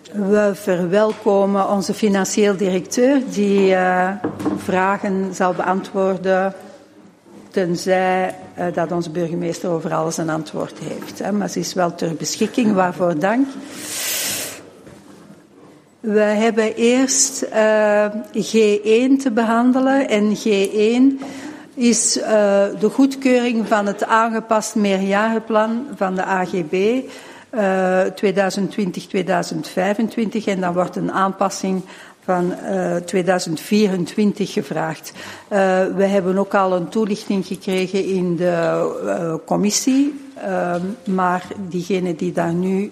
We verwelkomen onze financieel directeur die vragen zal beantwoorden tenzij dat onze burgemeester over alles een antwoord heeft. Maar ze is wel ter beschikking, waarvoor dank. We hebben eerst G1 te behandelen en G1 is de goedkeuring van het aangepast meerjarenplan van de AGB 2020-2025 en dan wordt een aanpassing van 2024 gevraagd. We hebben ook al een toelichting gekregen in de commissie, maar diegenen die daar nu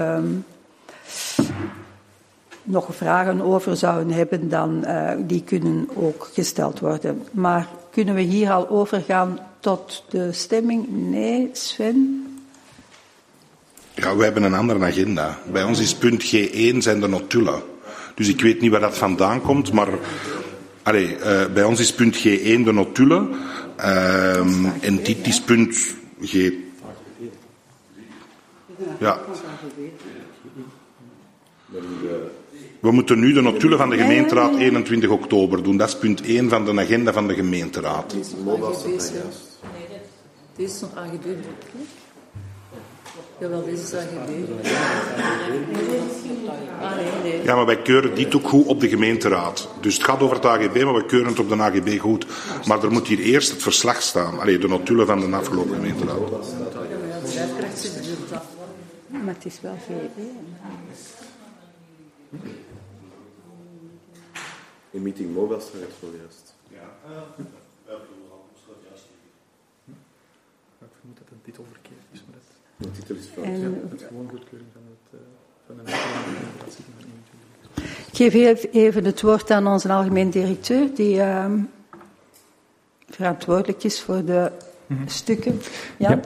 nog vragen over zouden hebben, dan die kunnen ook gesteld worden. Maar kunnen we hier al overgaan tot de stemming? Nee, Sven? Ja, we hebben een andere agenda. Bij ons is punt G1 zijn de notulen. Dus ik weet niet waar dat vandaan komt, maar bij ons is punt G1 de notulen. En dit is punt G... Ja. We moeten nu de notulen van de gemeenteraad 21 oktober doen. Dat is punt 1 van de agenda van de gemeenteraad. Dit is nog AGB. Jawel, dit is AGB. Nee. Ja, maar wij keuren dit ook goed op de gemeenteraad. Dus het gaat over het AGB, maar we keuren het op de AGB goed. Maar er moet hier eerst het verslag staan. De notulen van de afgelopen gemeenteraad. Maar het is wel G1. In meeting mobile staat het wel juist. Ja. Ik vermoed dat een titel verkeerd is. Maar de titel is fout. Het is gewoon goedkeuring van een administratie van 21. Ik geef even het woord aan onze algemeen directeur, die verantwoordelijk is voor de stukken. Ja,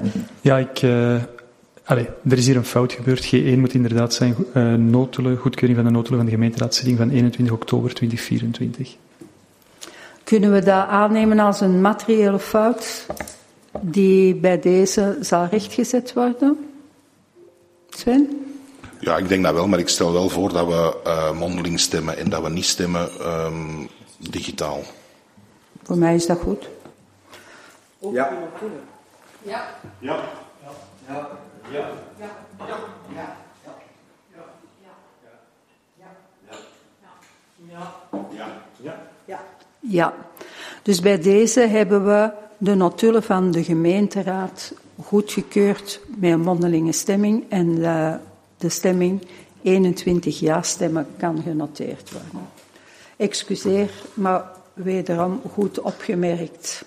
er is hier een fout gebeurd. G1 moet inderdaad zijn goedkeuring van de notulen van de gemeenteraadszitting van 21 oktober 2024. Kunnen we dat aannemen als een materiële fout die bij deze zal rechtgezet worden? Sven? Ja, ik denk dat wel, maar ik stel wel voor dat we mondeling stemmen en dat we niet stemmen digitaal. Voor mij is dat goed. Ja. Ja. Ja. Ja. Dus bij deze hebben we de notulen van de gemeenteraad goedgekeurd met een mondelinge stemming en de stemming 21 ja-stemmen kan genoteerd worden. Excuseer, maar wederom goed opgemerkt.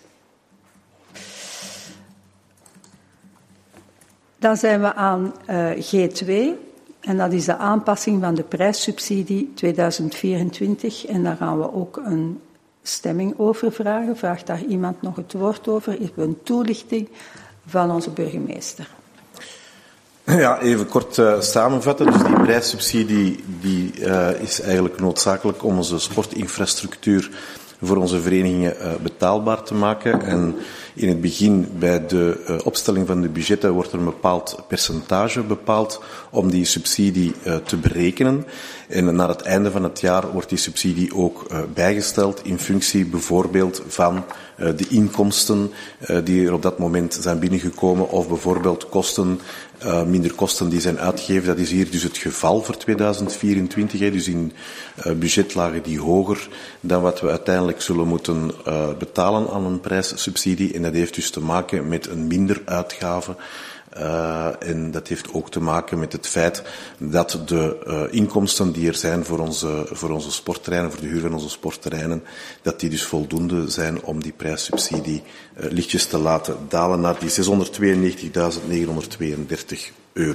Dan zijn we aan G2 en dat is de aanpassing van de prijssubsidie 2024 en daar gaan we ook een stemming over vragen. Vraagt daar iemand nog het woord over? Is er een toelichting van onze burgemeester? Ja, even kort samenvatten. Dus die prijssubsidie die is eigenlijk noodzakelijk om onze sportinfrastructuur voor onze verenigingen betaalbaar te maken. En in het begin, bij de opstelling van de budgetten, wordt er een bepaald percentage bepaald om die subsidie te berekenen. En naar het einde van het jaar wordt die subsidie ook bijgesteld in functie bijvoorbeeld van de inkomsten die er op dat moment zijn binnengekomen of bijvoorbeeld minder kosten die zijn uitgegeven. Dat is hier dus het geval voor 2024. Dus in budget lagen die hoger dan wat we uiteindelijk zullen moeten betalen aan een prijssubsidie. En dat heeft dus te maken met een minder uitgave. En dat heeft ook te maken met het feit dat de inkomsten die er zijn voor onze sportterreinen, voor de huur van onze sportterreinen, dat die dus voldoende zijn om die prijssubsidie lichtjes te laten dalen naar die €692.932.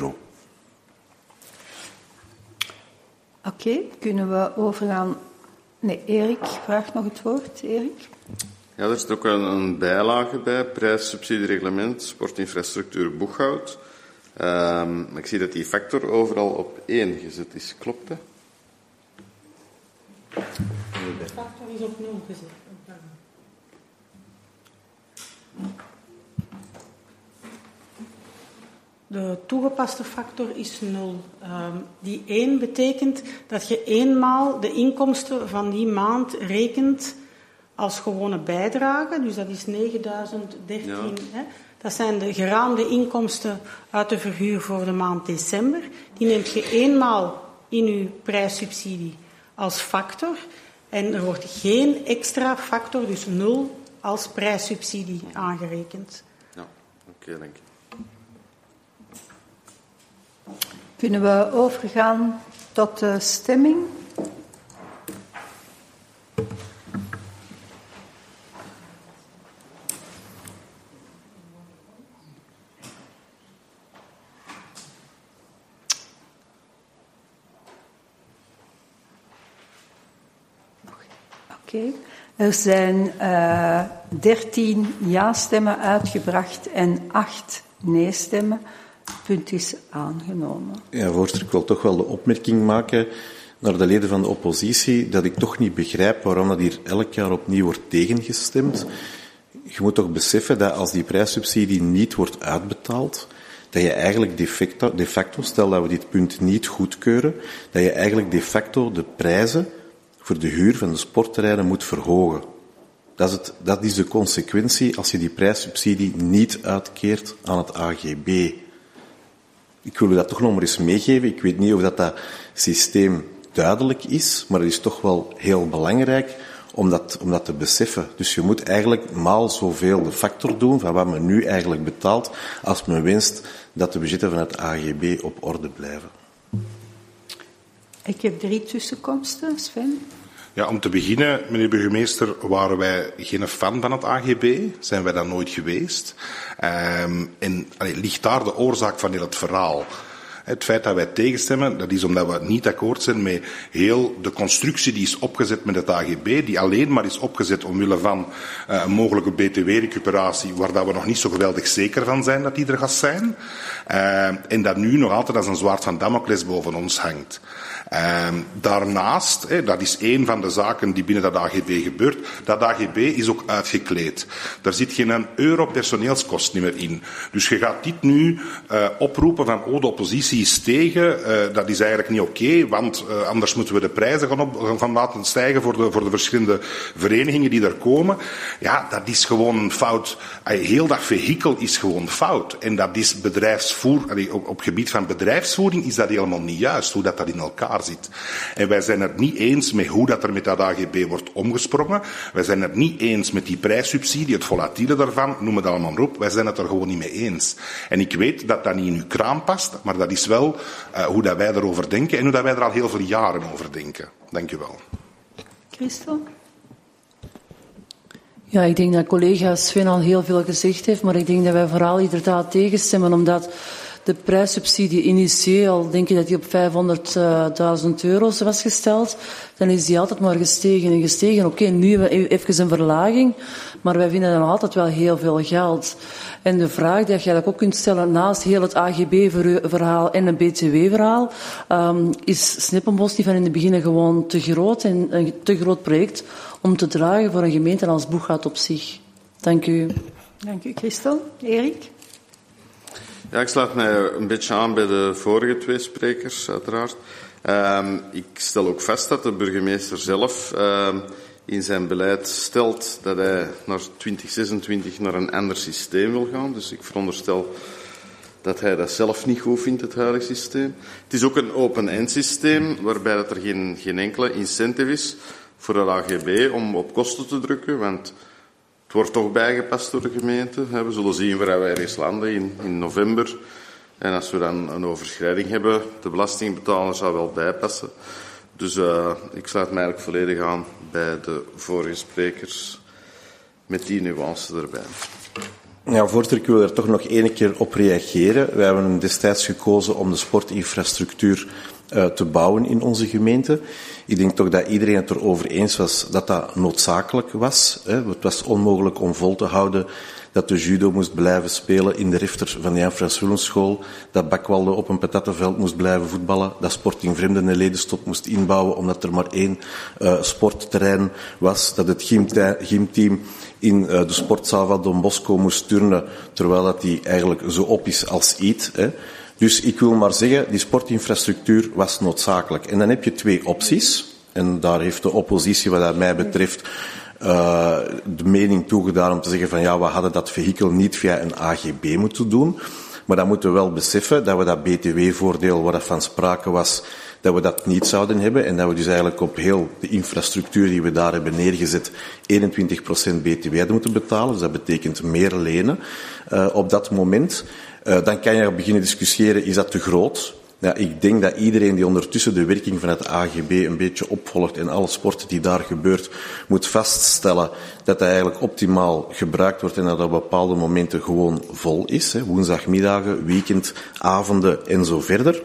Oké, kunnen we overgaan? Nee, Erik vraagt nog het woord. Erik? Ja, er zit ook een bijlage bij, prijssubsidiereglement, sportinfrastructuur, boekhoud. Ik zie dat die factor overal op 1 gezet is. Klopt dat? De factor is op 0 gezet. De toegepaste factor is 0. Die 1 betekent dat je eenmaal de inkomsten van die maand rekent als gewone bijdrage. Dus dat is 9.013. Ja. Hè? Dat zijn de geraamde inkomsten uit de verhuur voor de maand december. Die neemt je eenmaal in je prijssubsidie als factor. En er wordt geen extra factor, dus 0, als prijssubsidie aangerekend. Ja, oké, dank je. Kunnen we overgaan tot de stemming? Oké. Er zijn 13 ja-stemmen uitgebracht en 8 nee-stemmen. Het punt is aangenomen. Ja, voorzitter, ik wil toch wel de opmerking maken naar de leden van de oppositie dat ik toch niet begrijp waarom dat hier elk jaar opnieuw wordt tegengestemd. Je moet toch beseffen dat als die prijssubsidie niet wordt uitbetaald, dat je eigenlijk de facto, stel dat we dit punt niet goedkeuren, dat je eigenlijk de facto de prijzen voor de huur van de sportterreinen moet verhogen. Dat is de consequentie als je die prijssubsidie niet uitkeert aan het AGB. Ik wil u dat toch nog maar eens meegeven. Ik weet niet of dat systeem duidelijk is, maar het is toch wel heel belangrijk om dat te beseffen. Dus je moet eigenlijk maal zoveel de factor doen van wat men nu eigenlijk betaalt, als men wenst dat de budgetten van het AGB op orde blijven. Ik heb 3 tussenkomsten, Sven. Ja, om te beginnen, meneer burgemeester, waren wij geen fan van het AGB. Zijn wij dat nooit geweest. Ligt daar de oorzaak van heel het verhaal? Het feit dat wij tegenstemmen, dat is omdat we niet akkoord zijn met heel de constructie die is opgezet met het AGB, die alleen maar is opgezet omwille van een mogelijke BTW-recuperatie, waar dat we nog niet zo geweldig zeker van zijn dat die er gaat zijn. En dat nu nog altijd als een zwaard van Damocles boven ons hangt. Daarnaast, dat is één van de zaken die binnen dat AGB gebeurt, dat AGB is ook uitgekleed. Daar zit geen euro personeelskost niet meer in. Dus je gaat dit nu oproepen van, de oppositie is tegen, dat is eigenlijk niet oké, want anders moeten we de prijzen gaan laten stijgen voor de verschillende verenigingen die er komen. Ja, dat is gewoon een fout. Heel dat vehikel is gewoon fout. En dat is op gebied van bedrijfsvoering is dat helemaal niet juist, hoe dat in elkaar zit. En wij zijn het niet eens met hoe dat er met dat AGB wordt omgesprongen. Wij zijn het niet eens met die prijssubsidie, het volatiele daarvan, noem het allemaal maar op. Wij zijn het er gewoon niet mee eens. En ik weet dat dat niet in uw kraam past, maar dat is wel hoe dat wij erover denken en hoe dat wij er al heel veel jaren over denken. Dank u wel. Christel? Ja, ik denk dat collega Sven al heel veel gezegd heeft, maar ik denk dat wij vooral inderdaad tegenstemmen, omdat de prijssubsidie initieel, denk je dat die op €500.000 was gesteld. Dan is die altijd maar gestegen en gestegen. Oké, nu hebben we even een verlaging, maar wij vinden dat nog altijd wel heel veel geld. En de vraag die je eigenlijk ook kunt stellen, naast heel het AGB-verhaal en een BTW-verhaal, is Sneppenbos niet van in het begin gewoon te groot en een te groot project om te dragen voor een gemeente als Boeghout op zich. Dank u. Dank u, Christel. Erik? Ja, ik sluit mij een beetje aan bij de vorige 2 sprekers, uiteraard. Ik stel ook vast dat de burgemeester zelf in zijn beleid stelt dat hij naar 2026 naar een ander systeem wil gaan. Dus ik veronderstel dat hij dat zelf niet goed vindt, het huidige systeem. Het is ook een open-end systeem, waarbij dat er geen enkele incentive is voor het AGB om op kosten te drukken, want het wordt toch bijgepast door de gemeente. We zullen zien waar wij ergens landen in november. En als we dan een overschrijding hebben, de belastingbetaler zal wel bijpassen. Dus ik sluit mij eigenlijk volledig aan bij de vorige sprekers met die nuance erbij. Ja, voorzitter, ik wil er toch nog 1 keer op reageren. Wij hebben destijds gekozen om de sportinfrastructuur te bouwen in onze gemeente. Ik denk toch dat iedereen het erover eens was dat dat noodzakelijk was. Het was onmogelijk om vol te houden dat de judo moest blijven spelen in de rifter van de Jan-Frans Willemschool, dat Bakwalde op een patattenveld moest blijven voetballen, dat Sporting Vreemden een ledenstop moest inbouwen omdat er maar 1 sportterrein was, dat het gymteam in de sportzaal van Don Bosco moest turnen, terwijl dat die eigenlijk zo op is als iets. Dus ik wil maar zeggen, die sportinfrastructuur was noodzakelijk. En dan heb je 2 opties. En daar heeft de oppositie, wat dat mij betreft, de mening toegedaan om te zeggen van ja, we hadden dat vehikel niet via een AGB moeten doen. Maar dan moeten we wel beseffen dat we dat BTW-voordeel, waar dat van sprake was, dat we dat niet zouden hebben. En dat we dus eigenlijk op heel de infrastructuur die we daar hebben neergezet 21% BTW hadden moeten betalen. Dus dat betekent meer lenen op dat moment. Dan kan je beginnen discussiëren, is dat te groot? Ja, ik denk dat iedereen die ondertussen de werking van het AGB een beetje opvolgt en alle sporten die daar gebeurt, moet vaststellen dat dat eigenlijk optimaal gebruikt wordt en dat op bepaalde momenten gewoon vol is. Woensdagmiddagen, weekendavonden en zo verder.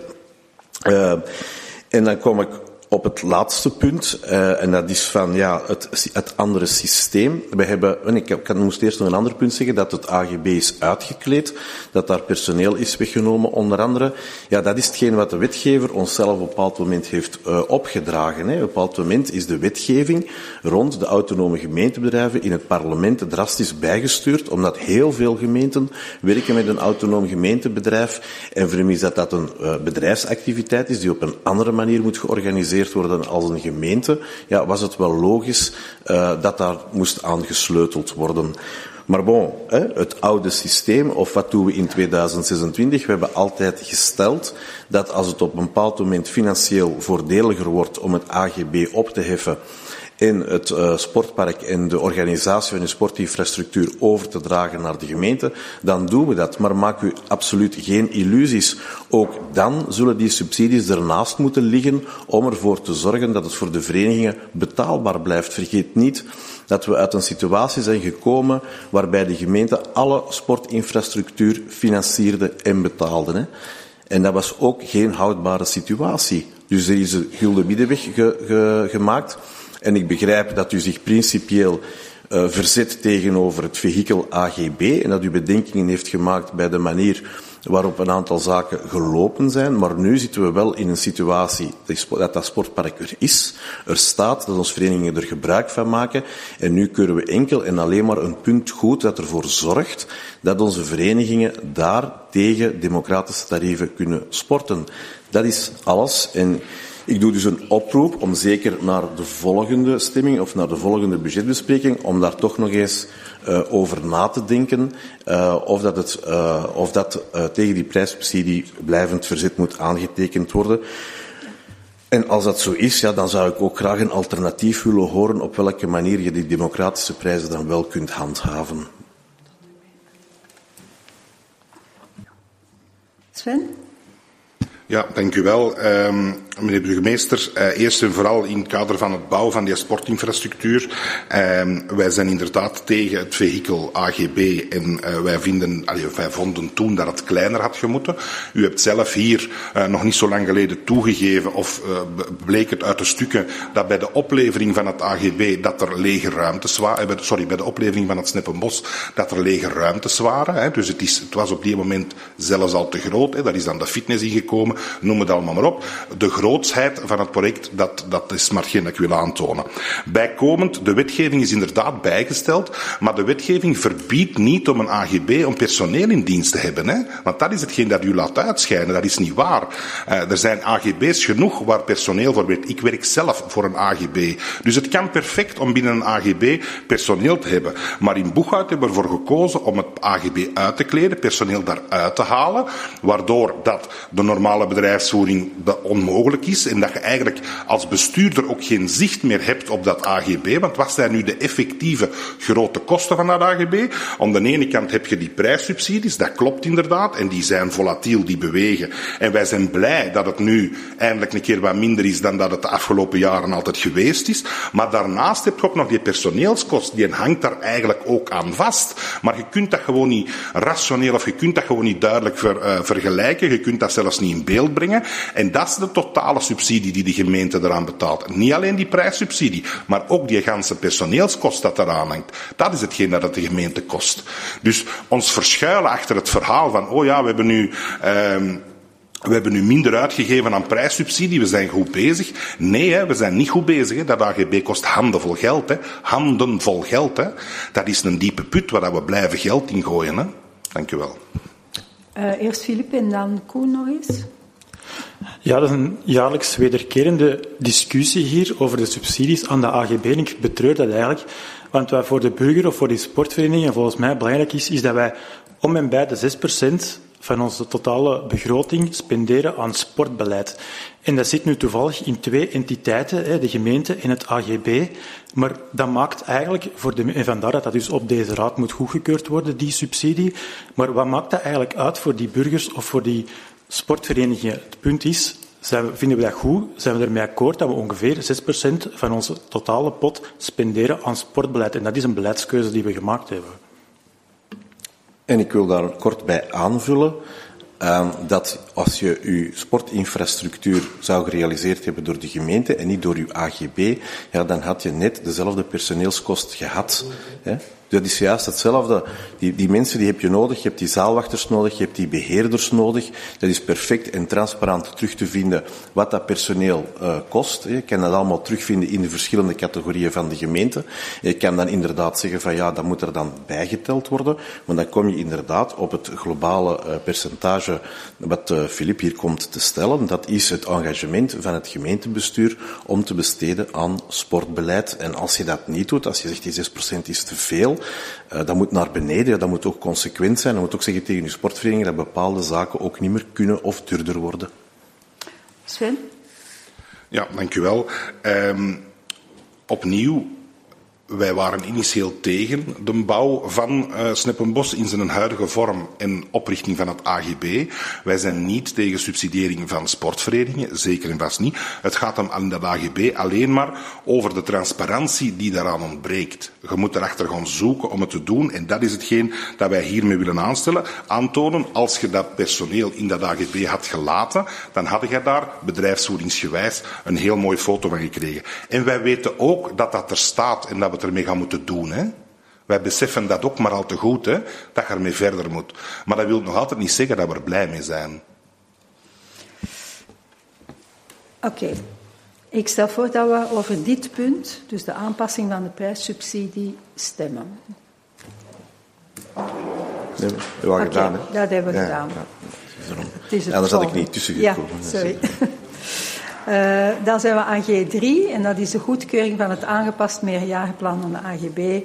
En dan kom ik op het laatste punt, en dat is van ja, het andere systeem. We hebben, ik moest eerst nog een ander punt zeggen, dat het AGB is uitgekleed, dat daar personeel is weggenomen, onder andere. Ja, dat is hetgeen wat de wetgever onszelf op een bepaald moment heeft opgedragen. Op een bepaald moment is de wetgeving rond de autonome gemeentebedrijven in het parlement drastisch bijgestuurd, omdat heel veel gemeenten werken met een autonoom gemeentebedrijf en voor mij is dat een bedrijfsactiviteit is die op een andere manier moet georganiseerd worden als een gemeente, ja, was het wel logisch dat daar moest aan gesleuteld worden. Maar bon, het oude systeem, of wat doen we in 2026? We hebben altijd gesteld dat als het op een bepaald moment financieel voordeliger wordt om het AGB op te heffen en het sportpark en de organisatie van de sportinfrastructuur over te dragen naar de gemeente, dan doen we dat. Maar maak u absoluut geen illusies. Ook dan zullen die subsidies ernaast moeten liggen om ervoor te zorgen dat het voor de verenigingen betaalbaar blijft. Vergeet niet dat we uit een situatie zijn gekomen waarbij de gemeente alle sportinfrastructuur financierde en betaalde. En dat was ook geen houdbare situatie. Dus er is een gulden middenweg gemaakt. En ik begrijp dat u zich principieel verzet tegenover het vehikel AGB en dat u bedenkingen heeft gemaakt bij de manier waarop een aantal zaken gelopen zijn. Maar nu zitten we wel in een situatie dat sportpark er is, er staat, dat onze verenigingen er gebruik van maken. En nu keuren we enkel en alleen maar een punt goed dat ervoor zorgt dat onze verenigingen daar tegen democratische tarieven kunnen sporten. Dat is alles. En ik doe dus een oproep om zeker naar de volgende stemming of naar de volgende budgetbespreking om daar toch nog eens over na te denken of dat tegen die prijssubsidie blijvend verzet moet aangetekend worden. En als dat zo is, ja, dan zou ik ook graag een alternatief willen horen op welke manier je die democratische prijzen dan wel kunt handhaven. Sven? Ja, dank u wel. Meneer burgemeester, eerst en vooral in het kader van het bouwen van die sportinfrastructuur. Wij zijn inderdaad tegen het vehikel AGB en wij vonden toen dat het kleiner had gemoeten. U hebt zelf hier nog niet zo lang geleden toegegeven, of bleek het uit de stukken, dat bij de oplevering van het AGB dat er lege ruimtes waren, bij de oplevering van het Sneppenbos dat er lege ruimtes waren. Dus het was op die moment zelfs al te groot. Daar is dan de fitness ingekomen, noem het allemaal maar op. De grootsheid van het project, dat is maar geen dat ik wil aantonen. Bijkomend, de wetgeving is inderdaad bijgesteld, maar de wetgeving verbiedt niet om een AGB, om personeel in dienst te hebben. Want dat is hetgeen dat u laat uitschijnen, dat is niet waar. Er zijn AGB's genoeg waar personeel voor werkt. Ik werk zelf voor een AGB. Dus het kan perfect om binnen een AGB personeel te hebben. Maar in Boeghout hebben we ervoor gekozen om het AGB uit te kleden, personeel daaruit te halen, waardoor dat de normale bedrijfsvoering onmogelijk is en dat je eigenlijk als bestuurder ook geen zicht meer hebt op dat AGB. Want wat zijn nu de effectieve grote kosten van dat AGB? Aan de ene kant heb je die prijssubsidies, dat klopt inderdaad, en die zijn volatiel, die bewegen. En wij zijn blij dat het nu eindelijk een keer wat minder is dan dat het de afgelopen jaren altijd geweest is. Maar daarnaast heb je ook nog die personeelskost, die hangt daar eigenlijk ook aan vast. Maar je kunt dat gewoon niet rationeel of je kunt dat gewoon niet duidelijk vergelijken. Je kunt dat zelfs niet in beeld brengen. En dat is de totale subsidie die de gemeente eraan betaalt. Niet alleen die prijssubsidie, maar ook die ganse personeelskost dat eraan hangt. Dat is hetgeen dat het de gemeente kost. Dus ons verschuilen achter het verhaal van, oh ja, we hebben nu minder uitgegeven aan prijssubsidie, we zijn goed bezig. Nee, hè, we zijn niet goed bezig. Hè. Dat AGB kost handenvol geld. Hè. Handenvol geld. Hè. Dat is een diepe put waar we blijven geld in gooien. Hè. Dank u wel. Eerst Filip en dan Koen nog eens. Ja, dat is een jaarlijks wederkerende discussie hier over de subsidies aan de AGB. En ik betreur dat eigenlijk. Want wat voor de burger of voor die sportverenigingen volgens mij belangrijk is dat wij om en bij de 6% van onze totale begroting spenderen aan sportbeleid. En dat zit nu toevallig in 2 entiteiten, de gemeente en het AGB. Maar dat maakt eigenlijk, en vandaar dat dat dus op deze raad moet goedgekeurd worden, die subsidie. Maar wat maakt dat eigenlijk uit voor die burgers of voor die sportverenigingen? Het punt is, vinden we dat goed? Zijn we ermee akkoord dat we ongeveer 6% van onze totale pot spenderen aan sportbeleid? En dat is een beleidskeuze die we gemaakt hebben. En ik wil daar kort bij aanvullen dat als je je sportinfrastructuur zou gerealiseerd hebben door de gemeente en niet door je AGB, ja, dan had je net dezelfde personeelskost gehad. Hè. Dat is juist hetzelfde. Die mensen die heb je nodig. Je hebt die zaalwachters nodig. Je hebt die beheerders nodig. Dat is perfect en transparant terug te vinden wat dat personeel kost. Je kan dat allemaal terugvinden in de verschillende categorieën van de gemeente. Je kan dan inderdaad zeggen van ja, dat moet er dan bijgeteld worden. Want dan kom je inderdaad op het globale percentage wat Filip hier komt te stellen. Dat is het engagement van het gemeentebestuur om te besteden aan sportbeleid. En als je dat niet doet, als je zegt die 6% is te veel, dat moet naar beneden, dat moet ook consequent zijn. Dat moet ook zeggen tegen je sportvereniging dat bepaalde zaken ook niet meer kunnen of duurder worden. Sven? Ja, dank u wel. Opnieuw, wij waren initieel tegen de bouw van Sneppenbos in zijn huidige vorm en oprichting van het AGB. Wij zijn niet tegen subsidiëring van sportverenigingen, zeker en vast niet. Het gaat hem aan dat AGB alleen maar over de transparantie die daaraan ontbreekt. Je moet erachter gaan zoeken om het te doen en dat is hetgeen dat wij hiermee willen aantonen. Als je dat personeel in dat AGB had gelaten, dan had je daar bedrijfsvoeringsgewijs een heel mooie foto van gekregen. En wij weten ook dat dat er staat en dat we het ermee gaan moeten doen. Hè. Wij beseffen dat ook maar al te goed, hè, dat je ermee verder moet. Maar dat wil nog altijd niet zeggen dat we er blij mee zijn. Oké. Ik stel voor dat we over dit punt, dus de aanpassing van de prijssubsidie, stemmen. Dat hebben we al gedaan, hè? Dat hebben we gedaan. Ja, anders had ik niet tussen gekomen. Ja, sorry. Dan zijn we aan G3 en dat is de goedkeuring van het aangepast meerjarenplan van de AGB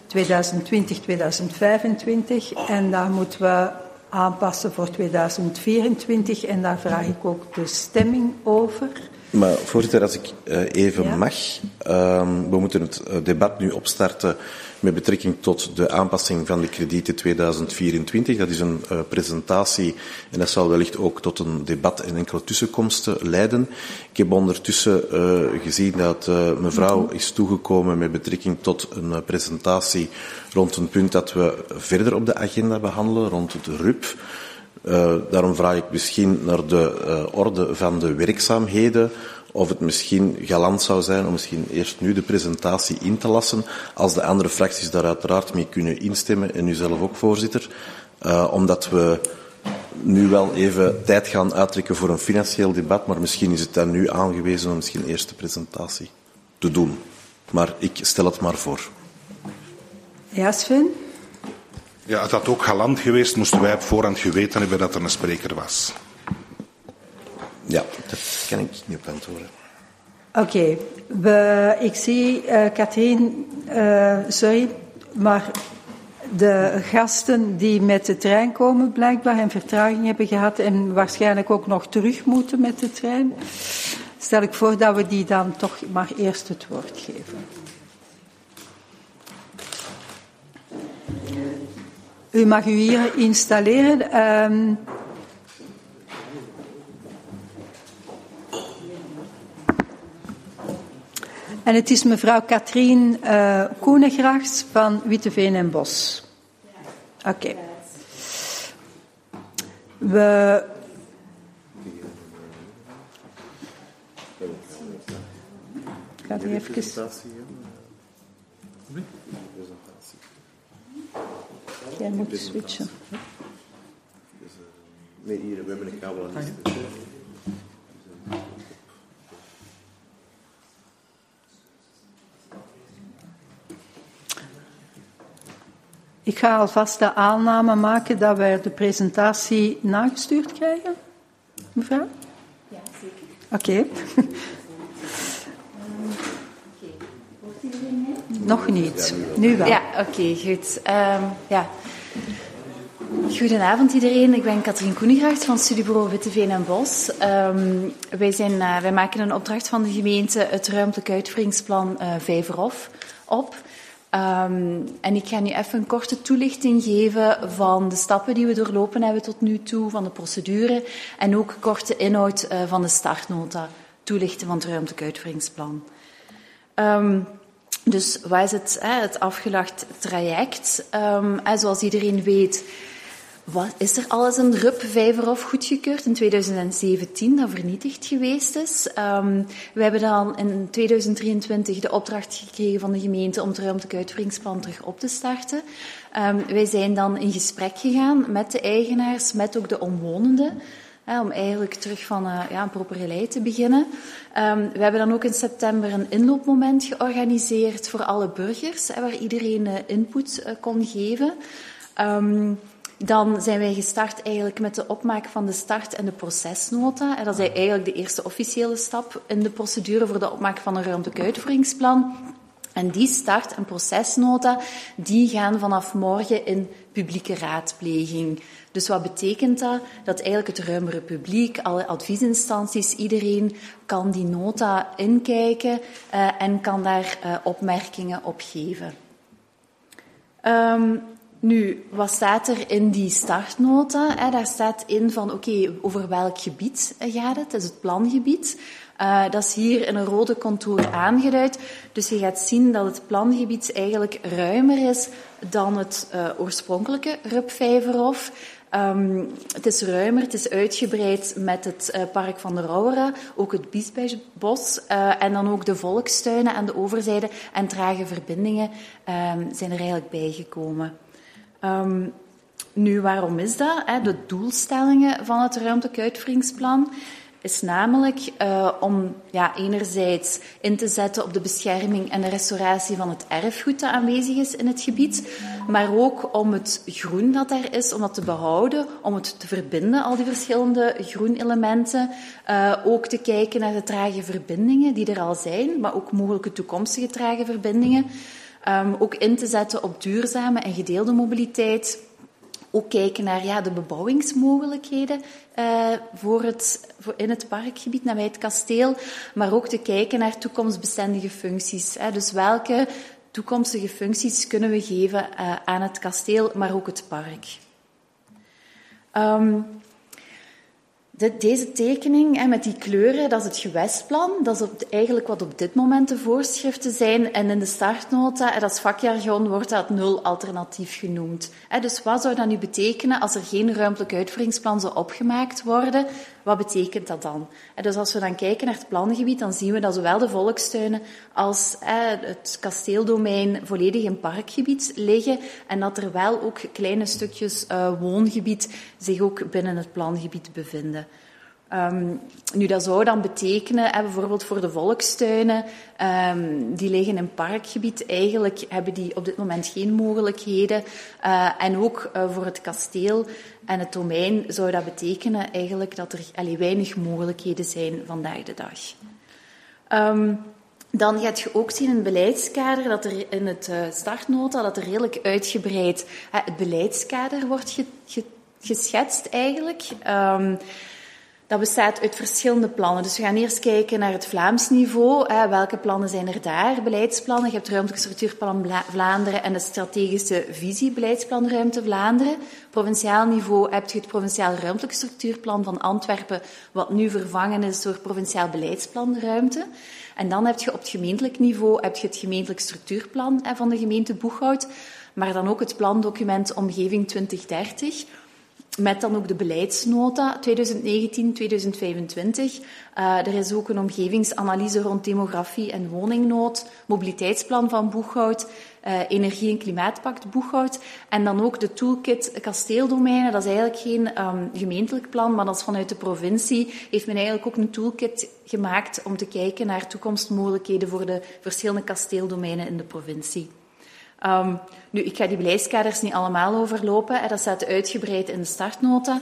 2020-2025. En daar moeten we aanpassen voor 2024 en daar vraag ik ook de stemming over. Maar voorzitter, als ik even mag, we moeten het debat nu opstarten met betrekking tot de aanpassing van de kredieten 2024. Dat is een presentatie en dat zal wellicht ook tot een debat en enkele tussenkomsten leiden. Ik heb ondertussen gezien dat mevrouw is toegekomen met betrekking tot een presentatie rond een punt dat we verder op de agenda behandelen, rond het RUP. Daarom vraag ik misschien naar de orde van de werkzaamheden of het misschien galant zou zijn om misschien eerst nu de presentatie in te lassen, als de andere fracties daar uiteraard mee kunnen instemmen en u zelf ook, voorzitter, omdat we nu wel even tijd gaan uittrekken voor een financieel debat, maar misschien is het dan nu aangewezen om misschien eerst de presentatie te doen. Maar ik stel het maar voor. Ja, Sven? Ja, het had ook galant geweest, moesten wij op voorhand geweten hebben dat er een spreker was. Ja, dat kan ik niet op antwoorden. Oké, ik zie, Katrien, sorry, maar de gasten die met de trein komen blijkbaar en vertraging hebben gehad en waarschijnlijk ook nog terug moeten met de trein, stel ik voor dat we die dan toch maar eerst het woord geven. U mag u hier installeren. En het is mevrouw Katrien Koenegrachts van Witteveen en Bos. Oké. Ik ga die even... Jij moet switchen. Nee, hier, we hebben een kabel aan de Ik ga alvast de aanname maken dat wij de presentatie nagestuurd krijgen. Mevrouw? Ja, zeker. Oké. Nog niet. Nu wel. Ja, oké, goed. Ja. Goedenavond iedereen. Ik ben Katrien Koenegracht van Studiebureau Witteveen en Bos. Wij maken een opdracht van de gemeente het ruimtelijk uitvoeringsplan Vijverhof op. En ik ga nu even een korte toelichting geven van de stappen die we doorlopen hebben tot nu toe, van de procedure, en ook korte inhoud van de startnota, toelichten van het ruimtelijk uitvoeringsplan. Dus wat is het afgelegd traject? Zoals iedereen weet, is er alles in RUP Vijverhof goedgekeurd in 2017, dat vernietigd geweest is. We hebben dan in 2023 de opdracht gekregen van de gemeente om het ruimtelijk uitvoeringsplan terug op te starten. Wij zijn dan in gesprek gegaan met de eigenaars, met ook de omwonenden, om eigenlijk terug van een properelei te beginnen. We hebben dan ook in september een inloopmoment georganiseerd voor alle burgers, waar iedereen input kon geven. Dan zijn wij gestart eigenlijk met de opmaak van de start- en de procesnota. Dat is eigenlijk de eerste officiële stap in de procedure voor de opmaak van een ruimtelijk uitvoeringsplan. En die start- en procesnota, die gaan vanaf morgen in publieke raadpleging. Dus wat betekent dat? Dat eigenlijk het ruimere publiek, alle adviesinstanties, iedereen kan die nota inkijken en kan daar opmerkingen op geven. Nu, wat staat er in die startnota? Daar staat in van, oké, over welk gebied gaat het? Dat is het plangebied. Dat is hier in een rode contour aangeduid. Dus je gaat zien dat het plangebied eigenlijk ruimer is dan het oorspronkelijke RUP Vijverhof. Het is ruimer, het is uitgebreid met het park van de Rauwera, ook het Biesbesbos en dan ook de volkstuinen aan de overzijde en trage verbindingen zijn er eigenlijk bijgekomen. Nu, waarom is dat? De doelstellingen van het ruimtelijk uitvoeringsplan is namelijk om enerzijds in te zetten op de bescherming en de restauratie van het erfgoed dat aanwezig is in het gebied, maar ook om het groen dat daar is, om dat te behouden, om het te verbinden, al die verschillende groenelementen. Ook te kijken naar de trage verbindingen die er al zijn, maar ook mogelijke toekomstige trage verbindingen. Ook in te zetten op duurzame en gedeelde mobiliteit. Ook kijken naar de bebouwingsmogelijkheden in het parkgebied, nabij het kasteel. Maar ook te kijken naar toekomstbestendige functies. Dus welke toekomstige functies kunnen we geven aan het kasteel, maar ook het park. Deze tekening met die kleuren, dat is het gewestplan. Dat is eigenlijk wat op dit moment de voorschriften zijn. En in de startnota, dat is vakjargon, wordt dat 0 alternatief genoemd. Dus wat zou dat nu betekenen als er geen ruimtelijk uitvoeringsplan zou opgemaakt worden? Wat betekent dat dan? Dus als we dan kijken naar het plangebied, dan zien we dat zowel de volkstuinen als het kasteeldomein volledig in parkgebied liggen en dat er wel ook kleine stukjes woongebied zich ook binnen het plangebied bevinden. Nu, dat zou dan betekenen, bijvoorbeeld voor de volkstuinen, die liggen in parkgebied, eigenlijk hebben die op dit moment geen mogelijkheden. En ook voor het kasteel en het domein zou dat betekenen eigenlijk dat er weinig mogelijkheden zijn vandaag de dag. Dan gaat je ook zien in het beleidskader dat er in het startnota dat er redelijk uitgebreid het beleidskader wordt geschetst eigenlijk. Dat bestaat uit verschillende plannen. Dus we gaan eerst kijken naar het Vlaams niveau. Welke plannen zijn er daar? Beleidsplannen. Je hebt het Ruimtelijk Structuurplan Vlaanderen en de strategische visie Beleidsplan Ruimte Vlaanderen. Provinciaal niveau heb je het Provinciaal Ruimtelijk Structuurplan van Antwerpen, wat nu vervangen is door Provinciaal Beleidsplan Ruimte. En dan heb je op het gemeentelijk niveau het gemeentelijk structuurplan van de gemeente Boeghout, maar dan ook het plandocument Omgeving 2030. Met dan ook de beleidsnota 2019-2025. Er is ook een omgevingsanalyse rond demografie en woningnood, mobiliteitsplan van Boeghout, energie- en klimaatpact Boeghout. En dan ook de toolkit kasteeldomeinen. Dat is eigenlijk geen gemeentelijk plan, maar dat is vanuit de provincie. Heeft men eigenlijk ook een toolkit gemaakt om te kijken naar toekomstmogelijkheden voor de verschillende kasteeldomeinen in de provincie. Nu, ik ga die beleidskaders niet allemaal overlopen. Dat staat uitgebreid in de startnota.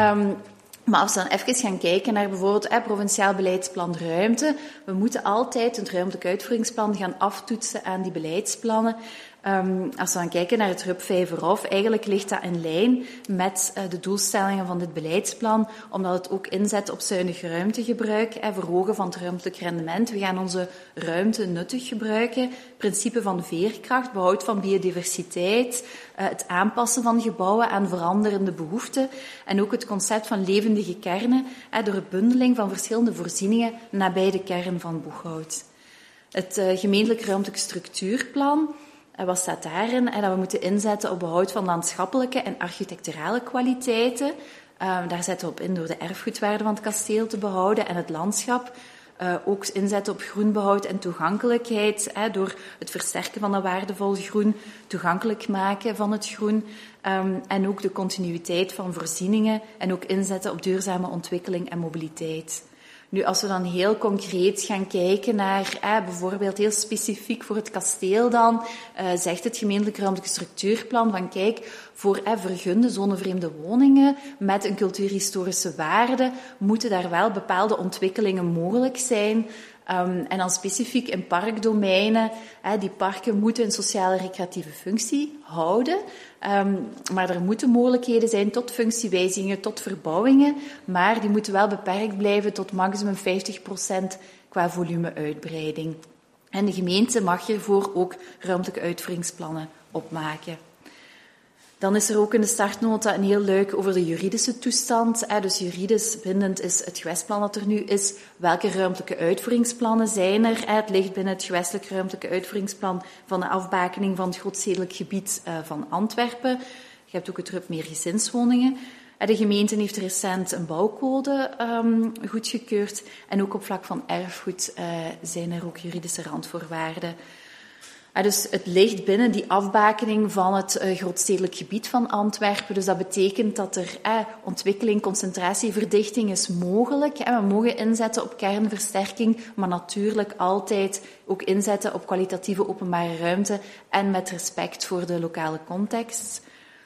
Maar als we dan even gaan kijken naar bijvoorbeeld provinciaal beleidsplan ruimte, we moeten altijd het ruimtelijk uitvoeringsplan gaan aftoetsen aan die beleidsplannen. Als we dan kijken naar het RUP 5 vooraf, eigenlijk ligt dat in lijn met de doelstellingen van dit beleidsplan, omdat het ook inzet op zuinig ruimtegebruik, verhogen van het ruimtelijk rendement. We gaan onze ruimte nuttig gebruiken. Principe van veerkracht, behoud van biodiversiteit, het aanpassen van gebouwen aan veranderende behoeften en ook het concept van levendige kernen door de bundeling van verschillende voorzieningen nabij de kern van Boeghout. Het gemeentelijk ruimtelijk structuurplan. Wat staat daarin? Dat we moeten inzetten op behoud van landschappelijke en architecturale kwaliteiten. Daar zetten we op in door de erfgoedwaarde van het kasteel te behouden en het landschap. Ook inzetten op groenbehoud en toegankelijkheid, door het versterken van dat waardevol groen, toegankelijk maken van het groen, en ook de continuïteit van voorzieningen en ook inzetten op duurzame ontwikkeling en mobiliteit. Nu, als we dan heel concreet gaan kijken naar, bijvoorbeeld heel specifiek voor het kasteel dan, zegt het gemeentelijk ruimtelijk structuurplan van kijk, voor vergunde zonevreemde woningen met een cultuurhistorische waarde moeten daar wel bepaalde ontwikkelingen mogelijk zijn. En dan specifiek in parkdomeinen, die parken moeten een sociale recreatieve functie houden, maar er moeten mogelijkheden zijn tot functiewijzigingen, tot verbouwingen, maar die moeten wel beperkt blijven tot maximum 50% qua volumeuitbreiding. En de gemeente mag hiervoor ook ruimtelijke uitvoeringsplannen opmaken. Dan is er ook in de startnota een heel luik over de juridische toestand. Dus juridisch bindend is het gewestplan dat er nu is. Welke ruimtelijke uitvoeringsplannen zijn er? Het ligt binnen het gewestelijk ruimtelijke uitvoeringsplan van de afbakening van het grootstedelijk gebied van Antwerpen. Je hebt ook het RUP meer gezinswoningen. De gemeente heeft recent een bouwcode goedgekeurd. En ook op vlak van erfgoed zijn er ook juridische randvoorwaarden. Dus het ligt binnen die afbakening van het grootstedelijk gebied van Antwerpen. Dus dat betekent dat er ontwikkeling, concentratie, verdichting is mogelijk. We mogen inzetten op kernversterking, maar natuurlijk altijd ook inzetten op kwalitatieve openbare ruimte en met respect voor de lokale context.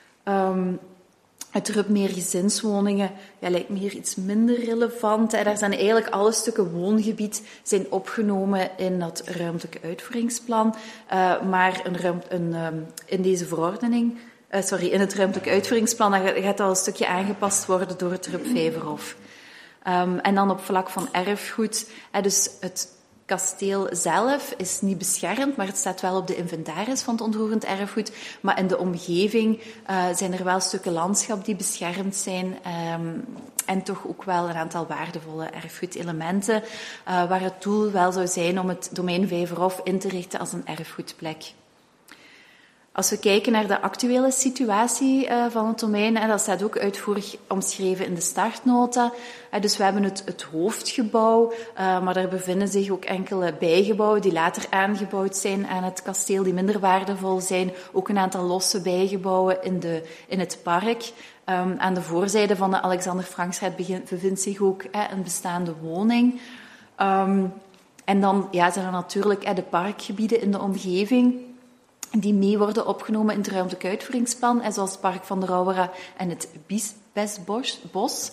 Het RUP meer gezinswoningen lijkt me hier iets minder relevant. Daar zijn eigenlijk alle stukken woongebied zijn opgenomen in dat ruimtelijke uitvoeringsplan. Maar in deze verordening, in het ruimtelijke uitvoeringsplan gaat al een stukje aangepast worden door het RUP 5 erop. En dan op vlak van erfgoed, dus het kasteel zelf is niet beschermd, maar het staat wel op de inventaris van het onroerend erfgoed. Maar in de omgeving zijn er wel stukken landschap die beschermd zijn en toch ook wel een aantal waardevolle erfgoedelementen waar het doel wel zou zijn om het domein Vijverhof in te richten als een erfgoedplek. Als we kijken naar de actuele situatie van het domein, dat staat ook uitvoerig omschreven in de startnota. Dus we hebben het hoofdgebouw, maar er bevinden zich ook enkele bijgebouwen die later aangebouwd zijn aan het kasteel, die minder waardevol zijn. Ook een aantal losse bijgebouwen in het park. Aan de voorzijde van de Alexander Frankstraat bevindt zich ook een bestaande woning. En dan zijn er natuurlijk de parkgebieden in de omgeving die mee worden opgenomen in het ruimtelijk uitvoeringsplan, zoals het Park van de Rauwera en het Biesbos.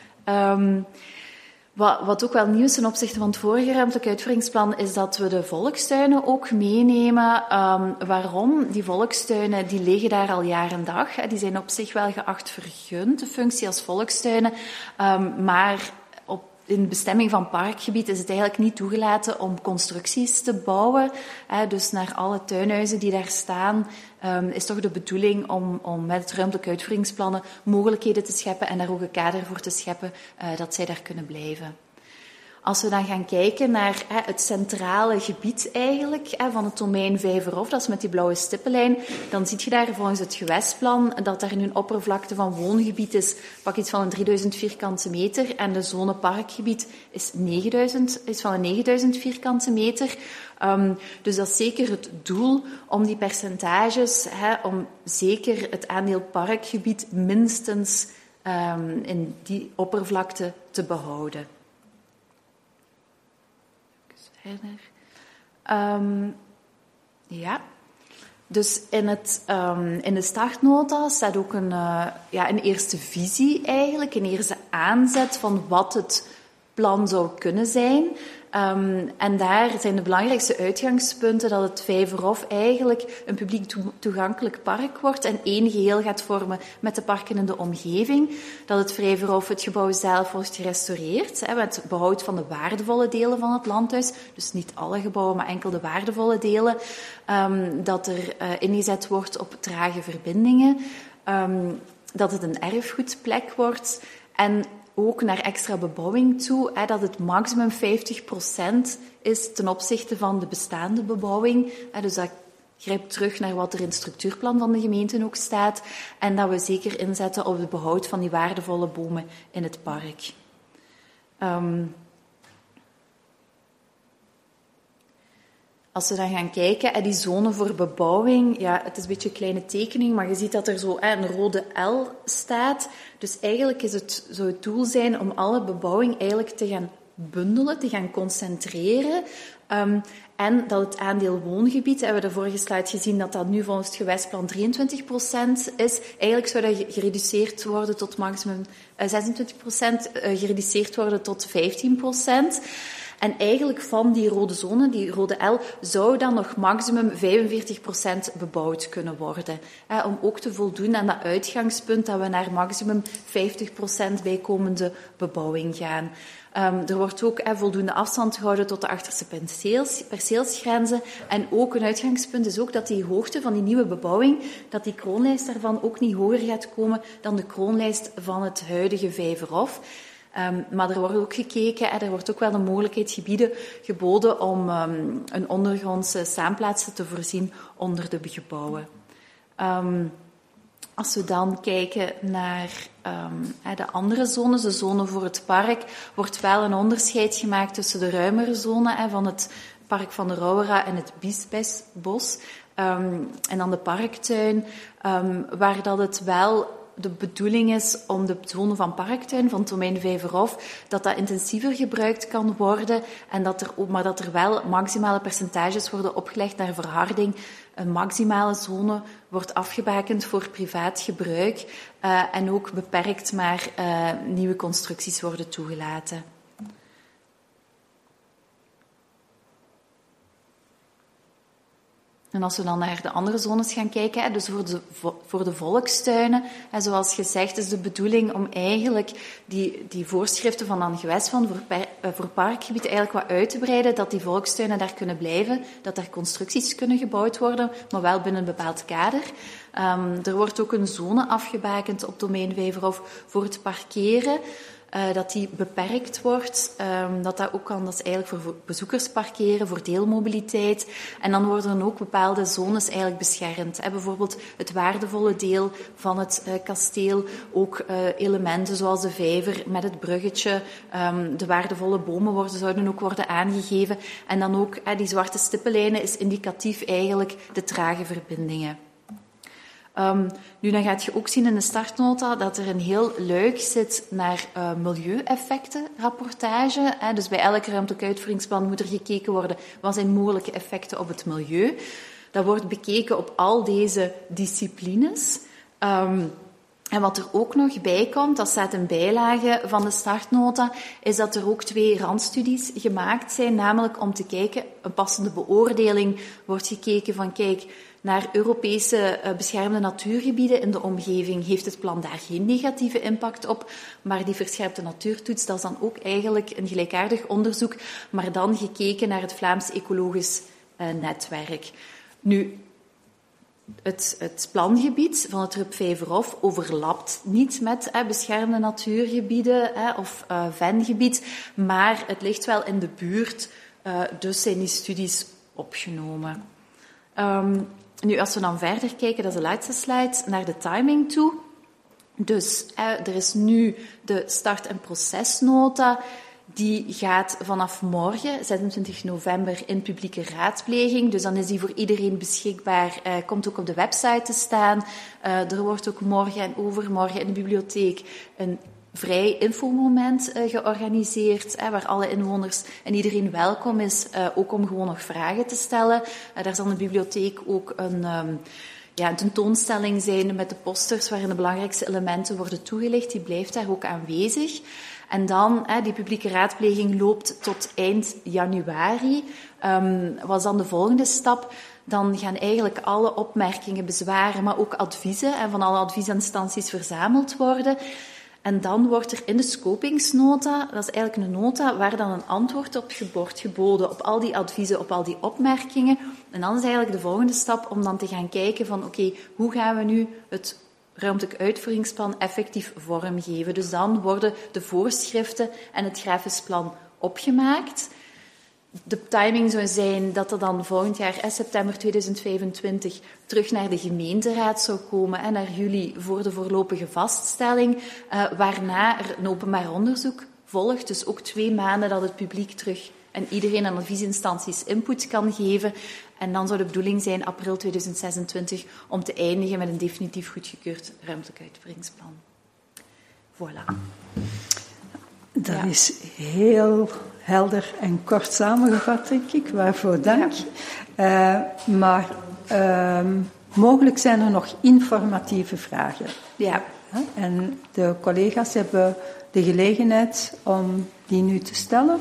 Wat ook wel nieuw is ten opzichte van het vorige ruimtelijk uitvoeringsplan, is dat we de volkstuinen ook meenemen. Waarom? Die volkstuinen die liggen daar al jaar en dag. Die zijn op zich wel geacht vergund, de functie als volkstuinen, maar in bestemming van parkgebied is het eigenlijk niet toegelaten om constructies te bouwen. Dus naar alle tuinhuizen die daar staan, is toch de bedoeling om met het ruimtelijk uitvoeringsplannen mogelijkheden te scheppen en daar ook een kader voor te scheppen dat zij daar kunnen blijven. Als we dan gaan kijken naar het centrale gebied eigenlijk van het domein Vijverhof, dat is met die blauwe stippenlijn, dan zie je daar volgens het gewestplan dat daar nu een oppervlakte van woongebied is, pak iets van een 3000 vierkante meter, en de zone parkgebied is van een 9000 vierkante meter. Dus dat is zeker het doel om die percentages, om zeker het aandeel parkgebied minstens in die oppervlakte te behouden. Ja, dus in de startnota staat ook een eerste visie eigenlijk, een eerste aanzet van wat het plan zou kunnen zijn. En daar zijn de belangrijkste uitgangspunten dat het Vijverhof eigenlijk een publiek toegankelijk park wordt en één geheel gaat vormen met de parken in de omgeving. Dat het Vijverhof, het gebouw zelf, wordt gerestaureerd, met behoud van de waardevolle delen van het landhuis. Dus niet alle gebouwen, maar enkel de waardevolle delen. Dat er ingezet wordt op trage verbindingen. Dat het een erfgoedplek wordt. En ook naar extra bebouwing toe, dat het maximum 50% is ten opzichte van de bestaande bebouwing. Dus dat grijpt terug naar wat er in het structuurplan van de gemeente ook staat. En dat we zeker inzetten op het behoud van die waardevolle bomen in het park. Als we dan gaan kijken, die zone voor bebouwing, ja, het is een beetje een kleine tekening, maar je ziet dat er zo een rode L staat. Dus eigenlijk zou het doel zijn om alle bebouwing eigenlijk te gaan bundelen, te gaan concentreren. En dat het aandeel woongebied, hebben we de vorige slide gezien, dat nu volgens het gewestplan 23% is. Eigenlijk zou dat gereduceerd worden tot maximum 26%, gereduceerd worden tot 15%. En eigenlijk van die rode zone, die rode L, zou dan nog maximum 45% bebouwd kunnen worden. Om ook te voldoen aan dat uitgangspunt dat we naar maximum 50% bijkomende bebouwing gaan. Er wordt ook voldoende afstand gehouden tot de achterste perceelsgrenzen. En ook een uitgangspunt is ook dat die hoogte van die nieuwe bebouwing, dat die kroonlijst daarvan ook niet hoger gaat komen dan de kroonlijst van het huidige Vijverhof. Maar er wordt ook gekeken, er wordt ook wel de mogelijkheid geboden om een ondergrondse staanplaatsen te voorzien onder de gebouwen. Als we dan kijken naar de andere zones, de zone voor het park, wordt wel een onderscheid gemaakt tussen de ruimere zone van het Park van de Rauwera en het Biesbesbos. En dan de parktuin, waar dat het wel de bedoeling is om de zone van parktuin, van het domein Vijverhof, dat intensiever gebruikt kan worden, en maar dat er wel maximale percentages worden opgelegd naar verharding. Een maximale zone wordt afgebakend voor privaat gebruik en ook beperkt maar nieuwe constructies worden toegelaten. En als we dan naar de andere zones gaan kijken, dus voor de volkstuinen, zoals gezegd is de bedoeling om eigenlijk die voorschriften van dan gewestplan voor parkgebied eigenlijk wat uit te breiden, dat die volkstuinen daar kunnen blijven, dat er constructies kunnen gebouwd worden, maar wel binnen een bepaald kader. Er wordt ook een zone afgebakend op domein Vijverhof voor het parkeren. Dat die beperkt wordt, dat ook kan, dat is eigenlijk voor bezoekers parkeren, voor deelmobiliteit. En dan worden ook bepaalde zones eigenlijk beschermd. Bijvoorbeeld het waardevolle deel van het kasteel, ook elementen zoals de vijver met het bruggetje, de waardevolle bomen zouden ook worden aangegeven. En dan ook die zwarte stippenlijnen is indicatief eigenlijk de trage verbindingen. Nu, dan gaat je ook zien in de startnota dat er een heel luik zit naar milieueffectenrapportage. Dus bij elk ruimtelijk uitvoeringsplan moet er gekeken worden wat zijn mogelijke effecten op het milieu. Dat wordt bekeken op al deze disciplines. En wat er ook nog bij komt, dat staat in bijlage van de startnota, is dat er ook 2 randstudies gemaakt zijn, namelijk om te kijken, een passende beoordeling wordt gekeken van, kijk, naar Europese beschermde natuurgebieden in de omgeving heeft het plan daar geen negatieve impact op, maar die verscherpte natuurtoets, dat is dan ook eigenlijk een gelijkaardig onderzoek, maar dan gekeken naar het Vlaams Ecologisch Netwerk. Nu, Het plangebied van het RUP Vijverhof overlapt niet met beschermde natuurgebieden of vengebied, maar het ligt wel in de buurt, dus zijn die studies opgenomen. Nu, als we dan verder kijken, dat is de laatste slide, naar de timing toe. Dus er is nu de start- en procesnota. Die gaat vanaf morgen, 26 november, in publieke raadpleging. Dus dan is die voor iedereen beschikbaar. Komt ook op de website te staan. Er wordt ook morgen en overmorgen in de bibliotheek een vrij infomoment georganiseerd, waar alle inwoners en iedereen welkom is, ook om gewoon nog vragen te stellen. Daar zal in de bibliotheek ook een tentoonstelling zijn met de posters waarin de belangrijkste elementen worden toegelicht. Die blijft daar ook aanwezig. En dan, die publieke raadpleging loopt tot eind januari. Was dan de volgende stap? Dan gaan eigenlijk alle opmerkingen, bezwaren, maar ook adviezen van alle adviesinstanties verzameld worden. En dan wordt er in de scopingsnota, dat is eigenlijk een nota waar dan een antwoord op wordt geboden op al die adviezen, op al die opmerkingen. En dan is eigenlijk de volgende stap om dan te gaan kijken van oké, hoe gaan we nu het ruimtelijk uitvoeringsplan effectief vormgeven. Dus dan worden de voorschriften en het grafisch plan opgemaakt. De timing zou zijn dat er dan volgend jaar, september 2025, terug naar de gemeenteraad zou komen en naar juli voor de voorlopige vaststelling, waarna er een openbaar onderzoek volgt. Dus ook 2 maanden dat het publiek terug en iedereen aan adviesinstanties input kan geven. En dan zou de bedoeling zijn, april 2026, om te eindigen met een definitief goedgekeurd ruimtelijk uitvoeringsplan. Voilà. Dat is heel helder en kort samengevat, denk ik. Waarvoor dank. Ja. Maar mogelijk zijn er nog informatieve vragen. Ja. En de collega's hebben de gelegenheid om die nu te stellen.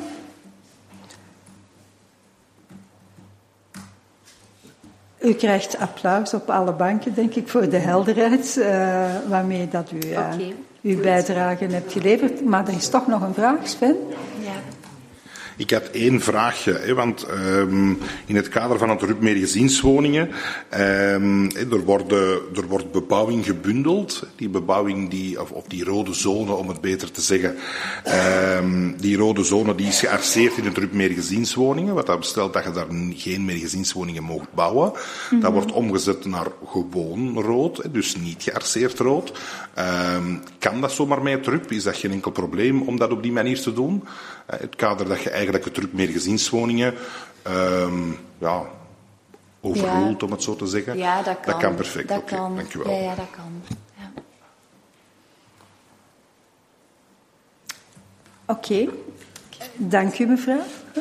U krijgt applaus op alle banken, denk ik, voor de helderheid waarmee dat u uw bijdrage hebt geleverd. Maar er is toch nog een vraag, Sven? Ja. Ik had 1 vraagje, want in het kader van het RUP meer gezinswoningen, er wordt bebouwing gebundeld. Die bebouwing, of die rode zone, om het beter te zeggen, die rode zone die is gearseerd in het RUP meer gezinswoningen, wat dat bestelt dat je daar geen meer gezinswoningen mocht bouwen. Mm-hmm. Dat wordt omgezet naar gewoon rood, dus niet gearseerd rood. Kan dat zomaar met het RUP? Is dat geen enkel probleem om dat op die manier te doen? Het kader dat je eigenlijk het RUP meer gezinswoningen overroelt, om het zo te zeggen. Ja, dat kan. Dat kan perfect. Dat Oké, kan. dank u wel. Ja, dat kan. Ja. Oké. Dank u, mevrouw.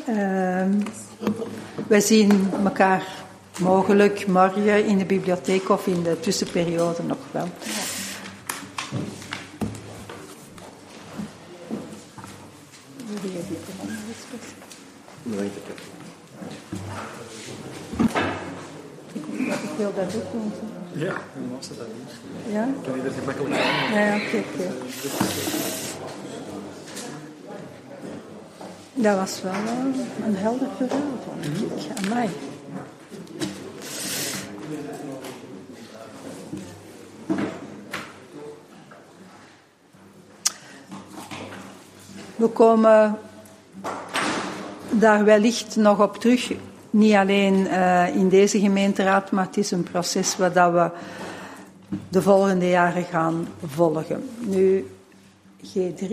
Wij zien elkaar mogelijk morgen in de bibliotheek of in de tussenperiode nog wel. Ik wil dat ook doen. Ja, dan was dat niet. Ja? Kan je dat gemakkelijk aan? Ja, oké. Dat was wel een helder verhaal, vond ik. Amai. We komen daar wellicht nog op terug. Niet alleen in deze gemeenteraad, maar het is een proces waar we de volgende jaren gaan volgen. Nu, G3.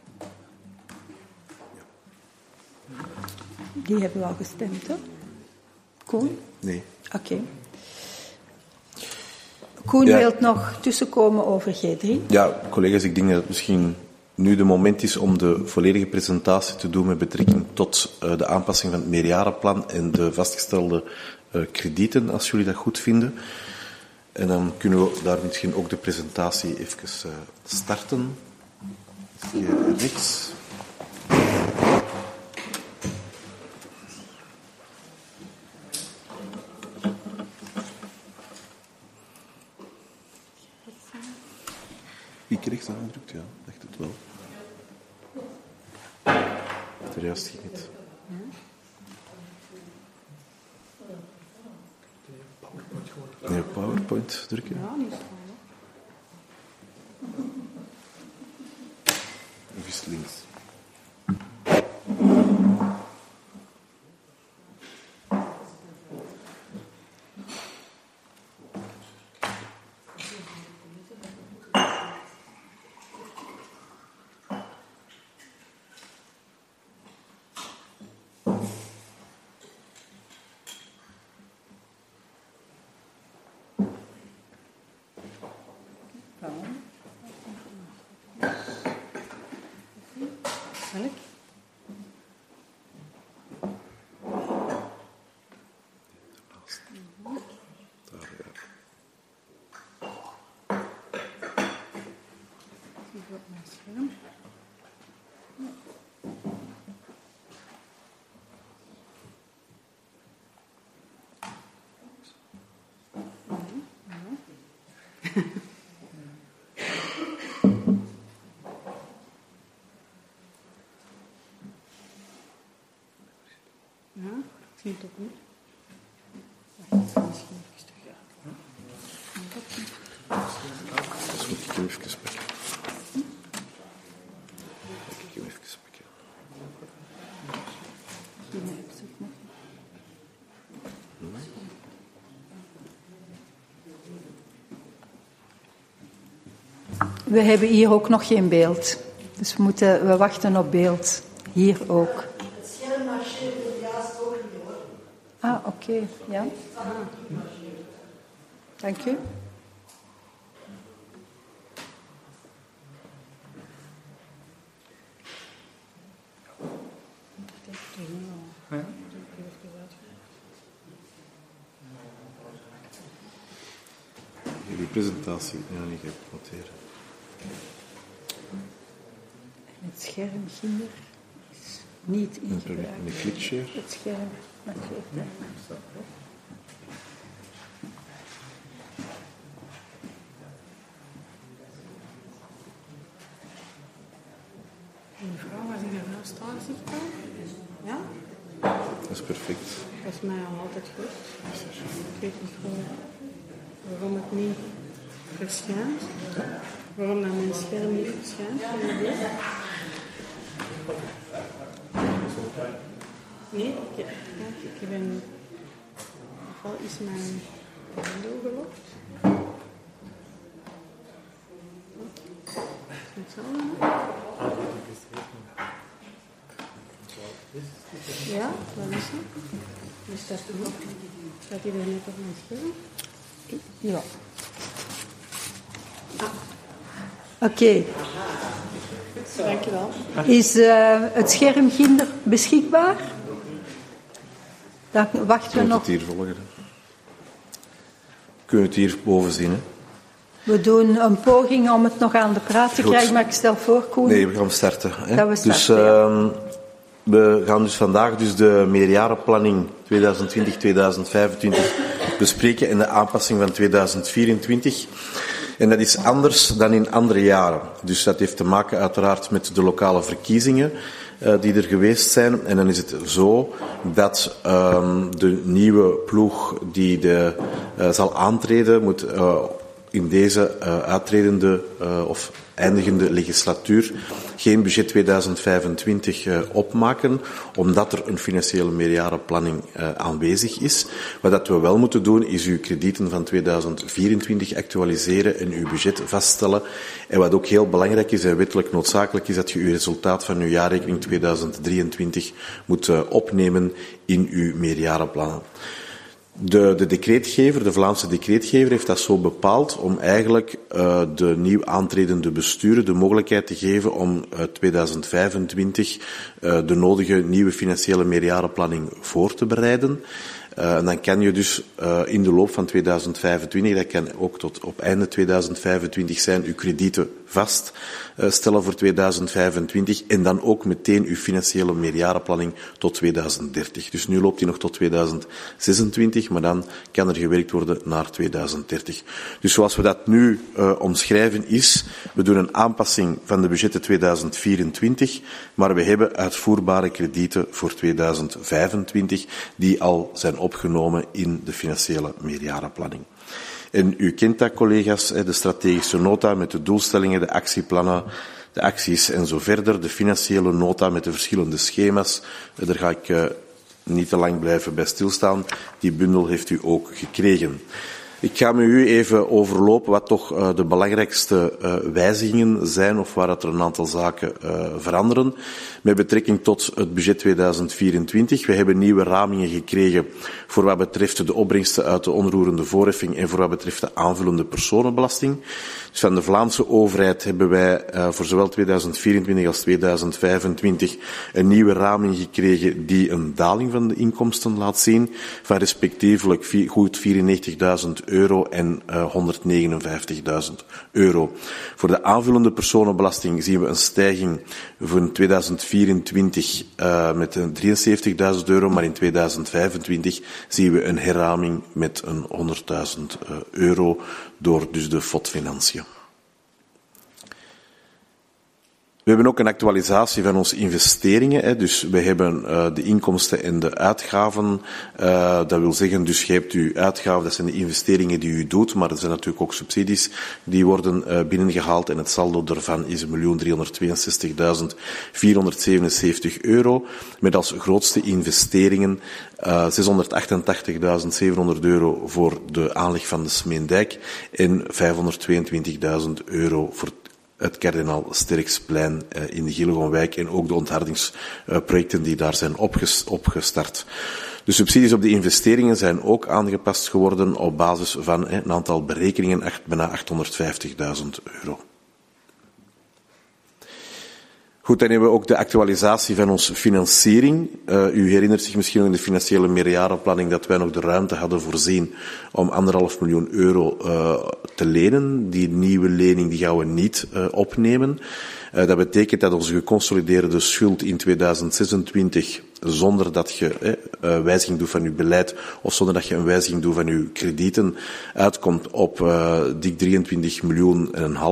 Die hebben we al gestemd, hè? Koen? Nee. Oké. Koen wil nog tussenkomen over G3. Ja, collega's, ik denk dat het misschien nu de moment is om de volledige presentatie te doen met betrekking tot de aanpassing van het meerjarenplan en de vastgestelde kredieten, als jullie dat goed vinden. En dan kunnen we daar misschien ook de presentatie even starten. Hier rechts. Ik rechts aangedrukt, ja, dacht het wel. Er juist ging het. Nee, PowerPoint. PowerPoint drukken? Ja, niet zo. Of is het links? Ik zie het ook niet. Dus moet ik hem even pakken. We hebben hier ook nog geen beeld. Dus we wachten op beeld. Hier ook. Het scherm marcheert juist ook niet, hoor. Ah, oké. Ja. Dank u. Die presentatie, ja, niet even noteren. Het scherm hier is niet ingebruikt. En de clickshare? Het scherm marcheert daar. Mevrouw, als ik ernaast sta, zichtbaar? Ja? Dat is perfect. Dat is mij al altijd goed. Ik weet niet gewoon waarom het niet verschijnt. Waarom dat mijn scherm niet verschijnt. Nee, ik heb een... Ofwel is mijn window gelokt. Is het hetzelfde? Ja, wat is het? Dus dat is ook. Staat hier net op mijn scherm? Ja. Oké. Dankjewel. Is het scherm ginder beschikbaar? Dan wachten we nog. Het hier volgen. Kunnen we het hier boven zien, hè? We doen een poging om het nog aan de praat te krijgen, maar ik stel voor, Koen. Nee, we gaan starten. Hè? Dat we starten, dus, ja. we gaan dus vandaag de meerjarenplanning 2020-2025 bespreken en de aanpassing van 2024. En dat is anders dan in andere jaren. Dus dat heeft te maken uiteraard met de lokale verkiezingen die er geweest zijn. En dan is het zo dat de nieuwe ploeg die zal aantreden moet in deze uittredende of eindigende legislatuur geen budget 2025 opmaken, omdat er een financiële meerjarenplanning aanwezig is. Wat dat we wel moeten doen, is uw kredieten van 2024 actualiseren en uw budget vaststellen. En wat ook heel belangrijk is en wettelijk noodzakelijk is, dat je uw resultaat van uw jaarrekening 2023 moet opnemen in uw meerjarenplannen. De decreetgever, de Vlaamse decreetgever, heeft dat zo bepaald om eigenlijk de nieuw aantredende besturen de mogelijkheid te geven om 2025 de nodige nieuwe financiële meerjarenplanning voor te bereiden. En dan kan je dus in de loop van 2025, dat kan ook tot op einde 2025 zijn, uw kredieten vaststellen voor 2025 en dan ook meteen uw financiële meerjarenplanning tot 2030. Dus nu loopt die nog tot 2026, maar dan kan er gewerkt worden naar 2030. Dus zoals we dat nu omschrijven is, we doen een aanpassing van de budgetten 2024, maar we hebben uitvoerbare kredieten voor 2025 die al zijn opgenomen in de financiële meerjarenplanning. En u kent dat, collega's, de strategische nota met de doelstellingen, de actieplannen, de acties en zo verder, de financiële nota met de verschillende schema's. Daar ga ik niet te lang blijven bij stilstaan. Die bundel heeft u ook gekregen. Ik ga met u even overlopen wat toch de belangrijkste wijzigingen zijn of waar dat er een aantal zaken veranderen. Met betrekking tot het budget 2024. We hebben nieuwe ramingen gekregen voor wat betreft de opbrengsten uit de onroerende voorheffing en voor wat betreft de aanvullende personenbelasting. Dus van de Vlaamse overheid hebben wij voor zowel 2024 als 2025 een nieuwe raming gekregen die een daling van de inkomsten laat zien van respectievelijk goed €94.000 en €159.000. Voor de aanvullende personenbelasting zien we een stijging voor 2024 met €73.000, maar in 2025 zien we een herraming met een €100.000 door dus de FOD-financiën. We hebben ook een actualisatie van onze investeringen. Dus we hebben de inkomsten en de uitgaven. Dat wil zeggen, dus je hebt uw uitgaven, dat zijn de investeringen die u doet, maar er zijn natuurlijk ook subsidies die worden binnengehaald en het saldo daarvan is €1.362.477. Met als grootste investeringen €688.700 voor de aanleg van de Smeendijk en €522.000 voor het Kardinaal Sterksplein in de Gillegomwijk en ook de onthardingsprojecten die daar zijn opgestart. De subsidies op de investeringen zijn ook aangepast geworden op basis van een aantal berekeningen, bijna €850.000. Goed, dan hebben we ook de actualisatie van onze financiering. U herinnert zich misschien nog in de financiële meerjarenplanning dat wij nog de ruimte hadden voorzien om €1,5 miljoen te lenen. Die nieuwe lening die gaan we niet opnemen. Dat betekent dat onze geconsolideerde schuld in 2026, zonder dat je wijziging doet van uw beleid of zonder dat je een wijziging doet van uw kredieten, uitkomt op dik €23,5 miljoen.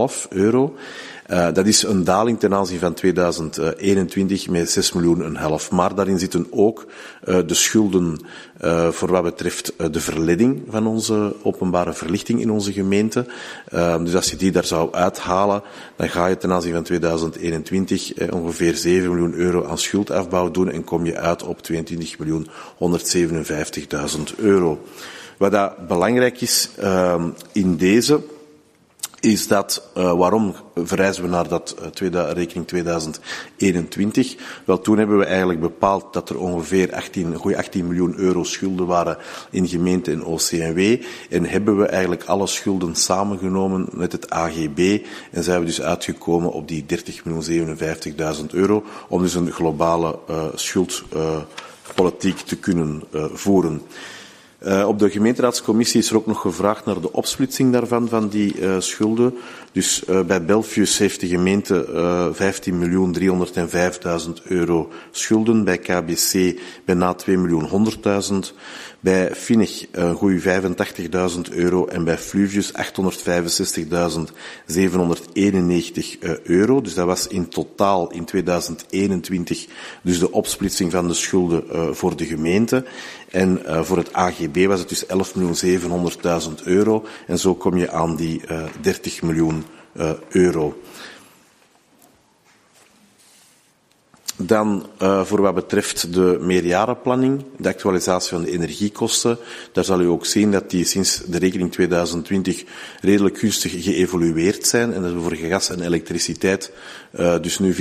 Dat is een daling ten aanzien van 2021 met €6,5 miljoen. Maar daarin zitten ook de schulden voor wat betreft de verleiding van onze openbare verlichting in onze gemeente. Dus als je die daar zou uithalen, dan ga je ten aanzien van 2021 ongeveer €7 miljoen aan schuldafbouw doen en kom je uit op €22.157.000. Wat dat belangrijk is in deze is dat, waarom verwijzen we naar dat rekening 2021? Wel, toen hebben we eigenlijk bepaald dat er ongeveer €18 miljoen schulden waren in gemeente en OCMW. En hebben we eigenlijk alle schulden samengenomen met het AGB. En zijn we dus uitgekomen op die €30.057.000 om dus een globale schuldpolitiek te kunnen voeren. Op de gemeenteraadscommissie is er ook nog gevraagd naar de opsplitsing daarvan, van die schulden. Dus bij Belfius heeft de gemeente €15.305.000 schulden, bij KBC bijna €2.100.000, bij Finneg een goeie €85.000 en bij Fluvius €865.791. Dus dat was in totaal in 2021 dus de opsplitsing van de schulden voor de gemeente. En voor het AGB was het dus €11.700.000 en zo kom je aan die €30 miljoen. Dan voor wat betreft de meerjarenplanning, de actualisatie van de energiekosten, daar zal u ook zien dat die sinds de rekening 2020 redelijk gunstig geëvolueerd zijn en dat we voor gas en elektriciteit dus nu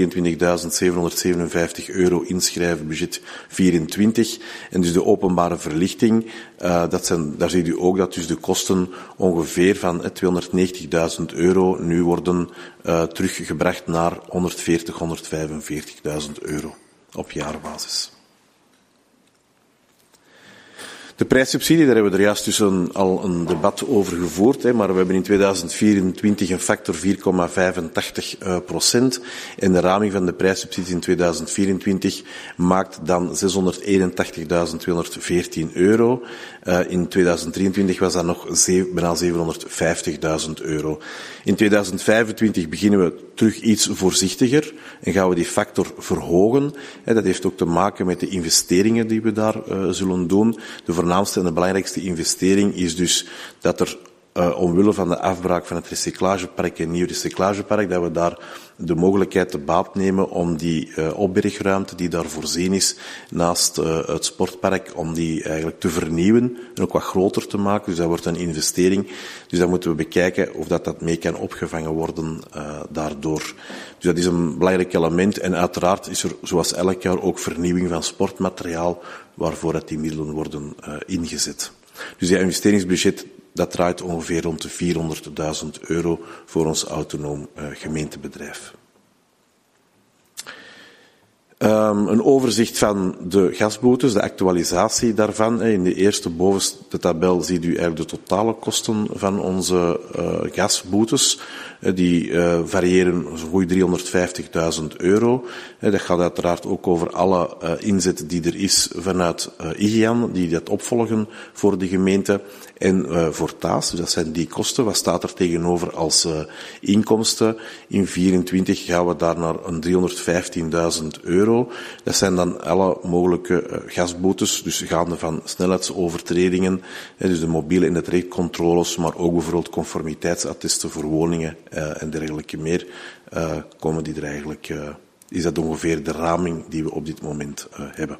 €423.757 inschrijven, budget 24. En dus de openbare verlichting, daar ziet u ook dat dus de kosten ongeveer van €290.000 nu worden teruggebracht naar €140.000, €145.000 op jaarbasis. De prijssubsidie, daar hebben we er juist dus al een debat over gevoerd, maar we hebben in 2024 een factor 4,85%. En de raming van de prijssubsidie in 2024 maakt dan €681.214. In 2023 was dat nog bijna €750.000. In 2025 beginnen we terug iets voorzichtiger en gaan we die factor verhogen. Dat heeft ook te maken met de investeringen die we daar zullen doen. De voornaamste en de belangrijkste investering is dus dat er omwille van de afbraak van het recyclagepark en nieuw recyclagepark, dat we daar de mogelijkheid te baat nemen om die opbergruimte die daar voorzien is naast het sportpark, om die eigenlijk te vernieuwen en ook wat groter te maken. Dus dat wordt een investering. Dus dan moeten we bekijken of dat mee kan opgevangen worden daardoor. Dus dat is een belangrijk element. En uiteraard is er zoals elk jaar ook vernieuwing van sportmateriaal waarvoor dat die middelen worden ingezet. Dus dat investeringsbudget dat draait ongeveer rond de €400.000 voor ons autonoom gemeentebedrijf. Een overzicht van de gasboetes, de actualisatie daarvan. In de eerste bovenste tabel ziet u eigenlijk de totale kosten van onze gasboetes. Die variëren zo'n goed €350.000. Dat gaat uiteraard ook over alle inzet die er is vanuit IGIAN, die dat opvolgen voor de gemeente. En voor TAAS, dus dat zijn die kosten. Wat staat er tegenover als inkomsten? In 2024 gaan we daar naar een €315.000. Dat zijn dan alle mogelijke gasboetes, dus gaande van snelheidsovertredingen, dus de mobiele en de trajectcontroles, maar ook bijvoorbeeld conformiteitsattesten voor woningen en dergelijke meer, komen die er eigenlijk, is dat ongeveer de raming die we op dit moment hebben.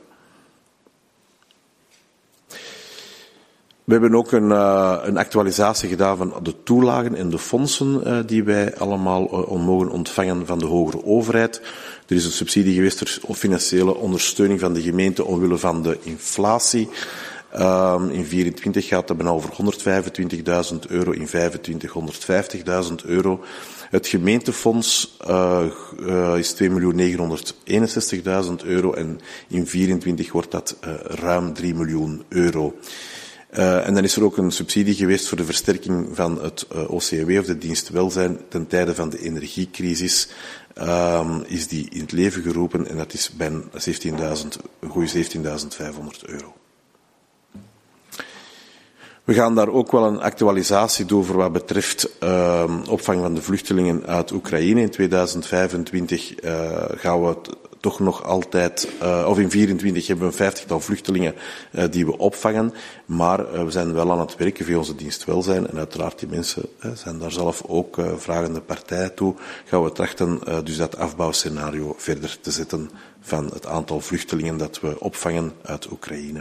We hebben ook een actualisatie gedaan van de toelagen en de fondsen die wij allemaal mogen ontvangen van de hogere overheid. Er is een subsidie geweest voor financiële ondersteuning van de gemeente omwille van de inflatie. In 2024 gaat het bijna over €125.000, in 2025 €150.000. Het gemeentefonds is €2.961.000 en in 2024 wordt dat ruim €3 miljoen. En dan is er ook een subsidie geweest voor de versterking van het OCW, of de dienst welzijn, ten tijde van de energiecrisis. Is die in het leven geroepen en dat is bij een goede €17.500. We gaan daar ook wel een actualisatie doen voor wat betreft opvang van de vluchtelingen uit Oekraïne. In 2025 gaan we toch nog altijd, of in 2024 hebben we een 50-tal vluchtelingen die we opvangen, maar we zijn wel aan het werken via onze dienst welzijn en uiteraard die mensen zijn daar zelf ook vragende partijen toe. Gaan we trachten dus dat afbouwscenario verder te zetten van het aantal vluchtelingen dat we opvangen uit Oekraïne.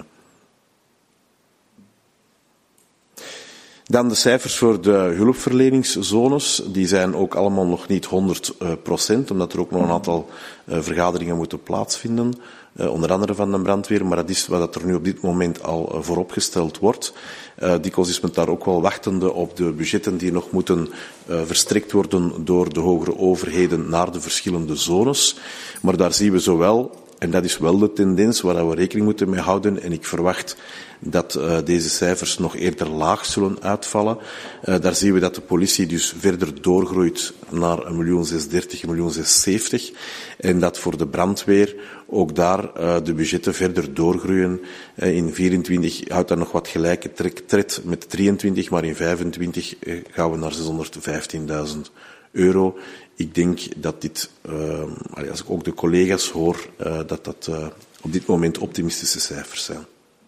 Dan de cijfers voor de hulpverleningszones. Die zijn ook allemaal nog niet 100%, omdat er ook nog een aantal vergaderingen moeten plaatsvinden. Onder andere van de brandweer, maar dat is wat er nu op dit moment al vooropgesteld wordt. Dikwijls is men daar ook wel wachtende op de budgetten die nog moeten verstrekt worden door de hogere overheden naar de verschillende zones. Maar daar zien we zowel, en dat is wel de tendens waar we rekening moeten mee houden, en ik verwacht dat deze cijfers nog eerder laag zullen uitvallen. Daar zien we dat de politie dus verder doorgroeit naar 1.630.000, 1.670.000. En dat voor de brandweer ook daar de budgetten verder doorgroeien. In 24 houdt dat nog wat gelijke tred met 23, maar in 25 gaan we naar €615.000. Ik denk dat dit, als ik ook de collega's hoor, dat op dit moment optimistische cijfers zijn.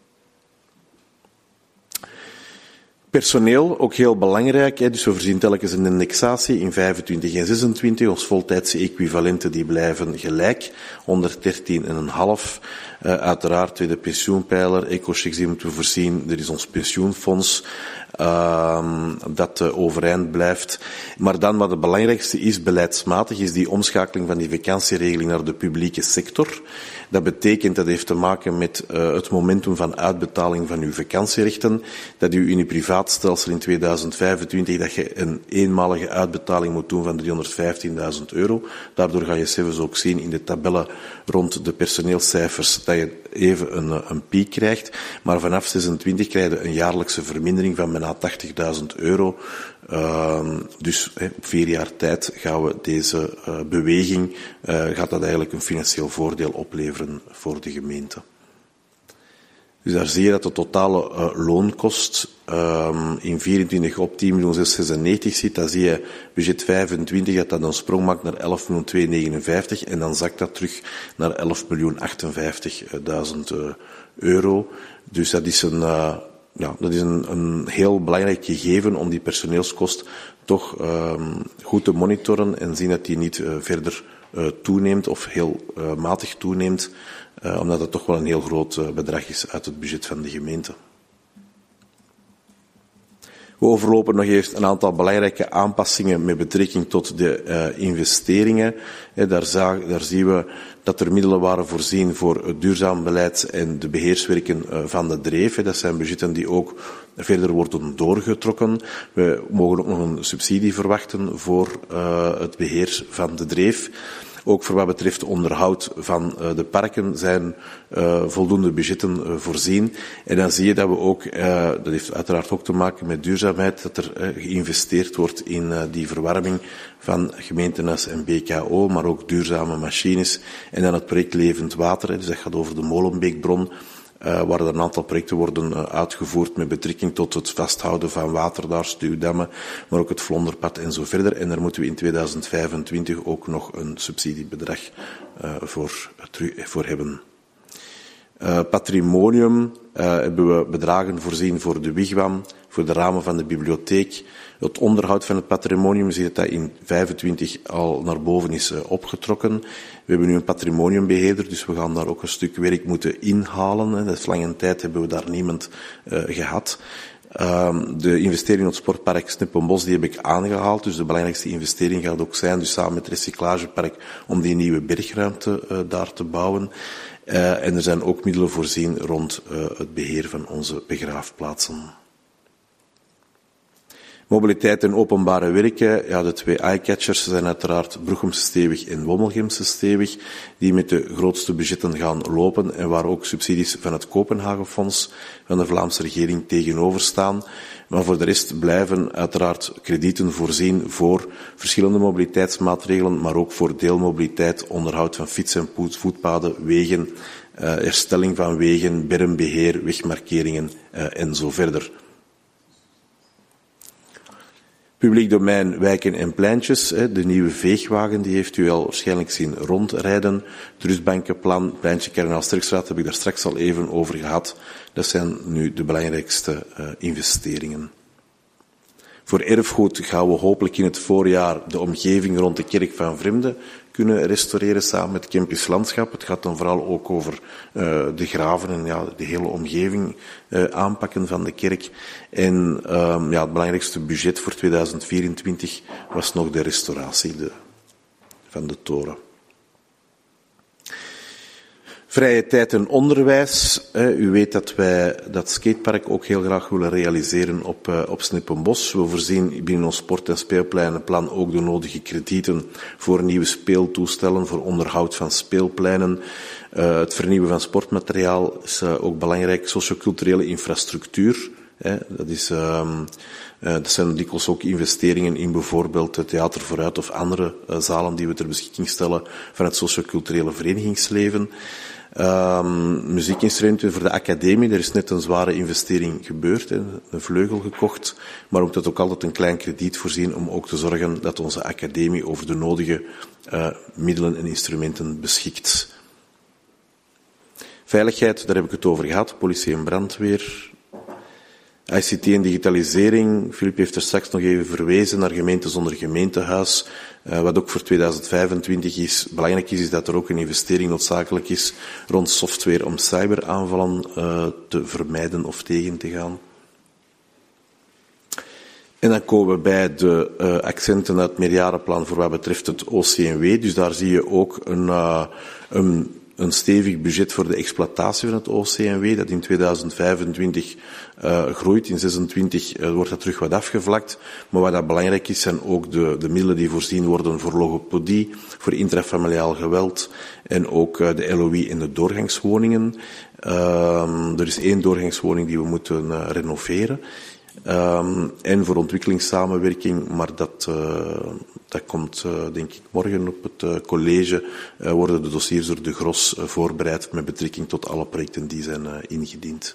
Personeel, ook heel belangrijk. Dus we voorzien telkens een indexatie in 25 en 26. Ons voltijdse equivalenten die blijven gelijk, 113,5. Uiteraard, tweede pensioenpijler, ecochecks die moeten we voorzien. Er is ons pensioenfonds dat overeind blijft. Maar dan wat het belangrijkste is, beleidsmatig, is die omschakeling van die vakantieregeling naar de publieke sector. Dat betekent, dat heeft te maken met het momentum van uitbetaling van uw vakantierechten, dat u in uw privaatstelsel in 2025 dat je een eenmalige uitbetaling moet doen van €315.000. Daardoor ga je zelfs ook zien in de tabellen rond de personeelscijfers dat je even een piek krijgt. Maar vanaf 26 krijg je een jaarlijkse vermindering van bijna €80.000. Dus op 4 jaar tijd gaan we deze beweging, gaat dat eigenlijk een financieel voordeel opleveren voor de gemeente. Dus daar zie je dat de totale loonkost in 24 op 10.696 zit. Dan zie je budget 25 dat een sprong maakt naar 11.259 en dan zakt dat terug naar 11.058.000 euro. Dus dat is een heel belangrijk gegeven om die personeelskost toch goed te monitoren en zien dat die niet verder toeneemt of heel matig toeneemt, omdat het toch wel een heel groot bedrag is uit het budget van de gemeente. We overlopen nog eerst een aantal belangrijke aanpassingen met betrekking tot de investeringen. Daar zien we dat er middelen waren voorzien voor het duurzaam beleid en de beheerswerken van de Dreef. Dat zijn budgetten die ook verder worden doorgetrokken. We mogen ook nog een subsidie verwachten voor het beheer van de Dreef. Ook voor wat betreft onderhoud van de parken zijn voldoende budgetten voorzien. En dan zie je dat we ook, dat heeft uiteraard ook te maken met duurzaamheid, dat er geïnvesteerd wordt in die verwarming van gemeentehuis en BKO, maar ook duurzame machines. En dan het project Levend Water, dus dat gaat over de Molenbeekbron, waar er een aantal projecten worden uitgevoerd met betrekking tot het vasthouden van water daar, stuwdammen, maar ook het Vlonderpad en zo verder. En daar moeten we in 2025 ook nog een subsidiebedrag voor hebben. Patrimonium hebben we bedragen voorzien voor de wigwam, voor de ramen van de bibliotheek. Het onderhoud van het patrimonium zie je dat in 25 al naar boven is opgetrokken. We hebben nu een patrimoniumbeheerder, dus we gaan daar ook een stuk werk moeten inhalen. Dat is lange tijd hebben we daar niemand gehad. De investering in het sportpark Snippenbos, die heb ik aangehaald. Dus de belangrijkste investering gaat ook zijn, dus samen met het recyclagepark, om die nieuwe bergruimte daar te bouwen. En er zijn ook middelen voorzien rond het beheer van onze begraafplaatsen. Mobiliteit en openbare werken. Ja, de 2 eyecatchers zijn uiteraard Broechemse Stewig en Wommelgemse Stewig, die met de grootste budgetten gaan lopen en waar ook subsidies van het Kopenhagenfonds van de Vlaamse regering tegenover staan. Maar voor de rest blijven uiteraard kredieten voorzien voor verschillende mobiliteitsmaatregelen, maar ook voor deelmobiliteit, onderhoud van fiets- en voetpaden, wegen, herstelling van wegen, bermbeheer, wegmarkeringen en zo verder. Publiek domein, wijken en pleintjes. De nieuwe veegwagen, die heeft u al waarschijnlijk zien rondrijden. Het rustbankenplan, pleintje Kardinaal-Sterkstraat, heb ik daar straks al even over gehad. Dat zijn nu de belangrijkste investeringen. Voor erfgoed gaan we hopelijk in het voorjaar de omgeving rond de kerk van Vremde kunnen restaureren samen met Campus Landschap. Het gaat dan vooral ook over de graven en de hele omgeving aanpakken van de kerk. En het belangrijkste budget voor 2024 was nog de restauratie van de toren. Vrije tijd en onderwijs. U weet dat wij dat skatepark ook heel graag willen realiseren op Snippenbos. We voorzien binnen ons sport- en speelpleinenplan ook de nodige kredieten voor nieuwe speeltoestellen, voor onderhoud van speelpleinen. Het vernieuwen van sportmateriaal is ook belangrijk. Socioculturele infrastructuur. Dat zijn dikwijls ook investeringen in bijvoorbeeld het Theater Vooruit of andere zalen die we ter beschikking stellen van het socioculturele verenigingsleven. Muziekinstrumenten voor de academie. Er is net een zware investering gebeurd, een vleugel gekocht, maar ook dat ook altijd een klein krediet voorzien om ook te zorgen dat onze academie over de nodige middelen en instrumenten beschikt. Veiligheid, daar heb ik het over gehad, politie en brandweer. ICT en digitalisering. Filip heeft er straks nog even verwezen naar gemeente zonder gemeentehuis. Wat ook voor 2025 belangrijk is dat er ook een investering noodzakelijk is rond software om cyberaanvallen te vermijden of tegen te gaan. En dan komen we bij de accenten uit het meerjarenplan voor wat betreft het OCMW. Dus daar zie je ook een een stevig budget voor de exploitatie van het OCMW, dat in 2025 groeit. In 2026 wordt dat terug wat afgevlakt. Maar wat dat belangrijk is, zijn ook de middelen die voorzien worden voor logopedie, voor intrafamiliaal geweld en ook de LOI en de doorgangswoningen. Er is 1 doorgangswoning die we moeten renoveren. En voor ontwikkelingssamenwerking, maar dat komt denk ik morgen op het college, worden de dossiers door de Gros voorbereid met betrekking tot alle projecten die zijn ingediend.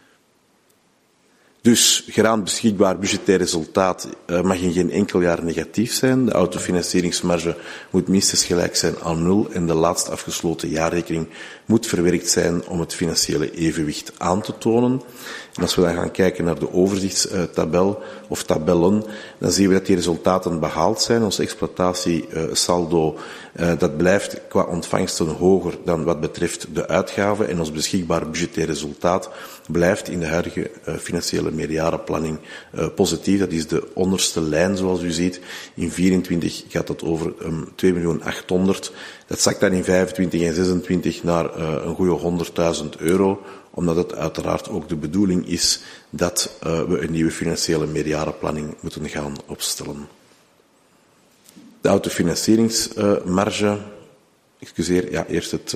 Dus geraamd beschikbaar budgetair resultaat mag in geen enkel jaar negatief zijn. De autofinancieringsmarge moet minstens gelijk zijn aan 0 en de laatst afgesloten jaarrekening moet verwerkt zijn om het financiële evenwicht aan te tonen. En als we dan gaan kijken naar de overzichtstabel of tabellen, dan zien we dat die resultaten behaald zijn. Ons exploitatiesaldo, dat blijft qua ontvangsten hoger dan wat betreft de uitgaven en ons beschikbaar budgetair resultaat blijft in de huidige financiële meerjarenplanning positief. Dat is de onderste lijn, zoals u ziet. In 24 gaat het over 2.800.000. Dat zakt dan in 25 en 26 naar een goede €100.000, omdat het uiteraard ook de bedoeling is dat we een nieuwe financiële meerjarenplanning moeten gaan opstellen. De autofinancieringsmarge, eerst het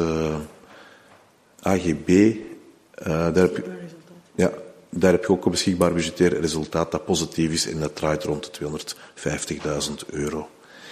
AGB, daar heb je ook een beschikbaar budgetair resultaat dat positief is en dat draait rond de €250.000.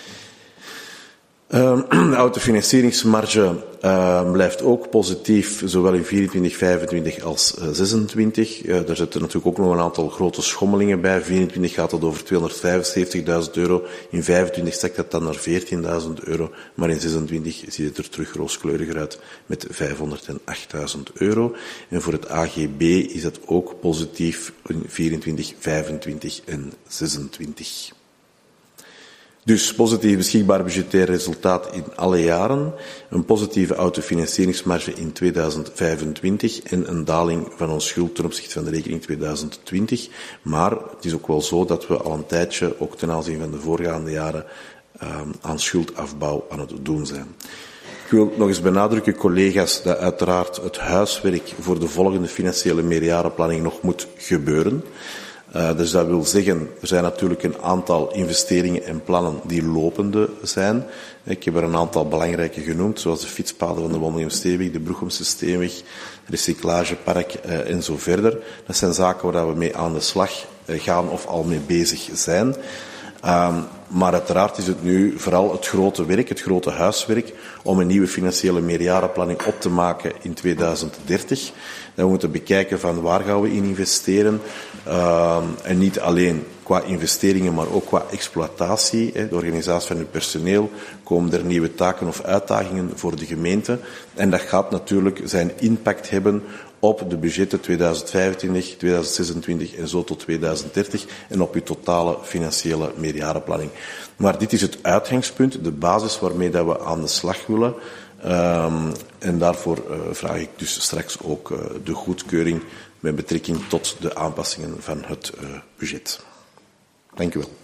De autofinancieringsmarge blijft ook positief, zowel in 24, 25 als 26. Daar zitten natuurlijk ook nog een aantal grote schommelingen bij. 24 gaat het over €275.000. In 25 stekt dat dan naar €14.000. Maar in 26 ziet het er terug rooskleuriger uit met €508.000. En voor het AGB is het ook positief in 24, 25 en 26. Dus positief beschikbaar budgetair resultaat in alle jaren, een positieve autofinancieringsmarge in 2025 en een daling van ons schuld ten opzichte van de rekening 2020. Maar het is ook wel zo dat we al een tijdje, ook ten aanzien van de voorgaande jaren, aan schuldafbouw aan het doen zijn. Ik wil nog eens benadrukken, collega's, dat uiteraard het huiswerk voor de volgende financiële meerjarenplanning nog moet gebeuren. Dus dat wil zeggen, er zijn natuurlijk een aantal investeringen en plannen die lopende zijn. Ik heb er een aantal belangrijke genoemd, zoals de fietspaden van de Wondelgem-Steenweg, de Broechemse Steenweg, recyclagepark en zo verder. Dat zijn zaken waar we mee aan de slag gaan of al mee bezig zijn. Maar uiteraard is het nu vooral het grote werk, het grote huiswerk, om een nieuwe financiële meerjarenplanning op te maken in 2030. Dan moeten we bekijken van waar gaan we in investeren. En niet alleen qua investeringen, maar ook qua exploitatie. De organisatie van het personeel, komen er nieuwe taken of uitdagingen voor de gemeente. En dat gaat natuurlijk zijn impact hebben op de budgetten 2025, 2026 en zo tot 2030 en op uw totale financiële meerjarenplanning. Maar dit is het uitgangspunt, de basis waarmee dat we aan de slag willen. En daarvoor vraag ik dus straks ook de goedkeuring met betrekking tot de aanpassingen van het budget. Dank u wel.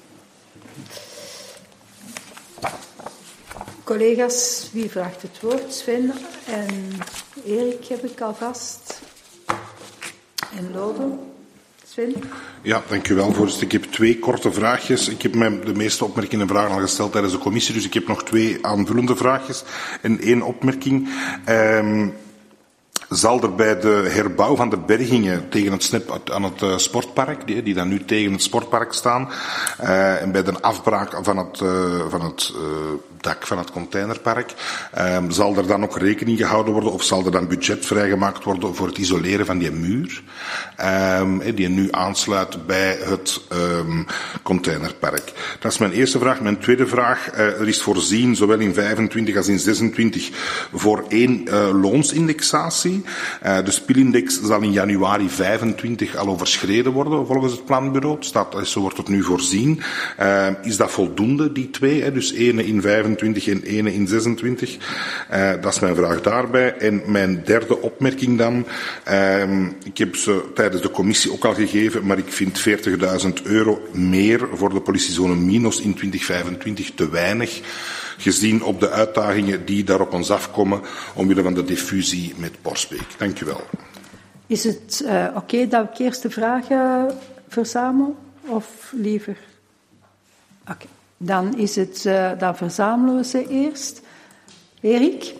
Collega's, wie vraagt het woord? Sven en Erik heb ik alvast. En Lode. Sven? Ja, dank u wel, voorzitter. Ik heb 2 korte vraagjes. Ik heb mij de meeste opmerkingen en vragen al gesteld tijdens de commissie, dus ik heb nog 2 aanvullende vraagjes en 1 opmerking. Zal er bij de herbouw van de bergingen tegen aan het sportpark, die dan nu tegen het sportpark staan, en bij de afbraak van het dak van het containerpark, zal er dan ook rekening gehouden worden of zal er dan budget vrijgemaakt worden voor het isoleren van die muur, die nu aansluit bij het containerpark? Dat is mijn eerste vraag. Mijn tweede vraag, er is voorzien, zowel in 25 als in 26, voor 1 loonsindexatie. De spielindex zal in januari 25 al overschreden worden volgens het planbureau. Zo wordt het nu voorzien. Is dat voldoende, die 2? Dus 1 in 25 en 1 in 26. Dat is mijn vraag daarbij. En mijn derde opmerking dan. Ik heb tijdens de commissie ook al gegeven, maar ik vind €40.000 meer voor de politiezone Minos in 2025 te weinig, gezien op de uitdagingen die daar op ons afkomen, omwille van de diffusie met Borsbeek. Dank u wel. Is het oké dat ik eerst de vragen verzamel, of liever? Oké. Dan is het, dan verzamelen we ze eerst. Erik?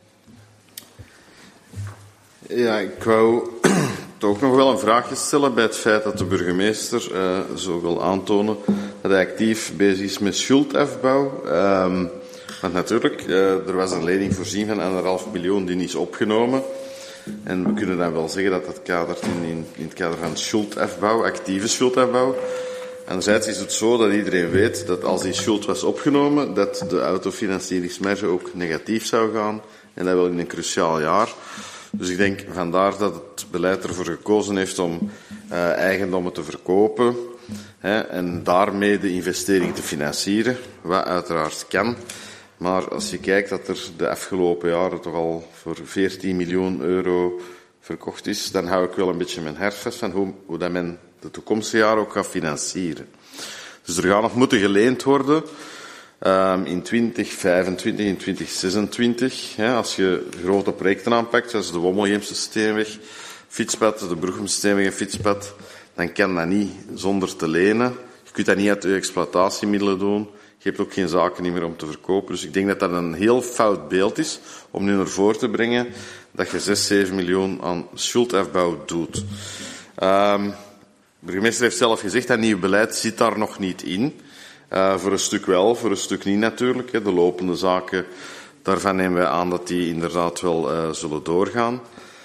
Ja, ik wou toch nog wel een vraagje stellen bij het feit dat de burgemeester zo wil aantonen dat hij actief bezig is met schuldafbouw. Want natuurlijk, er was een lening voorzien van €1,5 miljoen die niet is opgenomen. En we kunnen dan wel zeggen dat dat kadert in het kader van schuldafbouw, actieve schuldafbouw. Anderzijds is het zo dat iedereen weet dat als die schuld was opgenomen, dat de autofinancieringsmarge ook negatief zou gaan. En dat wel in een cruciaal jaar. Dus ik denk vandaar dat het beleid ervoor gekozen heeft om eigendommen te verkopen. En daarmee de investering te financieren, wat uiteraard kan. Maar als je kijkt dat er de afgelopen jaren toch al voor €14 miljoen verkocht is, dan hou ik wel een beetje mijn hart vast van hoe dat men de toekomstige jaren ook gaat financieren. Dus er gaat nog moeten geleend worden in 2025, in 2026. Als je grote projecten aanpakt, zoals de Wommelgeemse Steenweg, fietspad, de Bruggemse Steenweg en fietspad, dan kan dat niet zonder te lenen. Je kunt dat niet uit je exploitatiemiddelen doen. Je hebt ook geen zaken meer om te verkopen. Dus ik denk dat dat een heel fout beeld is om nu naar voren te brengen dat je 6-7 miljoen aan schuldafbouw doet. De burgemeester heeft zelf gezegd dat nieuw beleid zit daar nog niet in. Voor een stuk wel, voor een stuk niet natuurlijk. De lopende zaken, daarvan nemen wij aan dat die inderdaad wel zullen doorgaan.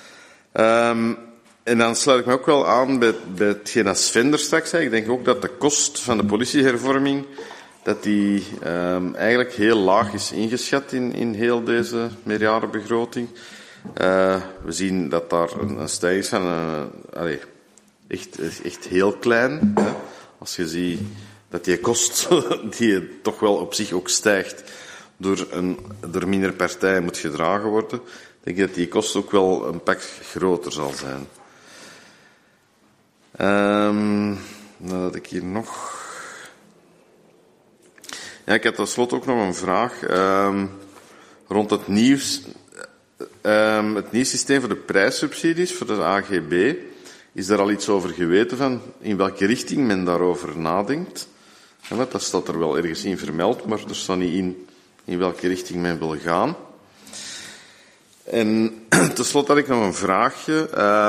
En dan sluit ik me ook wel aan bij hetgeen dat Sven er straks zei. Ik denk ook dat de kost van de politiehervorming dat die eigenlijk heel laag is ingeschat in heel deze meerjarenbegroting. We zien dat daar een stijging is van echt heel klein. Hè. Als je ziet dat die kost, die toch wel op zich ook stijgt, door minder partijen moet gedragen worden, denk ik dat die kost ook wel een pak groter zal zijn. Dan had ik hier nog... Ja, ik had tenslotte ook nog een vraag rond het nieuw systeem voor de prijssubsidies, voor de AGB. Is daar al iets over geweten van in welke richting men daarover nadenkt? Ja, dat staat er wel ergens in vermeld, maar er staat niet in welke richting men wil gaan. En tenslotte had ik nog een vraagje.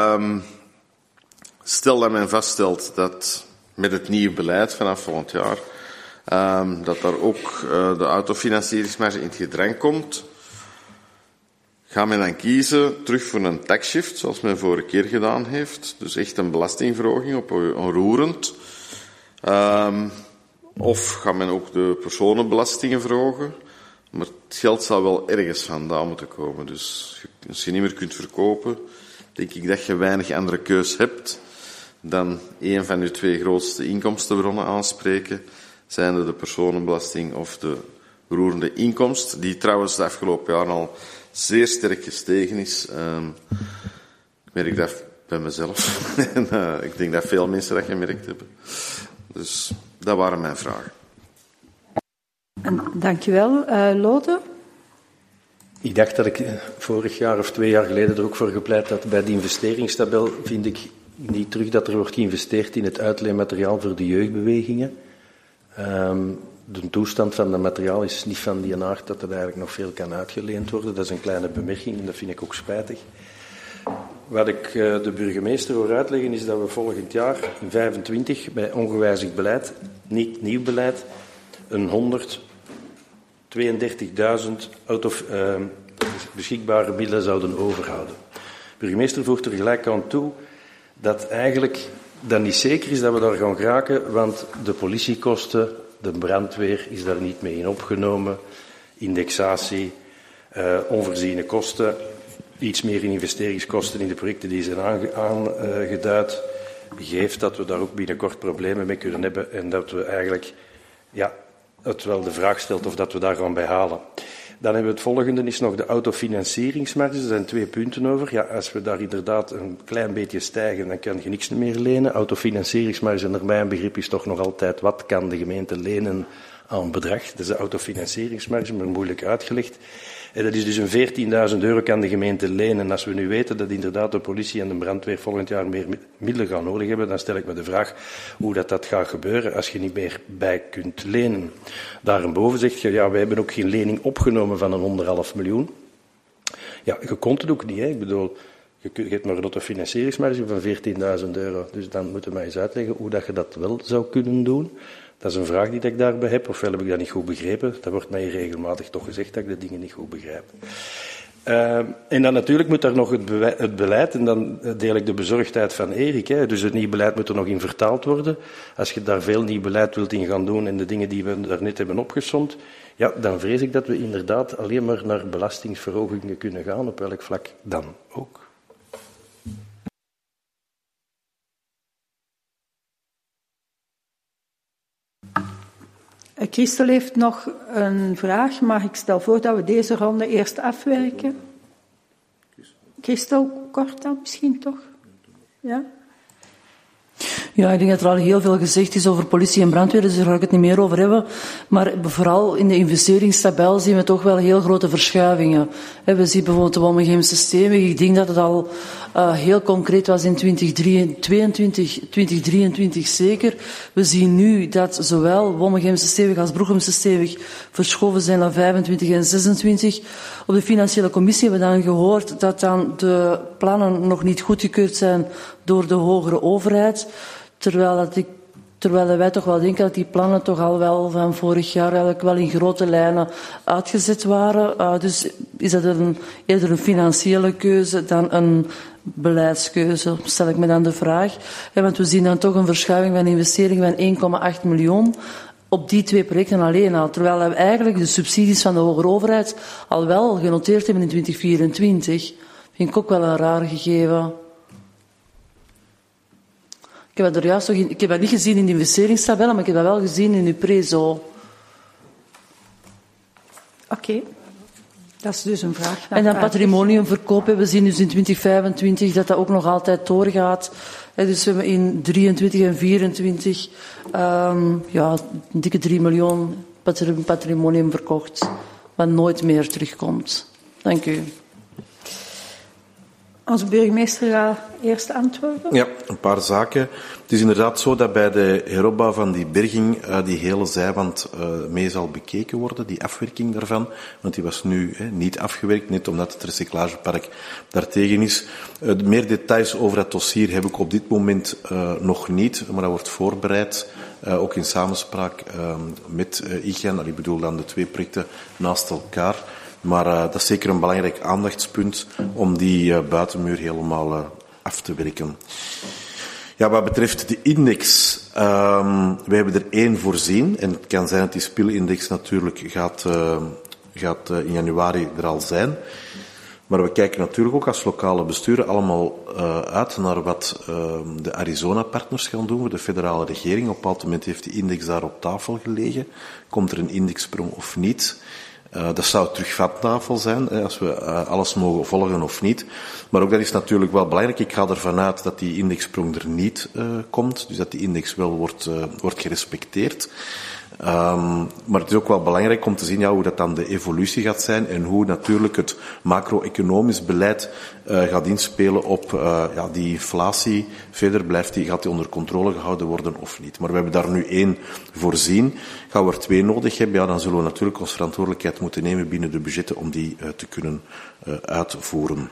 Stel dat men vaststelt dat met het nieuwe beleid vanaf volgend jaar dat daar ook de autofinancieringsmarge in het gedrang komt. Gaat men dan kiezen terug voor een taxshift, zoals men vorige keer gedaan heeft? Dus echt een belastingverhoging op onroerend. Of gaat men ook de personenbelastingen verhogen? Maar het geld zal wel ergens vandaan moeten komen. Dus als je niet meer kunt verkopen, denk ik dat je weinig andere keus hebt dan een van je twee grootste inkomstenbronnen aanspreken, zijnde de personenbelasting of de roerende inkomst, die trouwens de afgelopen jaren al zeer sterk gestegen is. Ik merk dat bij mezelf. En, ik denk dat veel mensen dat gemerkt hebben. Dus dat waren mijn vragen. Dankjewel. Lode? Ik dacht dat ik vorig jaar of 2 jaar geleden er ook voor gepleit had. Bij de investeringstabel vind ik niet terug dat er wordt geïnvesteerd in het uitleenmateriaal voor de jeugdbewegingen. De toestand van het materiaal is niet van die aard dat er eigenlijk nog veel kan uitgeleend worden. Dat is een kleine bemerking en dat vind ik ook spijtig. Wat ik de burgemeester wil uitleggen is dat we volgend jaar, in 2025, bij ongewijzigd beleid, niet nieuw beleid, een 132.000 beschikbare middelen zouden overhouden. De burgemeester voegt er gelijk aan toe dat eigenlijk dan niet zeker is dat we daar gaan geraken, want de politiekosten, de brandweer is daar niet mee in opgenomen, indexatie, onvoorziene kosten, iets meer in investeringskosten in de projecten die zijn aangeduid, geeft dat we daar ook binnenkort problemen mee kunnen hebben en dat we eigenlijk, ja, het wel de vraag stelt of dat we daar gaan bij halen. Dan hebben we het volgende, is nog de autofinancieringsmarge. Er zijn 2 punten over. Ja, als we daar inderdaad een klein beetje stijgen, dan kan je niks meer lenen. Autofinancieringsmarge, naar mijn begrip, is toch nog altijd wat kan de gemeente lenen aan bedrag. Dat is de autofinancieringsmarge, maar moeilijk uitgelegd. En dat is dus een €14.000 kan de gemeente lenen. Als we nu weten dat inderdaad de politie en de brandweer volgend jaar meer middelen gaan nodig hebben, dan stel ik me de vraag hoe dat gaat gebeuren als je niet meer bij kunt lenen. Daarboven zeg je, ja, wij hebben ook geen lening opgenomen van een $1,5 miljoen. Ja, je kon het ook niet, hè. Ik bedoel, je hebt maar een autofinancieringsmarge van €14.000. Dus dan moet je mij eens uitleggen hoe dat je dat wel zou kunnen doen. Dat is een vraag die ik daarbij heb, ofwel heb ik dat niet goed begrepen. Dat wordt mij regelmatig toch gezegd dat ik de dingen niet goed begrijp. En dan natuurlijk moet daar nog het beleid, en dan deel ik de bezorgdheid van Erik. Hè. Dus het nieuw beleid moet er nog in vertaald worden. Als je daar veel nieuw beleid wilt in gaan doen en de dingen die we daarnet hebben opgesomd, ja, dan vrees ik dat we inderdaad alleen maar naar belastingsverhogingen kunnen gaan, op welk vlak dan ook. Christel heeft nog een vraag, maar ik stel voor dat we deze ronde eerst afwerken. Christel, kort dan misschien toch? Ja? Ja, ik denk dat er al heel veel gezegd is over politie en brandweer, dus daar ga ik het niet meer over hebben. Maar vooral in de investeringstabel zien we toch wel heel grote verschuivingen. We zien bijvoorbeeld de Wommegemse Steenweg. Ik denk dat het al heel concreet was in 2023 zeker. We zien nu dat zowel Wommegemse Steenweg als Broechemse Steenweg verschoven zijn naar 25 en 26. Op de financiële commissie hebben we dan gehoord dat dan de plannen nog niet goedgekeurd zijn door de hogere overheid. Terwijl wij toch wel denken dat die plannen toch al wel van vorig jaar eigenlijk wel in grote lijnen uitgezet waren. Dus is dat eerder een financiële keuze dan een beleidskeuze, stel ik me dan de vraag. Want we zien dan toch een verschuiving van investeringen van 1,8 miljoen op die 2 projecten alleen al. Terwijl we eigenlijk de subsidies van de hogere overheid al wel genoteerd hebben in 2024. Vind ik ook wel een raar gegeven. Ik heb dat niet gezien in de investeringstabellen, maar ik heb dat wel gezien in uw prezo. Oké. Dat is dus een vraag. En dan patrimoniumverkoop hebben we zien dus in 2025 dat ook nog altijd doorgaat. Dus we hebben in 23 en 24 een dikke 3 miljoen patrimonium verkocht, wat nooit meer terugkomt. Dank u. Onze burgemeester gaat eerst antwoorden. Ja, een paar zaken. Het is inderdaad zo dat bij de heropbouw van die berging die hele zijwand mee zal bekeken worden, die afwerking daarvan. Want die was nu niet afgewerkt, net omdat het recyclagepark daartegen is. Meer details over dat dossier heb ik op dit moment nog niet, maar dat wordt voorbereid. Ook in samenspraak met IGEN. Ik bedoel dan de 2 projecten naast elkaar. Maar dat is zeker een belangrijk aandachtspunt om die buitenmuur helemaal af te werken. Ja, wat betreft de index, we hebben er 1 voorzien. En het kan zijn dat die spilindex natuurlijk gaat in januari er al zijn. Maar we kijken natuurlijk ook als lokale besturen allemaal uit naar wat de Arizona-partners gaan doen voor de federale regering. Op een bepaald moment heeft die index daar op tafel gelegen. Komt er een indexsprong of niet? Dat zou terug vatafel zijn, als we alles mogen volgen of niet. Maar ook dat is natuurlijk wel belangrijk. Ik ga ervan uit dat die indexsprong er niet komt, dus dat die index wel wordt gerespecteerd. Maar het is ook wel belangrijk om te zien hoe dat dan de evolutie gaat zijn en hoe natuurlijk het macro-economisch beleid gaat inspelen op die inflatie. Verder gaat die onder controle gehouden worden of niet. Maar we hebben daar nu 1 voorzien. Gaan we er 2 nodig hebben, dan zullen we natuurlijk onze verantwoordelijkheid moeten nemen binnen de budgetten om die te kunnen uitvoeren.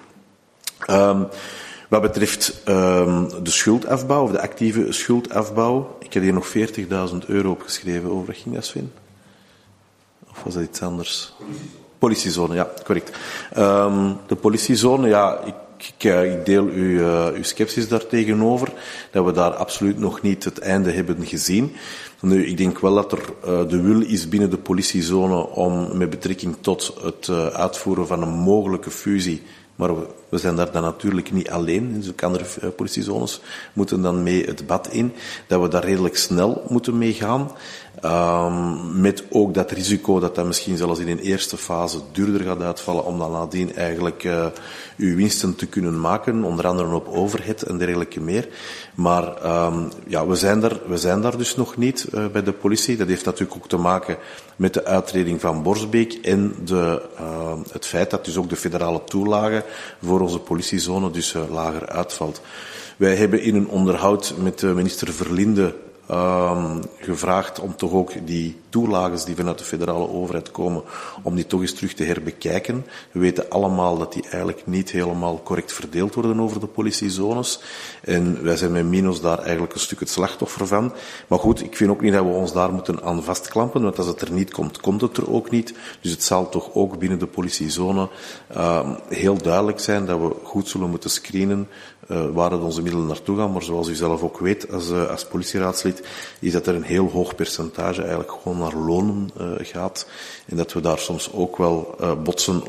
Wat betreft de schuldafbouw, of de actieve schuldafbouw, ik heb hier nog €40.000 opgeschreven. Over wat ging dat, Sven? Of was dat iets anders? Politiezone, ja, correct. De politiezone, ik deel uw sceptisch daar tegenover, dat we daar absoluut nog niet het einde hebben gezien. Nu, ik denk wel dat er de wil is binnen de politiezone om met betrekking tot het uitvoeren van een mogelijke fusie, maar we We zijn daar dan natuurlijk niet alleen, dus ook andere politiezones moeten dan mee het bad in, dat we daar redelijk snel moeten mee gaan. Met ook dat risico dat misschien zelfs in een eerste fase duurder gaat uitvallen om dan nadien eigenlijk uw winsten te kunnen maken, onder andere op overhead en dergelijke meer. Maar we zijn daar dus nog niet bij de politie. Dat heeft natuurlijk ook te maken met de uittreding van Borsbeek en het feit dat dus ook de federale toelage voor onze politiezone dus lager uitvalt. Wij hebben in een onderhoud met minister Verlinde gevraagd om toch ook die toelages die vanuit de federale overheid komen, om die toch eens terug te herbekijken. We weten allemaal dat die eigenlijk niet helemaal correct verdeeld worden over de politiezones. En wij zijn met Minos daar eigenlijk een stuk het slachtoffer van. Maar goed, ik vind ook niet dat we ons daar moeten aan vastklampen, want als het er niet komt, komt het er ook niet. Dus het zal toch ook binnen de politiezone heel duidelijk zijn dat we goed zullen moeten screenen waar het onze middelen naartoe gaan. Maar zoals u zelf ook weet als politieraadslid, is dat er een heel hoog percentage eigenlijk gewoon naar lonen gaat. En dat we daar soms ook wel botsen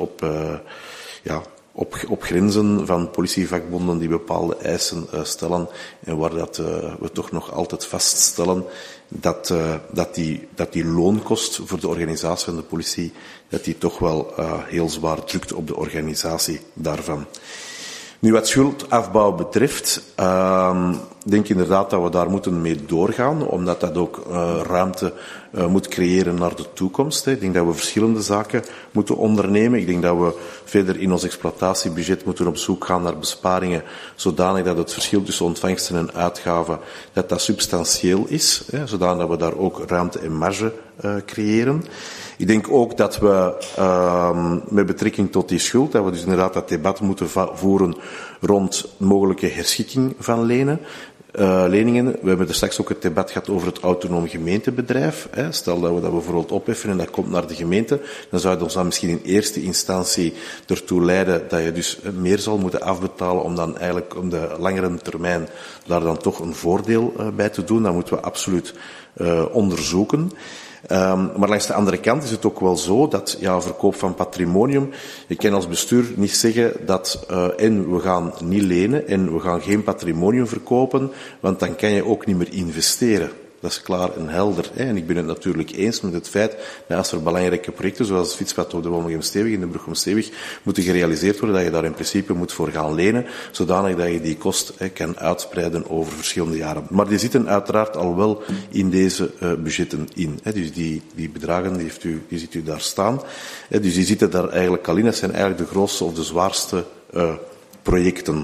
op grenzen van politievakbonden die bepaalde eisen stellen. En waar we toch nog altijd vaststellen dat die loonkost voor de organisatie van de politie, dat die toch wel heel zwaar drukt op de organisatie daarvan. Nu, wat schuldafbouw betreft, denk ik inderdaad dat we daar moeten mee doorgaan, omdat dat ook ruimte moet creëren naar de toekomst. Ik denk dat we verschillende zaken moeten ondernemen. Ik denk dat we verder in ons exploitatiebudget moeten op zoek gaan naar besparingen, zodanig dat het verschil tussen ontvangsten en uitgaven, dat substantieel is, zodanig dat we daar ook ruimte en marge creëren. Ik denk ook dat we met betrekking tot die schuld, dat we dus inderdaad dat debat moeten voeren rond mogelijke herschikking van leningen. We hebben er straks ook het debat gehad over het autonoom gemeentebedrijf. Stel dat we dat bijvoorbeeld opheffen en dat komt naar de gemeente, dan zou het ons dan misschien in eerste instantie ertoe leiden dat je dus meer zal moeten afbetalen om dan eigenlijk op de langere termijn daar dan toch een voordeel bij te doen. Dat moeten we absoluut onderzoeken. Maar langs de andere kant is het ook wel zo dat verkoop van patrimonium, je kan als bestuur niet zeggen dat en we gaan niet lenen en we gaan geen patrimonium verkopen, want dan kan je ook niet meer investeren. Dat is klaar en helder. En ik ben het natuurlijk eens met het feit dat als er belangrijke projecten, zoals het fietspad op de Womelgem-Stewig in de Brugge-Stewig, moeten gerealiseerd worden, dat je daar in principe moet voor gaan lenen, zodanig dat je die kost kan uitspreiden over verschillende jaren. Maar die zitten uiteraard al wel in deze budgetten in. Dus die bedragen, die ziet u daar staan. Dus die zitten daar eigenlijk al in. Dat zijn eigenlijk de grootste of de zwaarste projecten.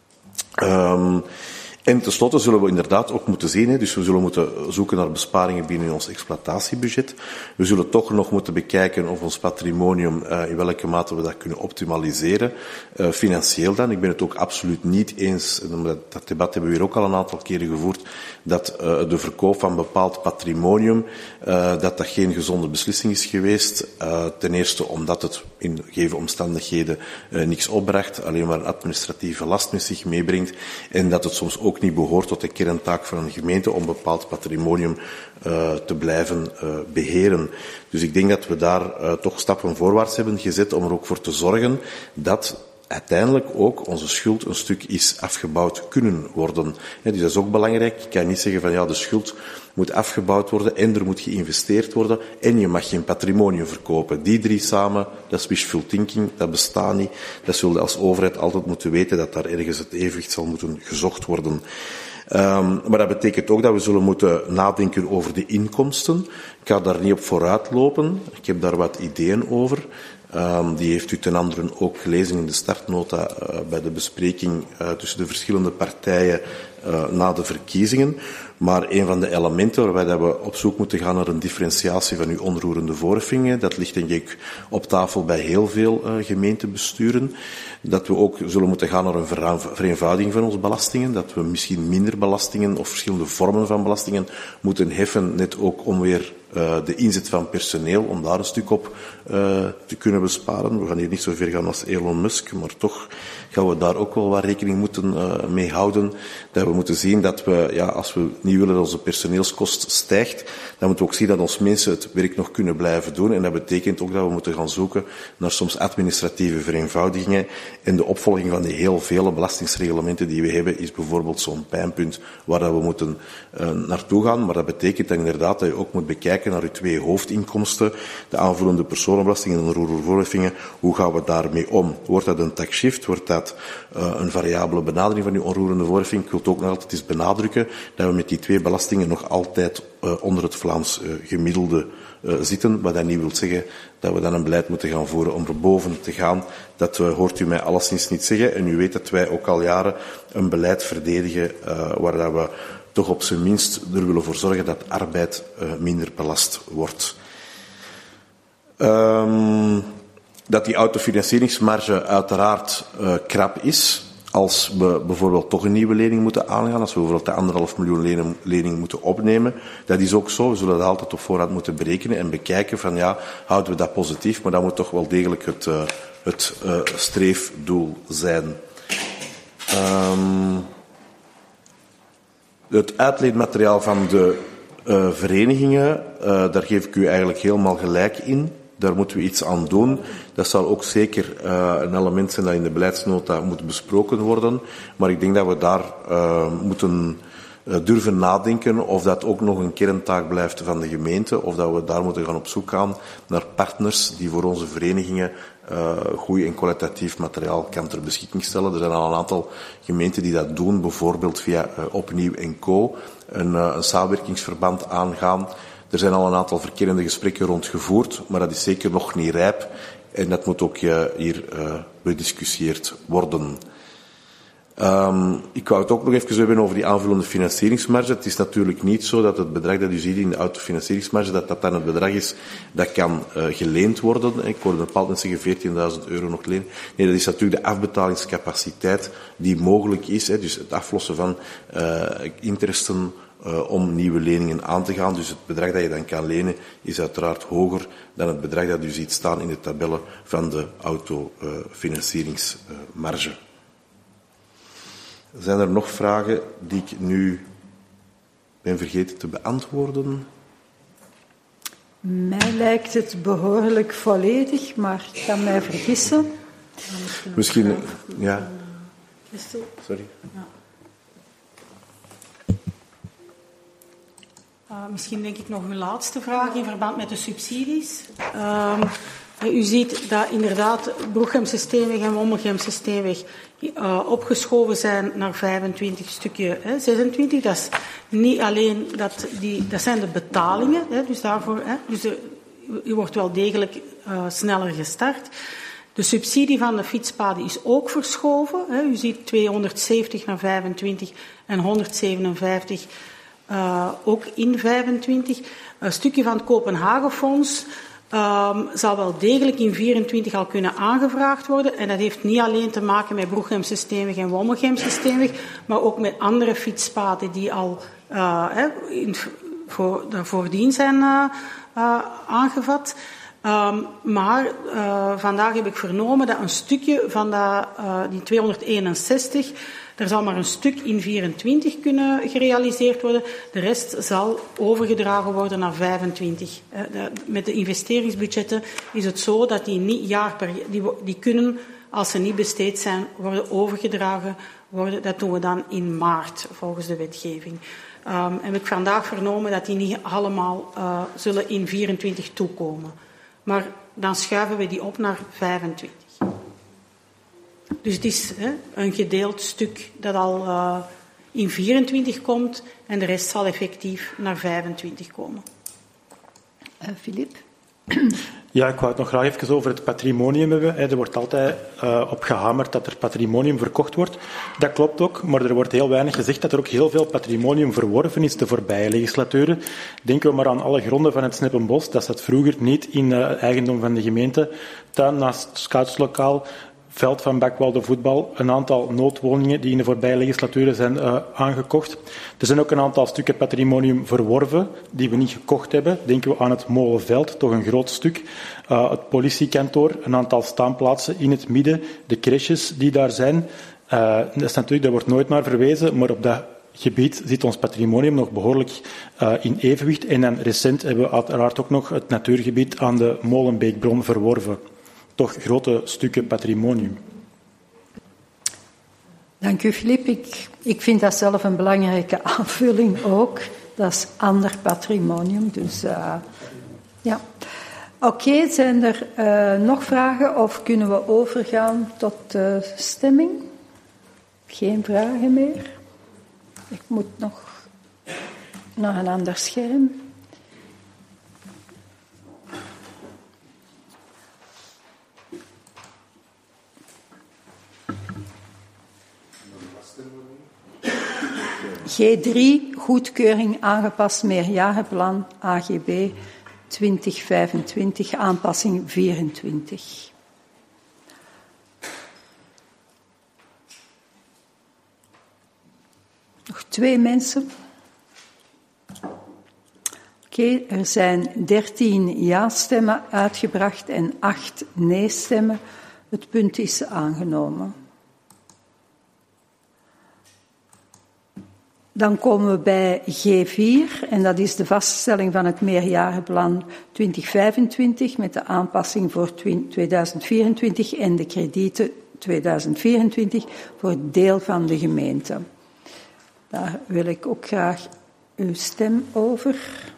En tenslotte zullen we inderdaad ook moeten zien, dus we zullen moeten zoeken naar besparingen binnen ons exploitatiebudget. We zullen toch nog moeten bekijken of ons patrimonium, in welke mate we dat kunnen optimaliseren, financieel dan. Ik ben het ook absoluut niet eens, en dat debat hebben we hier ook al een aantal keren gevoerd, dat de verkoop van bepaald patrimonium, dat geen gezonde beslissing is geweest. Ten eerste omdat het in gegeven omstandigheden niks opbracht, alleen maar een administratieve last met zich meebrengt, en dat het soms ook niet behoort tot de kerntaak van een gemeente om bepaald patrimonium te blijven beheren. Dus ik denk dat we daar toch stappen voorwaarts hebben gezet om er ook voor te zorgen dat uiteindelijk ook onze schuld een stuk is afgebouwd kunnen worden. Dus dat is ook belangrijk. Je kan niet zeggen van de schuld moet afgebouwd worden en er moet geïnvesteerd worden en je mag geen patrimonium verkopen. Die drie samen, dat is wishful thinking, dat bestaat niet. Dat zullen we als overheid altijd moeten weten dat daar ergens het evenwicht zal moeten gezocht worden. Maar dat betekent ook dat we zullen moeten nadenken over de inkomsten. Ik ga daar niet op vooruit lopen. Ik heb daar wat ideeën over. Die heeft u ten andere ook gelezen in de startnota bij de bespreking tussen de verschillende partijen na de verkiezingen. Maar een van de elementen waarbij we op zoek moeten gaan naar een differentiatie van uw onroerende voorheffingen, dat ligt denk ik op tafel bij heel veel gemeentebesturen. Dat we ook zullen moeten gaan naar een vereenvoudiging van onze belastingen, dat we misschien minder belastingen of verschillende vormen van belastingen moeten heffen, net ook om weer de inzet van personeel, om daar een stuk op te kunnen besparen. We gaan hier niet zo ver gaan als Elon Musk, maar toch gaan we daar ook wel wat rekening moeten mee houden, dat we moeten zien dat we, als we niet willen dat onze personeelskost stijgt, dan moeten we ook zien dat onze mensen het werk nog kunnen blijven doen. En dat betekent ook dat we moeten gaan zoeken naar soms administratieve vereenvoudigingen. En de opvolging van die heel vele belastingsreglementen die we hebben, is bijvoorbeeld zo'n pijnpunt waar dat we moeten naartoe gaan. Maar dat betekent dan inderdaad dat je ook moet bekijken naar je twee hoofdinkomsten, de aanvullende personenbelasting en de onroerende. Hoe gaan we daarmee om? Wordt dat een tax shift? Wordt dat een variabele benadering van die onroerende voorheffing? Ik wil het ook nog altijd eens benadrukken dat we met die twee belastingen nog altijd onder het Vlaams gemiddelde zitten. Wat dat niet wil zeggen dat we dan een beleid moeten gaan voeren om erboven te gaan. Dat hoort u mij alleszins niet zeggen. En u weet dat wij ook al jaren een beleid verdedigen waar dat we toch op zijn minst er willen voor zorgen dat arbeid minder belast wordt. Dat die autofinancieringsmarge uiteraard krap is. Als we bijvoorbeeld toch een nieuwe lening moeten aangaan, als we bijvoorbeeld de 1,5 miljoen lening moeten opnemen, dat is ook zo. We zullen dat altijd op voorhand moeten berekenen en bekijken van houden we dat positief, maar dat moet toch wel degelijk het streefdoel zijn. Het uitleenmateriaal van de verenigingen, daar geef ik u eigenlijk helemaal gelijk in. Daar moeten we iets aan doen. Dat zal ook zeker een element zijn dat in de beleidsnota moet besproken worden. Maar ik denk dat we daar moeten durven nadenken of dat ook nog een kerntaak blijft van de gemeente. Of dat we daar moeten gaan op zoek gaan naar partners die voor onze verenigingen goed en kwalitatief materiaal kan ter beschikking stellen. Er zijn al een aantal gemeenten die dat doen, bijvoorbeeld via Opnieuw & Co. Een samenwerkingsverband aangaan. Er zijn al een aantal verkennende gesprekken rondgevoerd, maar dat is zeker nog niet rijp. En dat moet ook hier bediscussieerd worden. Ik wou het ook nog even hebben over die aanvullende financieringsmarge. Het is natuurlijk niet zo dat het bedrag dat u ziet in de autofinancieringsmarge, dat dan het bedrag is dat kan geleend worden. Ik hoorde een bepaald mensen zeggen €14.000 nog lenen. Nee, dat is natuurlijk de afbetalingscapaciteit die mogelijk is. Dus het aflossen van interesten om nieuwe leningen aan te gaan. Dus het bedrag dat je dan kan lenen is uiteraard hoger dan het bedrag dat u ziet staan in de tabellen van de autofinancieringsmarge. Zijn er nog vragen die ik nu ben vergeten te beantwoorden? Mij lijkt het behoorlijk volledig, maar ik kan mij vergissen. Misschien, ja. Sorry. Ja. Misschien denk ik nog uw laatste vraag in verband met de subsidies. U ziet dat inderdaad Broeckhemse Steenweg en Wommelgemse Steenweg opgeschoven zijn naar 25 stukje 26. Dat is niet alleen dat zijn de betalingen, dus daarvoor, dus u wordt wel degelijk sneller gestart. De subsidie van de fietspaden is ook verschoven. U ziet 270 naar 25 en 157 ook in 25. Een stukje van het Kopenhagenfonds zal wel degelijk in 24 al kunnen aangevraagd worden. En dat heeft niet alleen te maken met Broeckhemse Steenweg en Wommelgemse Steenweg, maar ook met andere fietspaden die al voordien zijn aangevat. Maar vandaag heb ik vernomen dat een stukje van die 261... Er zal maar een stuk in 24 kunnen gerealiseerd worden. De rest zal overgedragen worden naar 25. Met de investeringsbudgetten is het zo dat die niet jaar per jaar, die kunnen, als ze niet besteed zijn, worden overgedragen worden. Dat doen we dan in maart, volgens de wetgeving. Heb ik vandaag vernomen dat die niet allemaal zullen in 24 toekomen. Maar dan schuiven we die op naar 25. Dus het is een gedeeld stuk dat al in 24 komt en de rest zal effectief naar 25 komen. Philippe? Ja, ik wou het nog graag even over het patrimonium hebben. Er wordt altijd op gehamerd dat er patrimonium verkocht wordt. Dat klopt ook, maar er wordt heel weinig gezegd dat er ook heel veel patrimonium verworven is de voorbije legislaturen. Denken we maar aan alle gronden van het Sneppenbos. Dat zat vroeger niet in eigendom van de gemeente. Tuin naast het scoutslokaal, veld van Bakwalde voetbal, een aantal noodwoningen die in de voorbije legislaturen zijn aangekocht. Er zijn ook een aantal stukken patrimonium verworven die we niet gekocht hebben. Denken we aan het Molenveld, toch een groot stuk. Het politiekantoor, een aantal staanplaatsen in het midden, de crèches die daar zijn. Dat is natuurlijk, daar wordt nooit naar verwezen, maar op dat gebied zit ons patrimonium nog behoorlijk in evenwicht. En dan recent hebben we uiteraard ook nog het natuurgebied aan de Molenbeekbron verworven. Toch grote stukken patrimonium. Dank u, Filip. Ik vind dat zelf een belangrijke aanvulling ook. Dat is ander patrimonium. Dus ja. Oké, zijn er nog vragen of kunnen we overgaan tot de stemming? Geen vragen meer. Ik moet nog naar een ander scherm. G3, goedkeuring aangepast meerjarenplan AGB 2025, aanpassing 24. Nog 2 mensen. Oké, er zijn 13 ja-stemmen uitgebracht en 8 nee-stemmen. Het punt is aangenomen. Dan komen we bij G4 en dat is de vaststelling van het meerjarenplan 2025 met de aanpassing voor 2024 en de kredieten 2024 voor het deel van de gemeente. Daar wil ik ook graag uw stem over.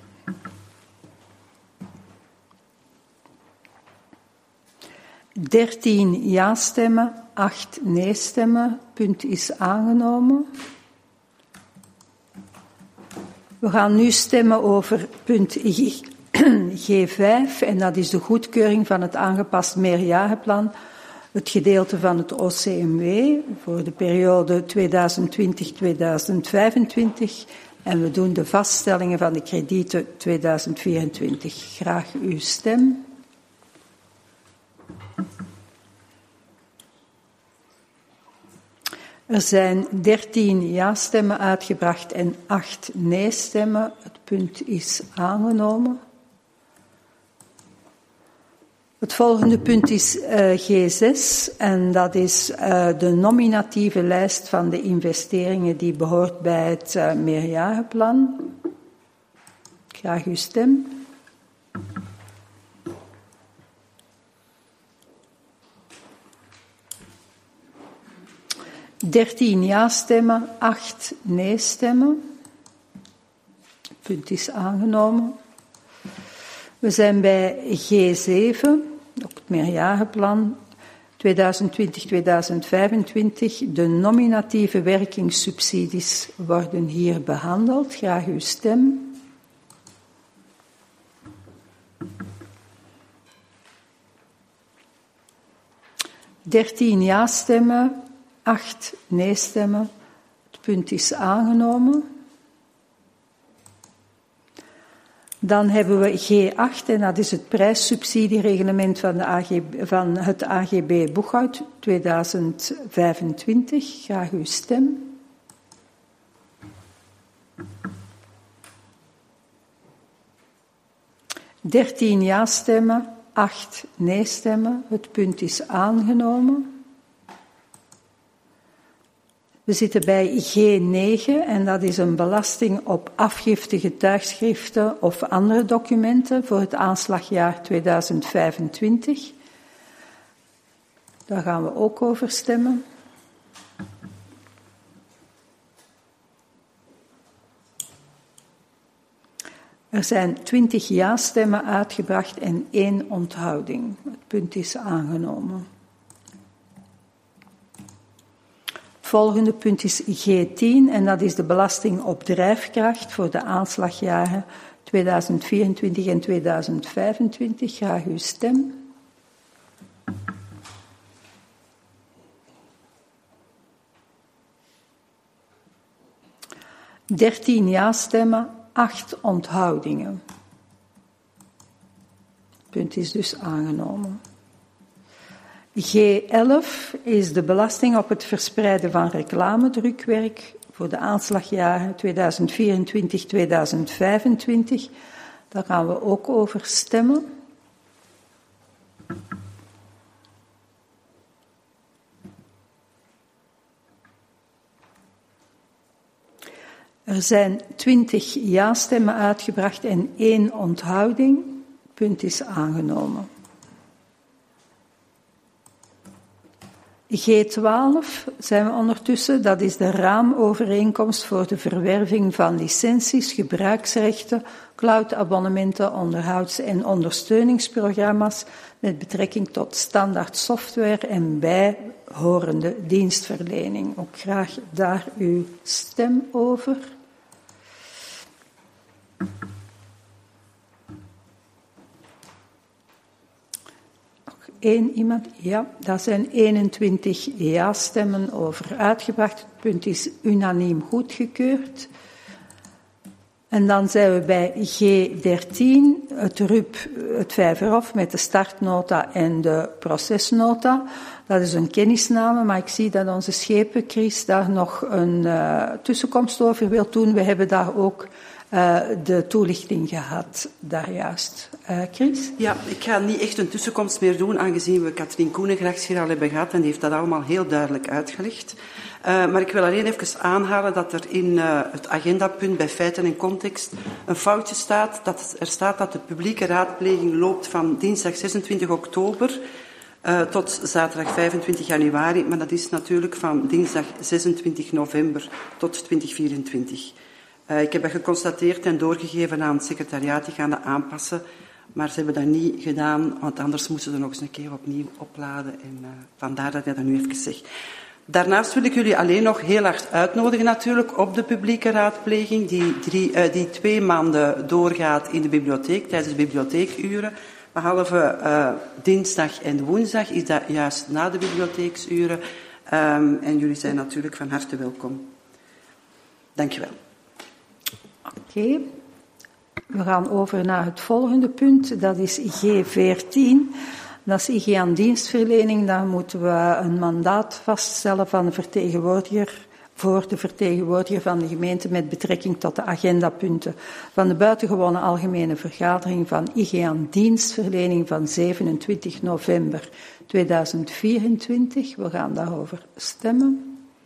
...13 ja-stemmen, 8 nee-stemmen. Punt is aangenomen. We gaan nu stemmen over punt G5 en dat is de goedkeuring van het aangepast meerjarenplan, het gedeelte van het OCMW voor de periode 2020-2025 en we doen de vaststellingen van de kredieten 2024. Graag uw stem. Er zijn 13 ja-stemmen uitgebracht en 8 nee-stemmen. Het punt is aangenomen. Het volgende punt is G6 en dat is de nominatieve lijst van de investeringen die behoort bij het meerjarenplan. Graag uw stem. ...13 ja-stemmen, 8 nee-stemmen. Het punt is aangenomen. We zijn bij G7, ook het meerjarenplan 2020-2025. De nominatieve werkingssubsidies worden hier behandeld. Graag uw stem. ...13 ja-stemmen, 8 nee-stemmen. Het punt is aangenomen. Dan hebben we G8 en dat is het prijssubsidiereglement van het AGB Boekhoud 2025. Graag uw stem. ...13 ja-stemmen, 8 nee-stemmen. Het punt is aangenomen. We zitten bij G9 en dat is een belasting op afgifte getuigschriften of andere documenten voor het aanslagjaar 2025. Daar gaan we ook over stemmen. Er zijn 20 ja-stemmen uitgebracht en 1 onthouding. Het punt is aangenomen. Het volgende punt is G10 en dat is de belasting op drijfkracht voor de aanslagjaren 2024 en 2025. Graag uw stem. ...13 ja-stemmen, 8 onthoudingen. Het punt is dus aangenomen. G11 is de belasting op het verspreiden van reclamedrukwerk voor de aanslagjaren 2024-2025. Daar gaan we ook over stemmen. Er zijn 20 ja-stemmen uitgebracht en 1 onthouding. Het punt is aangenomen. G12 zijn we ondertussen, dat is de raamovereenkomst voor de verwerving van licenties, gebruiksrechten, cloudabonnementen, onderhouds- en ondersteuningsprogramma's met betrekking tot standaard software en bijhorende dienstverlening. Ook graag daar uw stem over. Eén iemand? Ja, daar zijn 21 ja-stemmen over uitgebracht. Het punt is unaniem goedgekeurd. En dan zijn we bij G13, het RUP, het Vijverhof met de startnota en de procesnota. Dat is een kennisname, maar ik zie dat onze schepen, Chris, daar nog een tussenkomst over wil doen. We hebben daar ook de toelichting gehad, daar juist. Chris? Ja, ik ga niet echt een tussenkomst meer doen, aangezien we Katrien Koenengrachts hier al hebben gehad en die heeft dat allemaal heel duidelijk uitgelegd. Maar ik wil alleen even aanhalen dat er in het agendapunt bij feiten en context een foutje staat. Er staat dat de publieke raadpleging loopt van dinsdag 26 oktober tot zaterdag 25 januari. Maar dat is natuurlijk van dinsdag 26 november tot 2024. Ik heb dat geconstateerd en doorgegeven aan het secretariaat. Die gaan dat aanpassen. Maar ze hebben dat niet gedaan, want anders moeten ze er nog eens een keer opnieuw opladen. En vandaar dat ik dat nu even zeg. Daarnaast wil ik jullie alleen nog heel hard uitnodigen natuurlijk op de publieke raadpleging die 2 maanden doorgaat in de bibliotheek tijdens de bibliotheekuren. Behalve dinsdag en woensdag is dat juist na de bibliotheeksuren. En jullie zijn natuurlijk van harte welkom. Dank je wel. Oké. We gaan over naar het volgende punt. Dat is G14. Dat is IG aan dienstverlening. Daar moeten we een mandaat vaststellen van de vertegenwoordiger voor de vertegenwoordiger van de gemeente met betrekking tot de agendapunten van de buitengewone algemene vergadering van IG aan dienstverlening van 27 november 2024. We gaan daarover stemmen.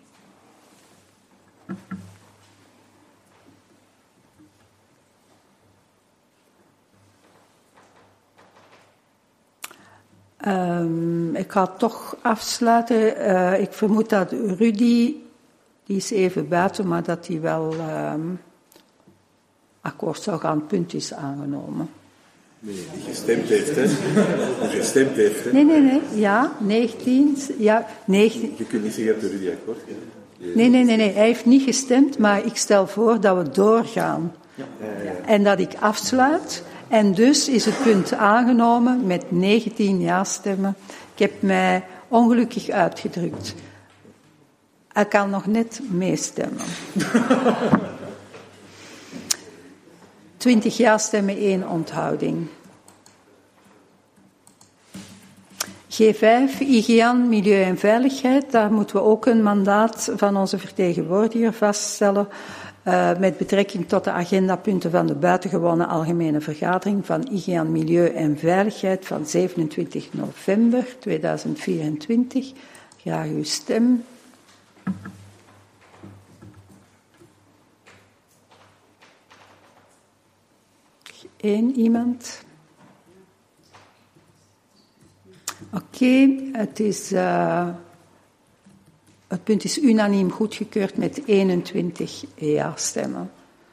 Ik ga het toch afsluiten. Ik vermoed dat Rudy, die is even buiten, maar dat hij wel akkoord zou gaan. Het punt is aangenomen. Nee, die gestemd heeft, hè. Die gestemd heeft, hè. Nee. Ja, 19. Ja, 19. Je kunt niet zeggen dat Rudy akkoord heeft. Nee. Hij heeft niet gestemd, maar ik stel voor dat we doorgaan. Ja. En dat ik afsluit. En dus is het punt aangenomen met 19 ja-stemmen. Ik heb mij ongelukkig uitgedrukt. Hij kan nog net meestemmen. 20 ja-stemmen, 1 onthouding. G5, IGAN, Milieu en Veiligheid. Daar moeten we ook een mandaat van onze vertegenwoordiger vaststellen. Met betrekking tot de agendapunten van de buitengewone algemene vergadering van IGAN Milieu en Veiligheid van 27 november 2024. Graag uw stem. Eén iemand. Oké, het punt is unaniem goedgekeurd met 21 ja-stemmen.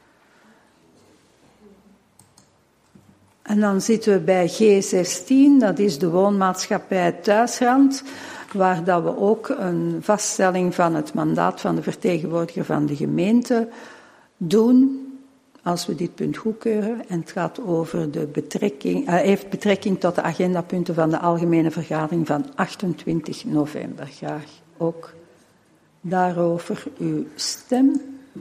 En dan zitten we bij G16, dat is de woonmaatschappij Thuisrand, waar dat we ook een vaststelling van het mandaat van de vertegenwoordiger van de gemeente doen, als we dit punt goedkeuren. En het gaat over de heeft betrekking tot de agendapunten van de algemene vergadering van 28 november. Graag ook daarover uw stem.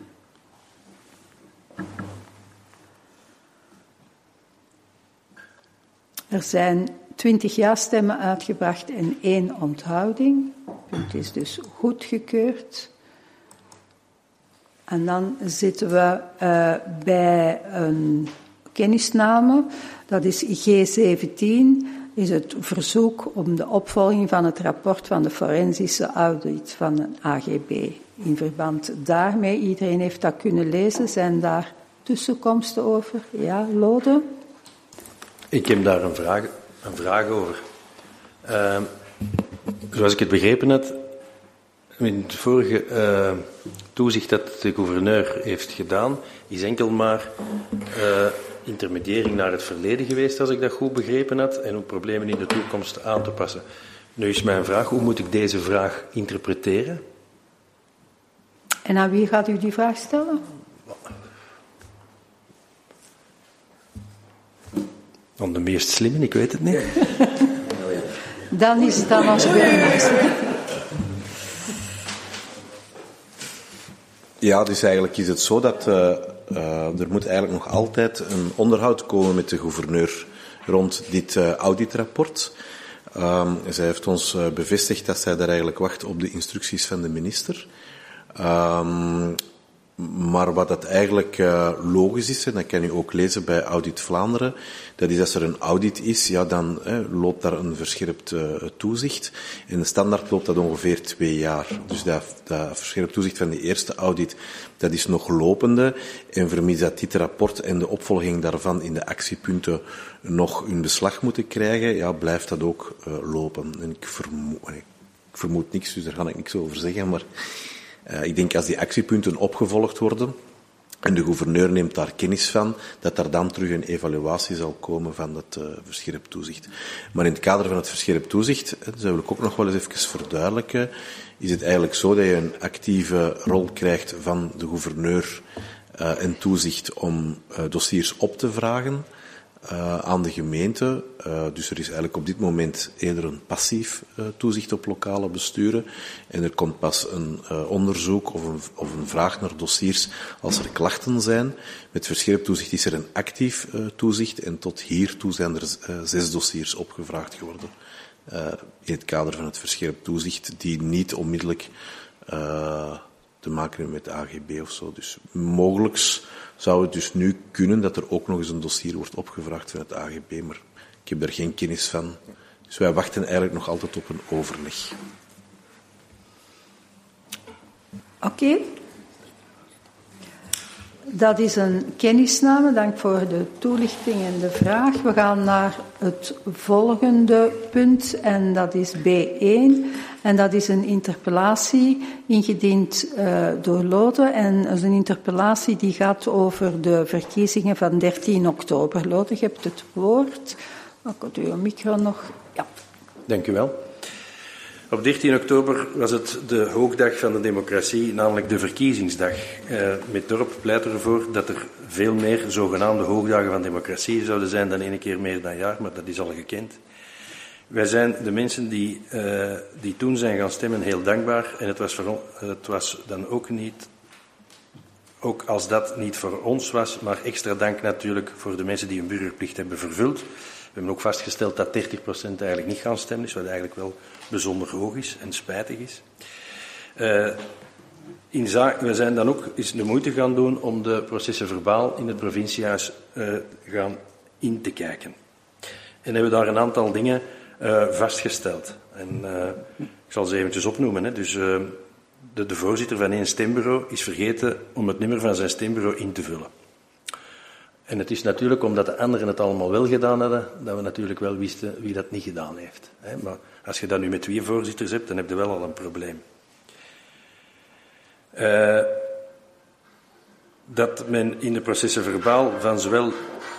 Er zijn 20 ja-stemmen uitgebracht en 1 onthouding. Het punt is dus goedgekeurd. En dan zitten we bij een kennisname. Dat is G17. Is het verzoek om de opvolging van het rapport van de forensische audit van een AGB in verband daarmee, iedereen heeft dat kunnen lezen, zijn daar tussenkomsten over? Ja, Lode? Ik heb daar een vraag over. Zoals ik het begrepen had, in het vorige toezicht dat de gouverneur heeft gedaan, is enkel maar intermediëring naar het verleden geweest, als ik dat goed begrepen had, en om problemen in de toekomst aan te passen. Nu is mijn vraag, hoe moet ik deze vraag interpreteren? En aan wie gaat u die vraag stellen? Aan de meest slimme, ik weet het niet. Dan is het dan als burgemeester. Ja, dus eigenlijk is het zo dat er moet eigenlijk nog altijd een onderhoud komen met de gouverneur rond dit auditrapport. Zij heeft ons bevestigd dat zij daar eigenlijk wacht op de instructies van de minister. Maar wat dat eigenlijk logisch is, en dat kan u ook lezen bij Audit Vlaanderen, dat is als er een audit is, ja, dan loopt daar een verscherpt toezicht. En de standaard loopt dat ongeveer 2 jaar. Dus dat verscherpt toezicht van de eerste audit, dat is nog lopende. En vermits dat dit rapport en de opvolging daarvan in de actiepunten nog hun beslag moeten krijgen, ja, blijft dat ook lopen. En ik vermoed niks, dus daar ga ik niks over zeggen, maar ik denk als die actiepunten opgevolgd worden en de gouverneur neemt daar kennis van, dat er dan terug een evaluatie zal komen van dat verscherpt toezicht. Maar in het kader van het verscherpt toezicht, dat wil ik ook nog wel eens even verduidelijken, is het eigenlijk zo dat je een actieve rol krijgt van de gouverneur en toezicht om dossiers op te vragen aan de gemeente. Dus er is eigenlijk op dit moment eerder een passief toezicht op lokale besturen. En er komt pas een onderzoek of een vraag naar dossiers als er klachten zijn. Met verscherpt toezicht is er een actief toezicht. En tot hiertoe zijn er 6 dossiers opgevraagd geworden. In het kader van het verscherpt toezicht, die niet onmiddellijk te maken hebben met de AGB of zo. Dus mogelijks zou het dus nu kunnen dat er ook nog eens een dossier wordt opgevraagd van het AGB, maar ik heb daar geen kennis van. Dus wij wachten eigenlijk nog altijd op een overleg. Oké. Dat is een kennisname. Dank voor de toelichting en de vraag. We gaan naar het volgende punt en dat is B1. En dat is een interpellatie ingediend door Lode. En dat is een interpellatie die gaat over de verkiezingen van 13 oktober. Lode, je hebt het woord. Dan komt uw micro nog. Ja. Dank u wel. Op 13 oktober was het de hoogdag van de democratie, namelijk de verkiezingsdag. Met dorp pleit ervoor dat er veel meer zogenaamde hoogdagen van democratie zouden zijn dan 1 keer meer dan jaar, maar dat is al gekend. Wij zijn de mensen die toen zijn gaan stemmen heel dankbaar en het was dan ook niet, ook als dat niet voor ons was, maar extra dank natuurlijk voor de mensen die hun burgerplicht hebben vervuld. We hebben ook vastgesteld dat 30% eigenlijk niet gaan stemmen is, wat eigenlijk wel bijzonder hoog is en spijtig is. We zijn dan ook eens de moeite gaan doen om de processen verbaal in het provinciehuis gaan in te kijken. En hebben daar een aantal dingen vastgesteld. En ik zal ze eventjes opnoemen. Hè. Dus de voorzitter van 1 stembureau is vergeten om het nummer van zijn stembureau in te vullen. En het is natuurlijk omdat de anderen het allemaal wel gedaan hadden, dat we natuurlijk wel wisten wie dat niet gedaan heeft. Maar als je dat nu met 2 voorzitters hebt, dan heb je wel al een probleem. Dat men in de processen verbaal van zowel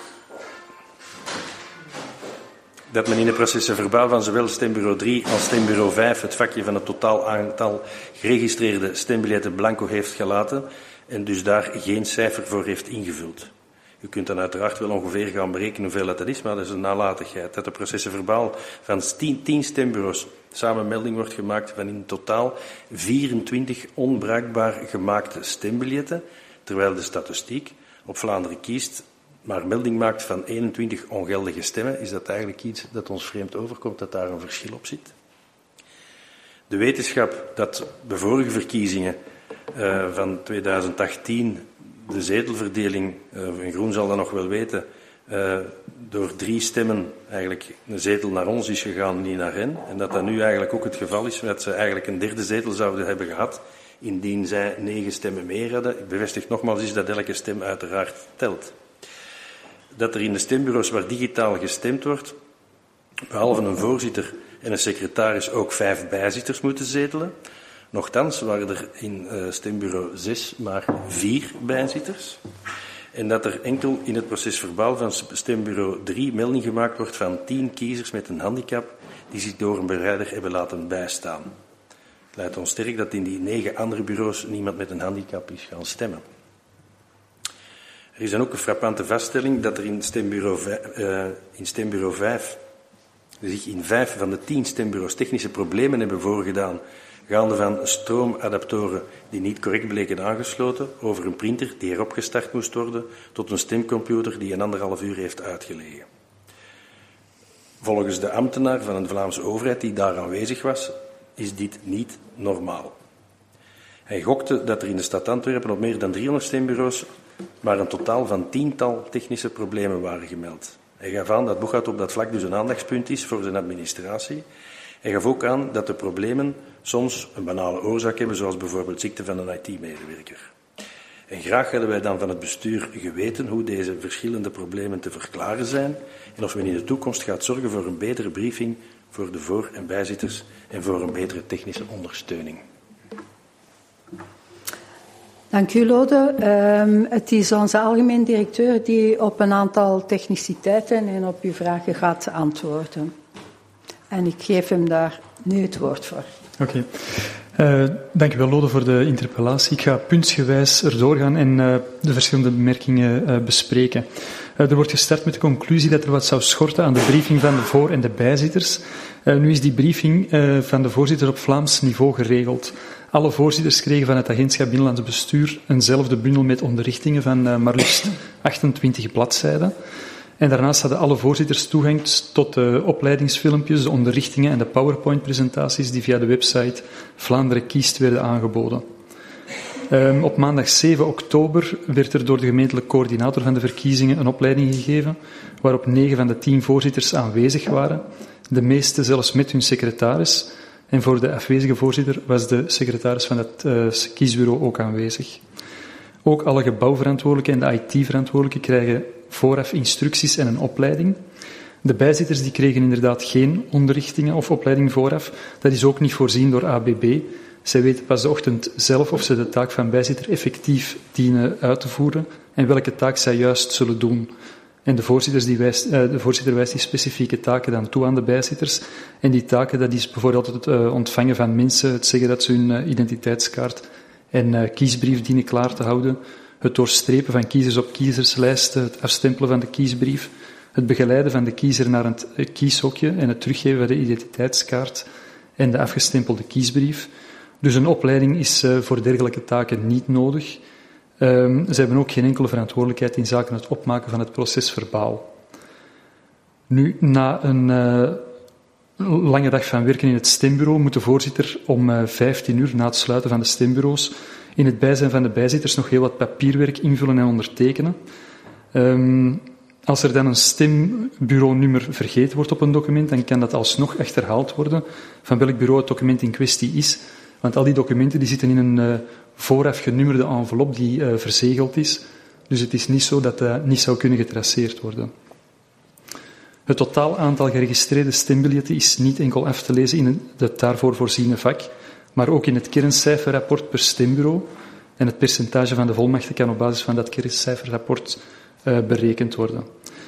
stembureau 3 als stembureau 5 het vakje van het totaal aantal geregistreerde stembiljetten blanco heeft gelaten en dus daar geen cijfer voor heeft ingevuld. U kunt dan uiteraard wel ongeveer gaan berekenen hoeveel dat is, maar dat is een nalatigheid. Dat de processen verbaal van 10 stembureaus samen melding wordt gemaakt van in totaal 24 onbruikbaar gemaakte stembiljetten, terwijl de statistiek op Vlaanderen kiest maar melding maakt van 21 ongeldige stemmen, is dat eigenlijk iets dat ons vreemd overkomt, dat daar een verschil op zit. De wetenschap dat de vorige verkiezingen van 2018 de zetelverdeling, en Groen zal dat nog wel weten, door 3 stemmen eigenlijk een zetel naar ons is gegaan, niet naar hen. En dat dat nu eigenlijk ook het geval is, dat ze eigenlijk een 3e zetel zouden hebben gehad indien zij 9 stemmen meer hadden. Ik bevestig nogmaals eens dat elke stem uiteraard telt. Dat er in de stembureaus waar digitaal gestemd wordt, behalve een voorzitter en een secretaris ook 5 bijzitters moeten zetelen. Nochtans waren er in stembureau 6 maar 4 bijzitters. En dat er enkel in het procesverbaal van stembureau 3 melding gemaakt wordt van 10 kiezers met een handicap die zich door een bereider hebben laten bijstaan. Het leidt ons sterk dat in die 9 andere bureaus niemand met een handicap is gaan stemmen. Er is dan ook een frappante vaststelling dat er in stembureau 5 zich in 5 van de 10 stembureaus technische problemen hebben voorgedaan, gaande van stroomadaptoren die niet correct bleken aangesloten, over een printer die erop gestart moest worden, tot een stemcomputer die 1,5 uur heeft uitgelegen. Volgens de ambtenaar van een Vlaamse overheid die daar aanwezig was, is dit niet normaal. Hij gokte dat er in de stad Antwerpen op meer dan 300 stembureaus maar een totaal van 10-tal technische problemen waren gemeld. Hij gaf aan dat Boeghout op dat vlak dus een aandachtspunt is voor zijn administratie. Hij gaf ook aan dat de problemen soms een banale oorzaak hebben, zoals bijvoorbeeld ziekte van een IT-medewerker. En graag hadden wij dan van het bestuur geweten hoe deze verschillende problemen te verklaren zijn en of men in de toekomst gaat zorgen voor een betere briefing voor de voor- en bijzitters en voor een betere technische ondersteuning. Dank u, Lode. Het is onze algemeen directeur die op een aantal techniciteiten en op uw vragen gaat antwoorden. En ik geef hem daar nu het woord voor. Oké. Dank u wel, Lode, voor de interpellatie. Ik ga puntsgewijs erdoor gaan en de verschillende bemerkingen bespreken. Er wordt gestart met de conclusie dat er wat zou schorten aan de briefing van de voor- en de bijzitters. Nu is die briefing van de voorzitter op Vlaams niveau geregeld. Alle voorzitters kregen van het agentschap Binnenlands Bestuur eenzelfde bundel met onderrichtingen van maar liefst 28 bladzijden. En daarnaast hadden alle voorzitters toegang tot de opleidingsfilmpjes, de onderrichtingen en de PowerPoint-presentaties die via de website Vlaanderen Kiest werden aangeboden. Op maandag 7 oktober werd er door de gemeentelijke coördinator van de verkiezingen een opleiding gegeven, waarop 9 van de 10 voorzitters aanwezig waren, de meeste zelfs met hun secretaris. En voor de afwezige voorzitter was de secretaris van het kiesbureau ook aanwezig. Ook alle gebouwverantwoordelijken en de IT-verantwoordelijken krijgen vooraf instructies en een opleiding. De bijzitters die kregen inderdaad geen onderrichtingen of opleiding vooraf. Dat is ook niet voorzien door ABB. Zij weten pas de ochtend zelf of ze de taak van bijzitter effectief dienen uit te voeren en welke taak zij juist zullen doen. En de voorzitter wijst die specifieke taken dan toe aan de bijzitters. En die taken, dat is bijvoorbeeld het ontvangen van mensen, het zeggen dat ze hun identiteitskaart en kiesbrief dienen klaar te houden, het doorstrepen van kiezers op kiezerslijsten, het afstempelen van de kiesbrief, het begeleiden van de kiezer naar het kieshokje en het teruggeven van de identiteitskaart en de afgestempelde kiesbrief. Dus een opleiding is voor dergelijke taken niet nodig. Ze hebben ook geen enkele verantwoordelijkheid in zaken het opmaken van het procesverbaal. Nu, na een lange dag van werken in het stembureau moet de voorzitter om 15 uur na het sluiten van de stembureaus in het bijzijn van de bijzitters nog heel wat papierwerk invullen en ondertekenen. Als er dan een stembureaunummer vergeten wordt op een document, dan kan dat alsnog achterhaald worden van welk bureau het document in kwestie is. Want al die documenten die zitten in een vooraf genummerde envelop die verzegeld is. Dus het is niet zo dat dat niet zou kunnen getraceerd worden. Het totaal aantal geregistreerde stembiljetten is niet enkel af te lezen in het daarvoor voorziene vak, maar ook in het kerncijferrapport per stembureau. En het percentage van de volmachten kan op basis van dat kerncijferrapport berekend worden.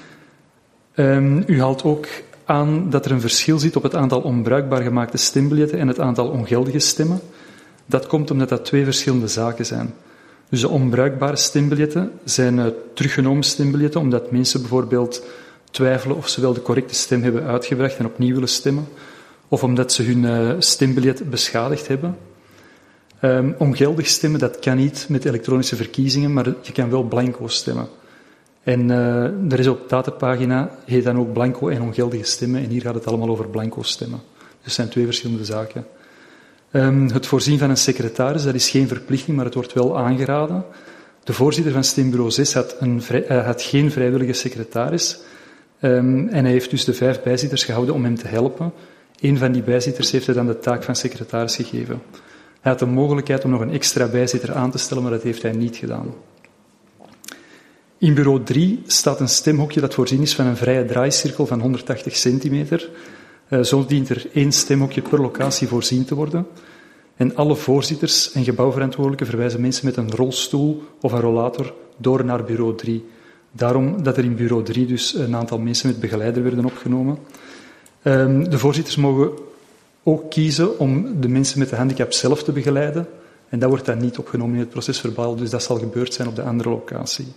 U haalt ook aan dat er een verschil zit op het aantal onbruikbaar gemaakte stembiljetten en het aantal ongeldige stemmen. Dat komt omdat dat 2 verschillende zaken zijn. Dus de onbruikbare stembiljetten zijn teruggenomen stembiljetten, omdat mensen bijvoorbeeld twijfelen of ze wel de correcte stem hebben uitgebracht en opnieuw willen stemmen, of omdat ze hun stembiljet beschadigd hebben. Ongeldig stemmen, dat kan niet met elektronische verkiezingen, maar je kan wel blanco stemmen. En de resultatenpagina heet dan ook blanco en ongeldige stemmen, en hier gaat het allemaal over blanco stemmen. Dus het zijn 2 verschillende zaken. Het voorzien van een secretaris, dat is geen verplichting, maar het wordt wel aangeraden. De voorzitter van stembureau 6 had geen vrijwillige secretaris. En hij heeft dus de 5 bijzitters gehouden om hem te helpen. Een van die bijzitters heeft hij dan de taak van secretaris gegeven. Hij had de mogelijkheid om nog een extra bijzitter aan te stellen, maar dat heeft hij niet gedaan. In bureau 3 staat een stemhokje dat voorzien is van een vrije draaicirkel van 180 centimeter. Zo dient er 1 stemhokje per locatie voorzien te worden. En alle voorzitters en gebouwverantwoordelijken verwijzen mensen met een rolstoel of een rollator door naar bureau 3. Daarom dat er in bureau 3 dus een aantal mensen met begeleider werden opgenomen. De voorzitters mogen ook kiezen om de mensen met de handicap zelf te begeleiden. En dat wordt dan niet opgenomen in het procesverbaal, dus dat zal gebeurd zijn op de andere locatie.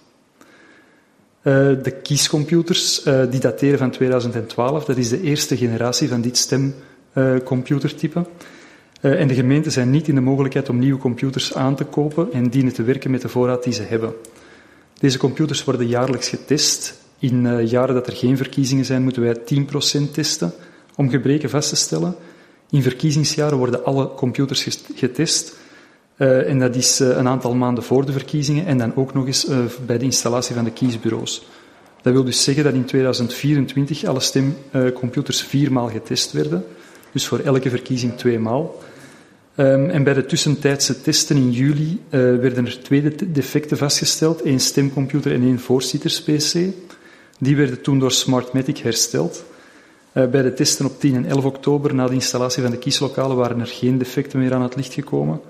De kiescomputers die dateren van 2012, dat is de eerste generatie van dit stemcomputertype. En de gemeenten zijn niet in de mogelijkheid om nieuwe computers aan te kopen en dienen te werken met de voorraad die ze hebben. Deze computers worden jaarlijks getest. In jaren dat er geen verkiezingen zijn, moeten wij 10% testen om gebreken vast te stellen. In verkiezingsjaren worden alle computers getest. En dat is een aantal maanden voor de verkiezingen en dan ook nog eens bij de installatie van de kiesbureaus. Dat wil dus zeggen dat in 2024 alle stemcomputers 4 maal getest werden. Dus voor elke verkiezing 2 maal. En bij de tussentijdse testen in juli werden er 2 defecten vastgesteld. 1 stemcomputer en 1 voorzitters-PC. Die werden toen door Smartmatic hersteld. Bij de testen op 10 en 11 oktober, na de installatie van de kieslokalen, waren er geen defecten meer aan het licht gekomen.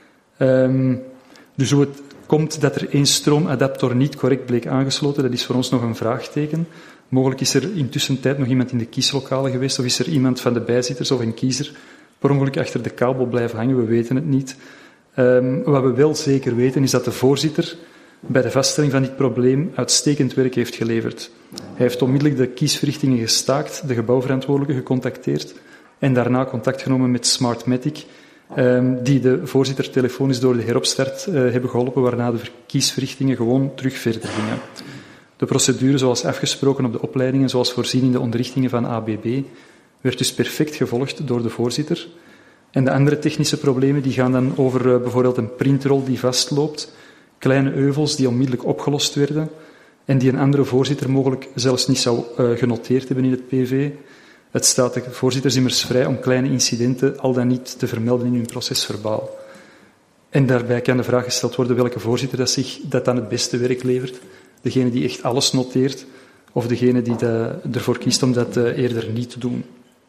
Dus hoe het komt dat er 1 stroomadapter niet correct bleek aangesloten, dat is voor ons nog een vraagteken. Mogelijk is er intussen tijd nog iemand in de kieslokalen geweest, of is er iemand van de bijzitters of een kiezer per ongeluk achter de kabel blijven hangen, we weten het niet. Wat we wel zeker weten is dat de voorzitter bij de vaststelling van dit probleem uitstekend werk heeft geleverd. Hij heeft onmiddellijk de kiesverrichtingen gestaakt, de gebouwverantwoordelijke gecontacteerd en daarna contact genomen met Smartmatic, die de voorzitter telefonisch door de heropstart hebben geholpen, waarna de kiesverrichtingen gewoon terug verder gingen. De procedure zoals afgesproken op de opleidingen, zoals voorzien in de onderrichtingen van ABB, werd dus perfect gevolgd door de voorzitter. En de andere technische problemen die gaan dan over bijvoorbeeld een printrol die vastloopt, kleine euvels die onmiddellijk opgelost werden en die een andere voorzitter mogelijk zelfs niet zou genoteerd hebben in het PV. Het staat de voorzitters immers vrij om kleine incidenten al dan niet te vermelden in hun procesverbaal. En daarbij kan de vraag gesteld worden welke voorzitter dat dan het beste werk levert. Degene die echt alles noteert of degene die ervoor kiest om dat eerder niet te doen.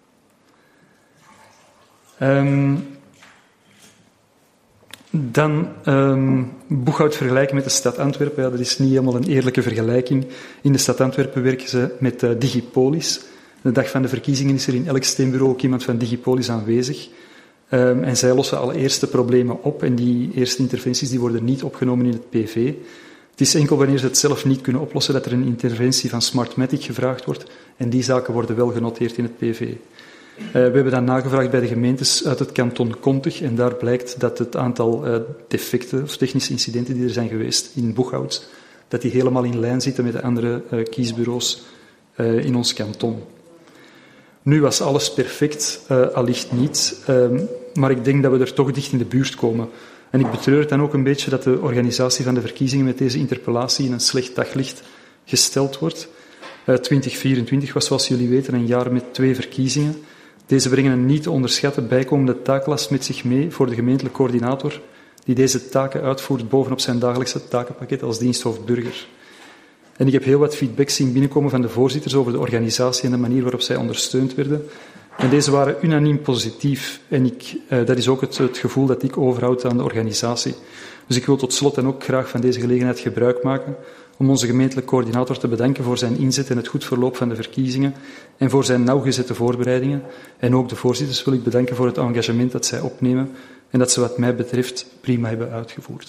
Dan Boeghout vergelijken met de stad Antwerpen. Ja, dat is niet helemaal een eerlijke vergelijking. In de stad Antwerpen werken ze met Digipolis. De dag van de verkiezingen is er in elk stembureau ook iemand van Digipolis aanwezig. En zij lossen alle eerste problemen op. En die eerste interventies die worden niet opgenomen in het PV. Het is enkel wanneer ze het zelf niet kunnen oplossen dat er een interventie van Smartmatic gevraagd wordt. En die zaken worden wel genoteerd in het PV. We hebben dan nagevraagd bij de gemeentes uit het kanton Contig en daar blijkt dat het aantal defecten of technische incidenten die er zijn geweest in Boeghout, dat die helemaal in lijn zitten met de andere kiesbureaus in ons kanton. Nu was alles perfect, allicht niet, maar ik denk dat we er toch dicht in de buurt komen. En ik betreur het dan ook een beetje dat de organisatie van de verkiezingen met deze interpellatie in een slecht daglicht gesteld wordt. 2024 was, zoals jullie weten, een jaar met 2 verkiezingen. Deze brengen een niet te onderschatten bijkomende taaklast met zich mee voor de gemeentelijke coördinator, die deze taken uitvoert bovenop zijn dagelijkse takenpakket als diensthoofd burger. En ik heb heel wat feedback zien binnenkomen van de voorzitters over de organisatie en de manier waarop zij ondersteund werden. En deze waren unaniem positief. En dat is ook het gevoel dat ik overhoud aan de organisatie. Dus ik wil tot slot dan ook graag van deze gelegenheid gebruik maken om onze gemeentelijke coördinator te bedanken voor zijn inzet en het goed verloop van de verkiezingen en voor zijn nauwgezette voorbereidingen. En ook de voorzitters wil ik bedanken voor het engagement dat zij opnemen en dat ze wat mij betreft prima hebben uitgevoerd.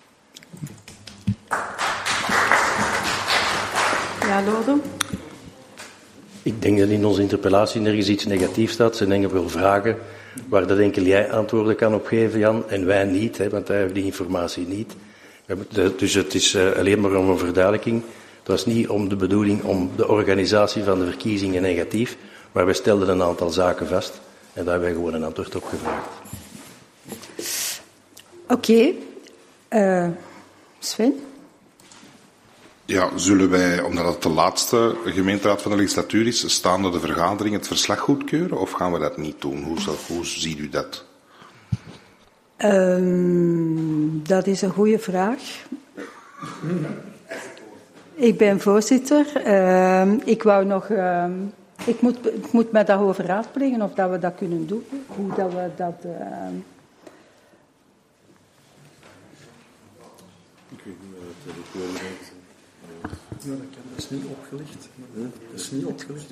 Ja, Lode? Ik denk dat in onze interpellatie nergens iets negatiefs staat. Er zijn wel vragen waar dat enkel jij antwoorden kan op geven, Jan, en wij niet, want wij hebben die informatie niet. Dus het is alleen maar om een verduidelijking. Het was niet om de bedoeling om de organisatie van de verkiezingen negatief, maar wij stelden een aantal zaken vast en daar hebben wij gewoon een antwoord op gevraagd. Oké. Sven? Ja, zullen wij, omdat het de laatste gemeenteraad van de legislatuur is, staande de vergadering het verslag goedkeuren of gaan we dat niet doen? Hoe ziet u dat? Dat is een goede vraag. Ik ben voorzitter. Ik wou nog... Ik moet met daarover raadplegen of dat we dat kunnen doen. Hoe dat we dat... Ik weet niet wat het territorium is. Ja, dat kan. Dat is niet opgelicht. Dat is niet opgelicht.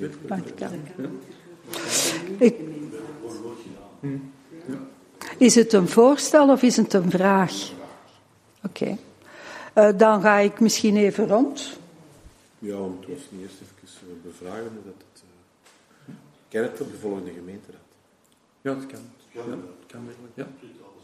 Is het een voorstel of is het een vraag? Oké. Dan ga ik misschien even rond. Ja, we moeten ons eerst even bevragen hoe dat het... Ken het op de volgende gemeenteraad? Ja, dat kan. Ja, dat kan eigenlijk, ja.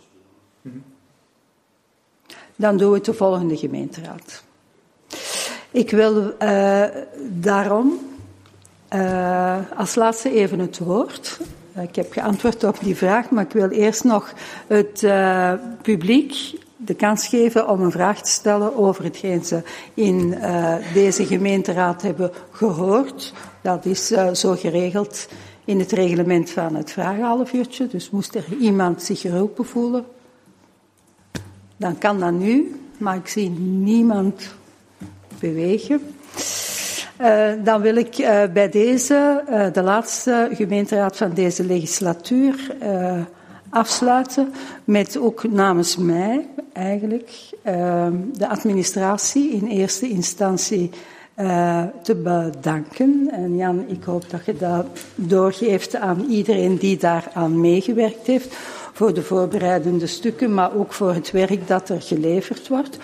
Dan doen we het de volgende gemeenteraad. Ik wil daarom als laatste even het woord. Ik heb geantwoord op die vraag, maar ik wil eerst nog het publiek de kans geven om een vraag te stellen over hetgeen ze in deze gemeenteraad hebben gehoord. Dat is zo geregeld in het reglement van het vragenhalfuurtje. Dus moest er iemand zich geroepen voelen, dan kan dat nu, maar ik zie niemand bewegen. Dan wil ik bij deze, de laatste gemeenteraad van deze legislatuur, afsluiten met ook namens mij eigenlijk de administratie in eerste instantie te bedanken. En Jan, ik hoop dat je dat doorgeeft aan iedereen die daaraan meegewerkt heeft, voor de voorbereidende stukken, maar ook voor het werk dat er geleverd wordt.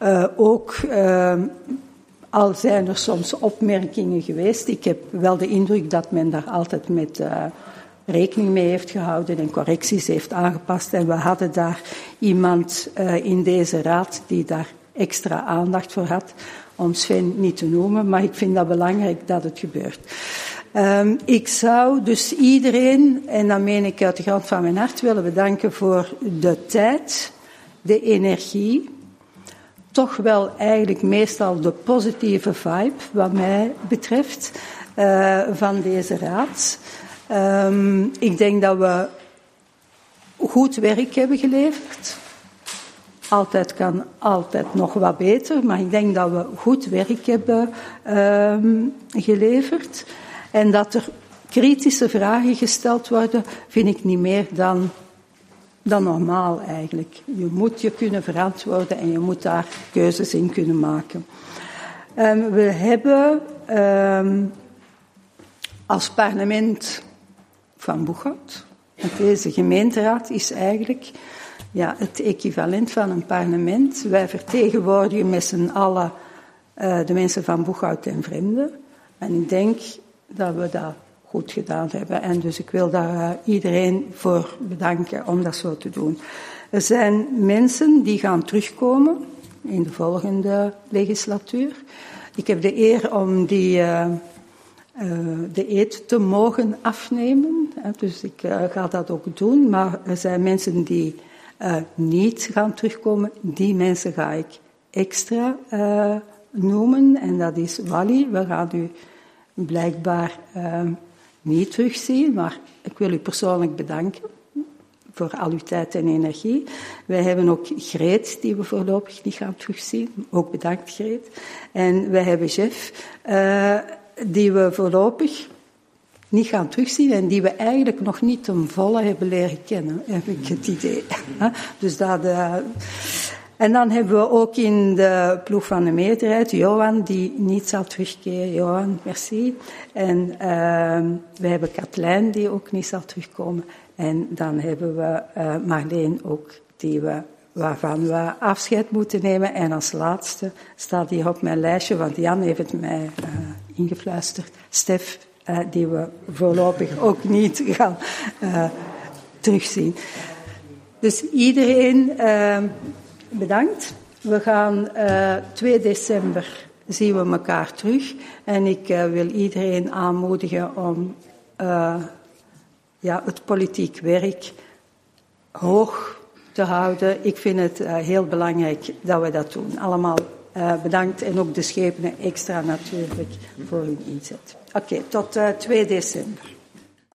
Al zijn er soms opmerkingen geweest, ik heb wel de indruk dat men daar altijd met rekening mee heeft gehouden en correcties heeft aangepast. En we hadden daar iemand in deze raad die daar extra aandacht voor had, om Sven niet te noemen, maar ik vind dat belangrijk dat het gebeurt. Ik zou dus iedereen, en dat meen ik uit de grond van mijn hart, willen bedanken voor de tijd, de energie, toch wel eigenlijk meestal de positieve vibe, wat mij betreft, van deze raad. Ik denk dat we goed werk hebben geleverd. Altijd kan altijd nog wat beter, maar ik denk dat we goed werk hebben geleverd. En dat er kritische vragen gesteld worden, vind ik niet meer dan normaal eigenlijk. Je moet je kunnen verantwoorden en je moet daar keuzes in kunnen maken. We hebben als parlement van Boeghout, deze gemeenteraad is eigenlijk het equivalent van een parlement. Wij vertegenwoordigen met z'n allen de mensen van Boeghout en vreemden. En ik denk dat we dat goed gedaan hebben. En dus ik wil daar iedereen voor bedanken om dat zo te doen. Er zijn mensen die gaan terugkomen in de volgende legislatuur. Ik heb de eer om de eed te mogen afnemen. Dus ik ga dat ook doen. Maar er zijn mensen die niet gaan terugkomen. Die mensen ga ik extra noemen. En dat is Wally. We gaan u blijkbaar niet terugzien. Maar ik wil u persoonlijk bedanken voor al uw tijd en energie. Wij hebben ook Greet, die we voorlopig niet gaan terugzien. Ook bedankt, Greet. En wij hebben Jeff, die we voorlopig niet gaan terugzien en die we eigenlijk nog niet ten volle hebben leren kennen, heb ik het idee. Dus dat... En dan hebben we ook in de ploeg van de meerderheid Johan, die niet zal terugkeren. Johan, merci. En we hebben Katlijn, die ook niet zal terugkomen. En dan hebben we Marleen ook, waarvan we afscheid moeten nemen. En als laatste staat hier op mijn lijstje, want Jan heeft het mij ingefluisterd, Stef, die we voorlopig ook niet gaan terugzien. Dus iedereen bedankt. We gaan 2 december zien we elkaar terug. En ik wil iedereen aanmoedigen om het politiek werk hoog te houden. Ik vind het heel belangrijk dat we dat doen. Allemaal bedankt en ook de schepenen extra natuurlijk voor hun inzet. Oké, tot 2 december.